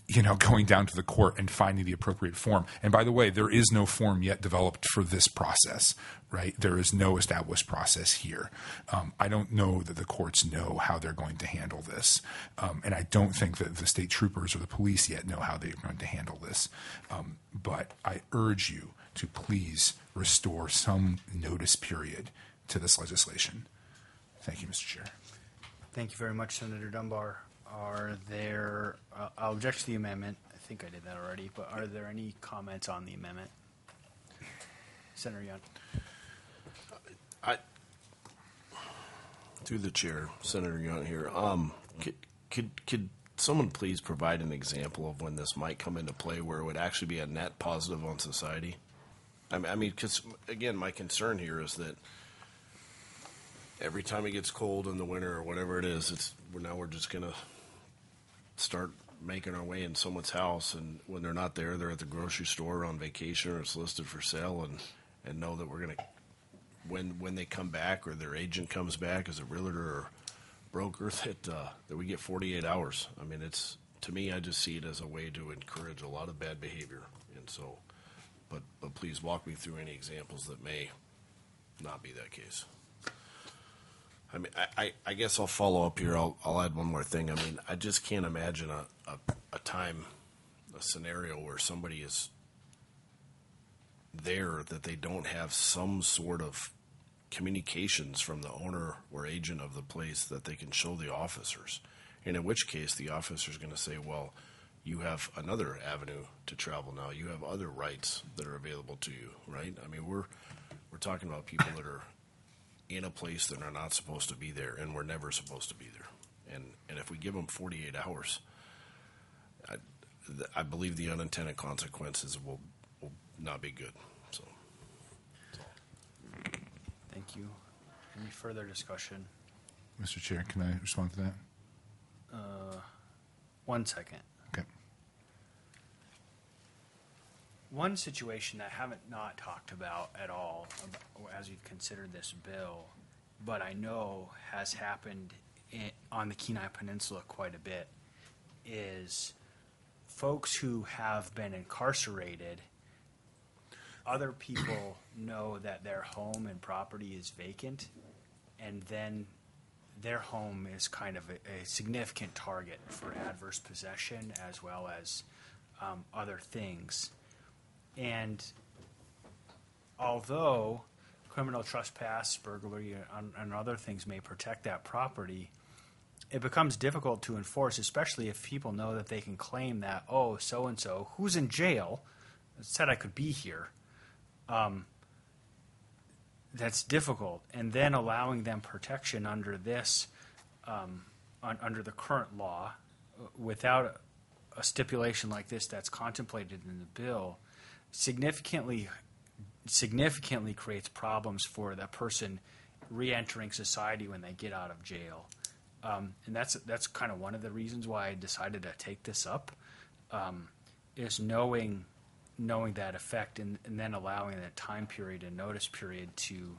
you know, going down to the court and finding the appropriate form. And by the way, there is no form yet developed for this process, right? There is no established process here. Um, I don't know that the courts know how they're going to handle this. Um, and I don't think that the state troopers or the police yet know how they're going to handle this. Um, but I urge you to please restore some notice period to this legislation. Thank you, Mister Chair. Thank you very much, Senator Dunbar. Are there, uh, I'll object to the amendment. I think I did that already, but are there any comments on the amendment? Senator Young. I, through the chair, Senator Young here. Um, could, could could someone please provide an example of when this might come into play where it would actually be a net positive on society? I mean, I mean, because again, my concern here is that every time it gets cold in the winter or whatever it is, it's we're now we're just gonna start making our way in someone's house, and when they're not there, they're at the grocery store on vacation or it's listed for sale, and and know that we're gonna when when they come back or their agent comes back as a realtor or broker that uh, that we get forty-eight hours. I mean, it's to me, I just see it as a way to encourage a lot of bad behavior, and so. But but please walk me through any examples that may not be that case. I mean, I, I, I guess I'll follow up here. I'll, I'll add one more thing. I mean, I just can't imagine a, a, a time, a scenario where somebody is there that they don't have some sort of communications from the owner or agent of the place that they can show the officers. And in which case, the officer's going to say, well, you have another avenue to travel now. You have other rights that are available to you, right? I mean, we're we're talking about people that are in a place that are not supposed to be there, and we're never supposed to be there. And and if we give them forty-eight hours, I, I believe the unintended consequences will, will not be good. So, Thank you. Any further discussion? Mister Chair, can I respond to that? Uh, one second. Okay. One situation I haven't not talked about at all about, as we've considered this bill, but I know has happened in, on the Kenai Peninsula quite a bit, is folks who have been incarcerated, other people know that their home and property is vacant, and then their home is kind of a, a significant target for adverse possession as well as um, other things. And although criminal trespass, burglary, and, and other things may protect that property, it becomes difficult to enforce, especially if people know that they can claim that, oh, so-and-so, who's in jail, said I could be here. Um, that's difficult. And then allowing them protection under this, um, un, under the current law, without a, a stipulation like this that's contemplated in the bill, significantly significantly creates problems for that person re-entering society when they get out of jail. Um, and that's that's kind of one of the reasons why I decided to take this up, um, is knowing knowing that effect and, and then allowing that time period and notice period to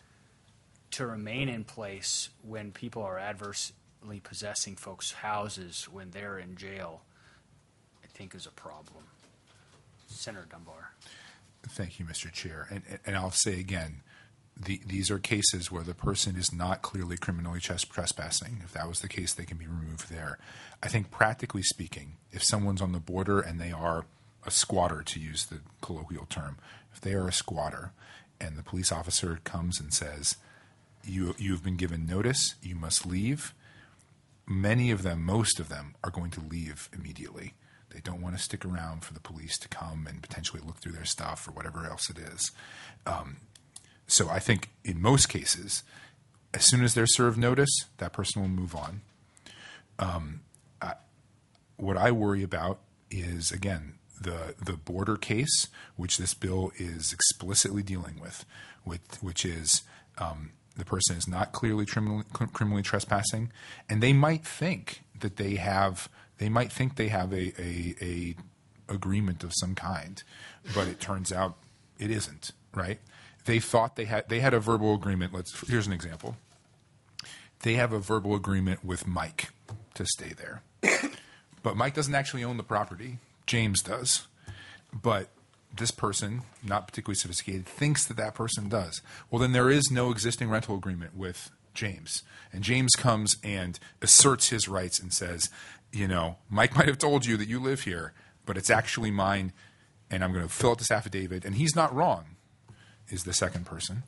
to remain in place when people are adversely possessing folks' houses when they're in jail, I think is a problem. Senator Dunbar. Thank you, Mister Chair. And, and I'll say again, the, these are cases where the person is not clearly criminally trespassing. If that was the case, they can be removed there. I think practically speaking, if someone's on the border and they are a squatter, to use the colloquial term, if they are a squatter and the police officer comes and says, you, you've been given notice, you must leave, many of them, most of them, are going to leave immediately. They don't want to stick around for the police to come and potentially look through their stuff or whatever else it is. Um, so I think in most cases, as soon as they're served notice, that person will move on. Um, I, what I worry about is, again, the the border case, which this bill is explicitly dealing with, with which is um, the person is not clearly criminally, criminally trespassing, and they might think that they have they might think they have a, a, a agreement of some kind, but it turns out it isn't, right? They thought they had they had a verbal agreement. Let's here's an example. They have a verbal agreement with Mike to stay there. but Mike doesn't actually own the property. James does. But this person, not particularly sophisticated, thinks that that person does. Well, then there is no existing rental agreement with James. And James comes and asserts his rights and says, you know, Mike might have told you that you live here, but it's actually mine, and I'm going to fill out this affidavit. And he's not wrong, is the second person.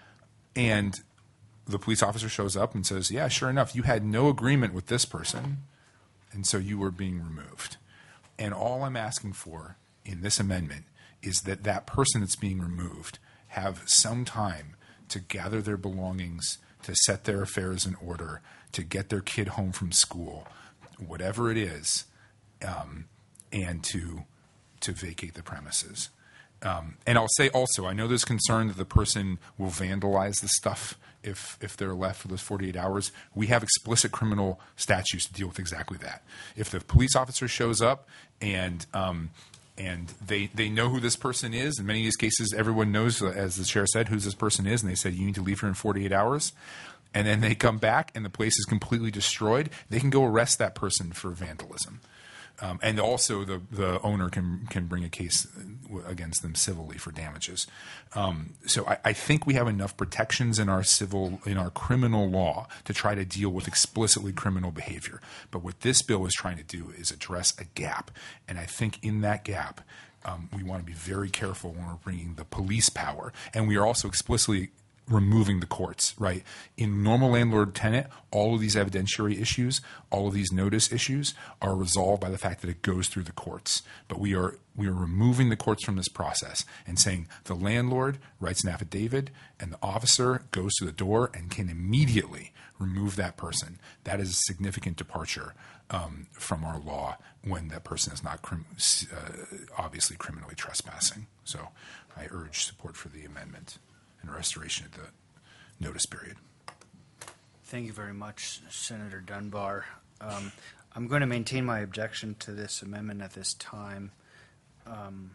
And the police officer shows up and says, yeah, sure enough, you had no agreement with this person, and so you were being removed. And all I'm asking for in this amendment is that that person that's being removed have some time to gather their belongings, to set their affairs in order, to get their kid home from school, whatever it is, um, and to to vacate the premises. Um, and I'll say also, I know there's concern that the person will vandalize the stuff if if they're left for those forty-eight hours. We have explicit criminal statutes to deal with exactly that. If the police officer shows up and um, and they they know who this person is, in many of these cases, everyone knows, as the chair said, who this person is, and they said, you need to leave here in forty-eight hours, and then they come back and the place is completely destroyed, they can go arrest that person for vandalism. Um, and also, the, the owner can can bring a case against them civilly for damages. Um, so I, I think we have enough protections in our civil, in our criminal law to try to deal with explicitly criminal behavior. But what this bill is trying to do is address a gap, and I think in that gap, um, we want to be very careful when we're bringing the police power, and we are also explicitly removing the courts, right? In normal landlord-tenant, all of these evidentiary issues, all of these notice issues are resolved by the fact that it goes through the courts. But we are we are removing the courts from this process and saying the landlord writes an affidavit and the officer goes to the door and can immediately remove that person. That is a significant departure um, from our law when that person is not crim- uh, obviously criminally trespassing. So I urge support for the amendment and restoration of the notice period. Thank you very much, Senator Dunbar. Um, I'm going to maintain my objection to this amendment at this time. Um,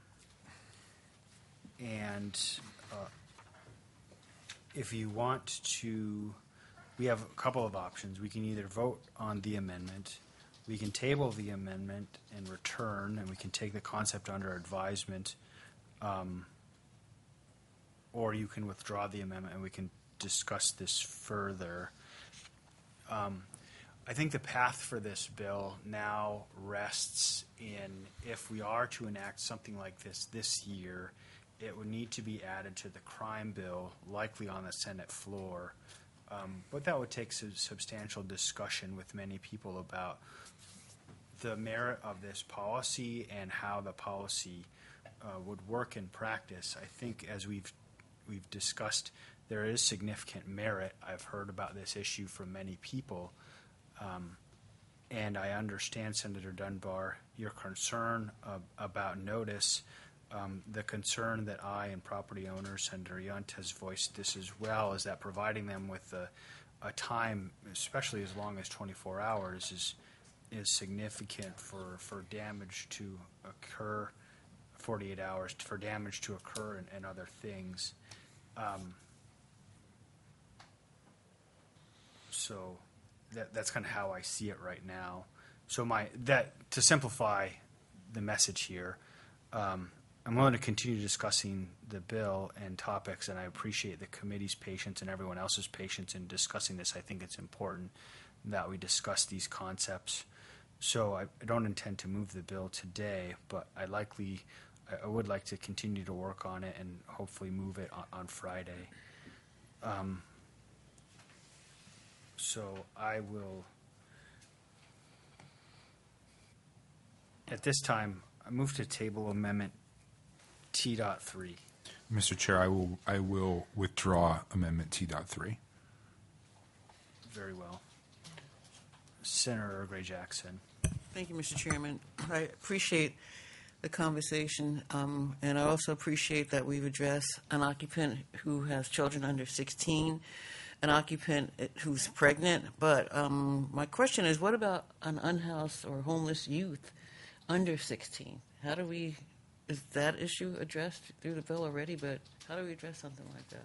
and uh, if you want to, we have a couple of options. We can either vote on the amendment, we can table the amendment and return, and we can take the concept under advisement. Um, or you can withdraw the amendment and we can discuss this further. Um, I think the path for this bill now rests in, if we are to enact something like this this year, it would need to be added to the crime bill, likely on the Senate floor. Um, but that would take some substantial discussion with many people about the merit of this policy and how the policy uh, would work in practice. I think as we've we've discussed, there is significant merit. I've heard about this issue from many people. Um, and I understand, Senator Dunbar, your concern uh, about notice. Um, the concern that I and property owners, Senator Yunt has voiced this as well, is that providing them with a, a time, especially as long as twenty-four hours, is is significant for, for damage to occur, forty-eight hours, for damage to occur and, and other things. Um, so that that's kind of how I see it right now. So my that to simplify the message here, um, I'm willing to continue discussing the bill and topics, and I appreciate the committee's patience and everyone else's patience in discussing this. I think it's important that we discuss these concepts. So I, I don't intend to move the bill today, but I likely I would like to continue to work on it and hopefully move it on, on Friday. Um, so I will, at this time, I move to table amendment T dot three. Mister Chair, I will I will withdraw amendment T dot three. Very well. Senator Gray Jackson. Thank you, Mister Chairman. I appreciate the conversation, um, and I also appreciate that we've addressed an occupant who has children under sixteen, an occupant who's pregnant. But um, my question is, what about an unhoused or homeless youth under sixteen? How do we, is that issue addressed through the bill already? But how do we address something like that?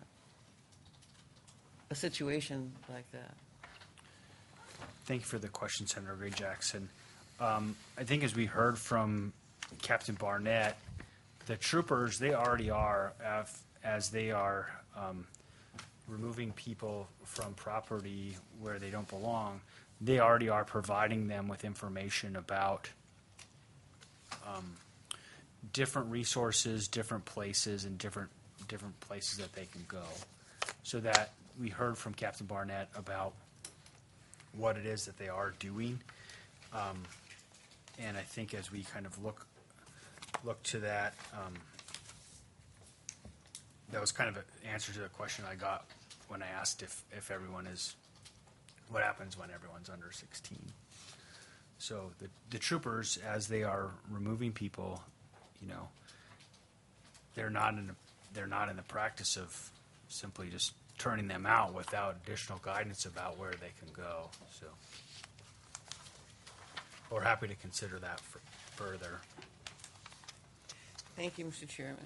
A situation like that? Thank you for the question, Senator Gray Jackson. Um, I think as we heard from Captain Barnett, the troopers, they already are, af- as they are um, removing people from property where they don't belong, they already are providing them with information about um, different resources, different places, and different different places that they can go. So that we heard from Captain Barnett about what it is that they are doing. Um, and I think as we kind of look look to that, um, that was kind of an answer to the question I got when I asked if, if everyone is, what happens when everyone's under sixteen. So the, the troopers, as they are removing people, you know, they're not in the, they're not in the practice of simply just turning them out without additional guidance about where they can go. So we're happy to consider that for, further. Thank you, Mister Chairman.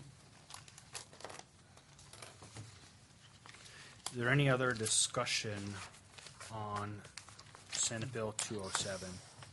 Is there any other discussion on Senate Bill two oh seven?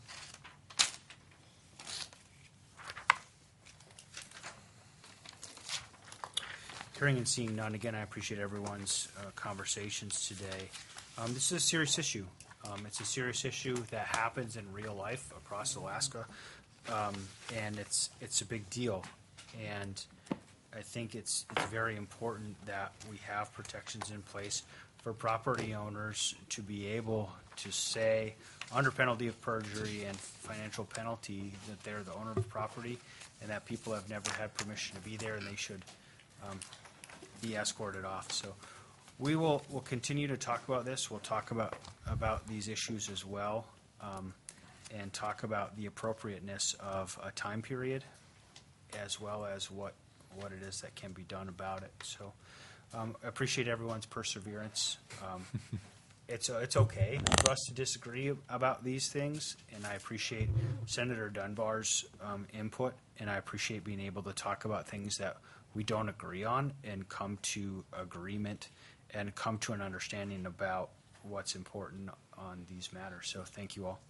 Hearing and seeing none, again, I appreciate everyone's uh, conversations today. Um, this is a serious issue. Um, it's a serious issue that happens in real life across Alaska, um, and it's it's a big deal. And I think it's it's very important that we have protections in place for property owners to be able to say, under penalty of perjury and financial penalty, that they're the owner of the property and that people have never had permission to be there and they should um, be escorted off. So we will will continue to talk about this. We'll talk about about these issues as well, um, and talk about the appropriateness of a time period, as well as what what it is that can be done about it. So um, I appreciate everyone's perseverance. Um, it's uh, it's okay for us to disagree about these things, and I appreciate Senator Dunbar's um, input, and I appreciate being able to talk about things that we don't agree on and come to agreement and come to an understanding about what's important on these matters. So thank you all.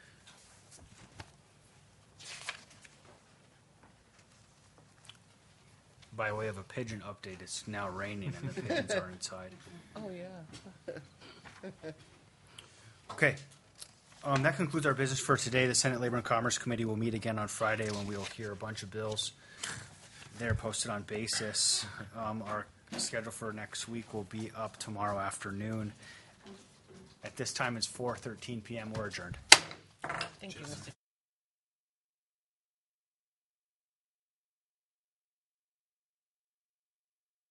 By way of a pigeon update, it's now raining and the pigeons are inside. Oh, yeah. Okay. Um, that concludes our business for today. The Senate Labor and Commerce Committee will meet again on Friday when we will hear a bunch of bills. They're posted on basis. Um, our schedule for next week will be up tomorrow afternoon. At this time, it's four thirteen p.m. We're adjourned. Thank you, Mister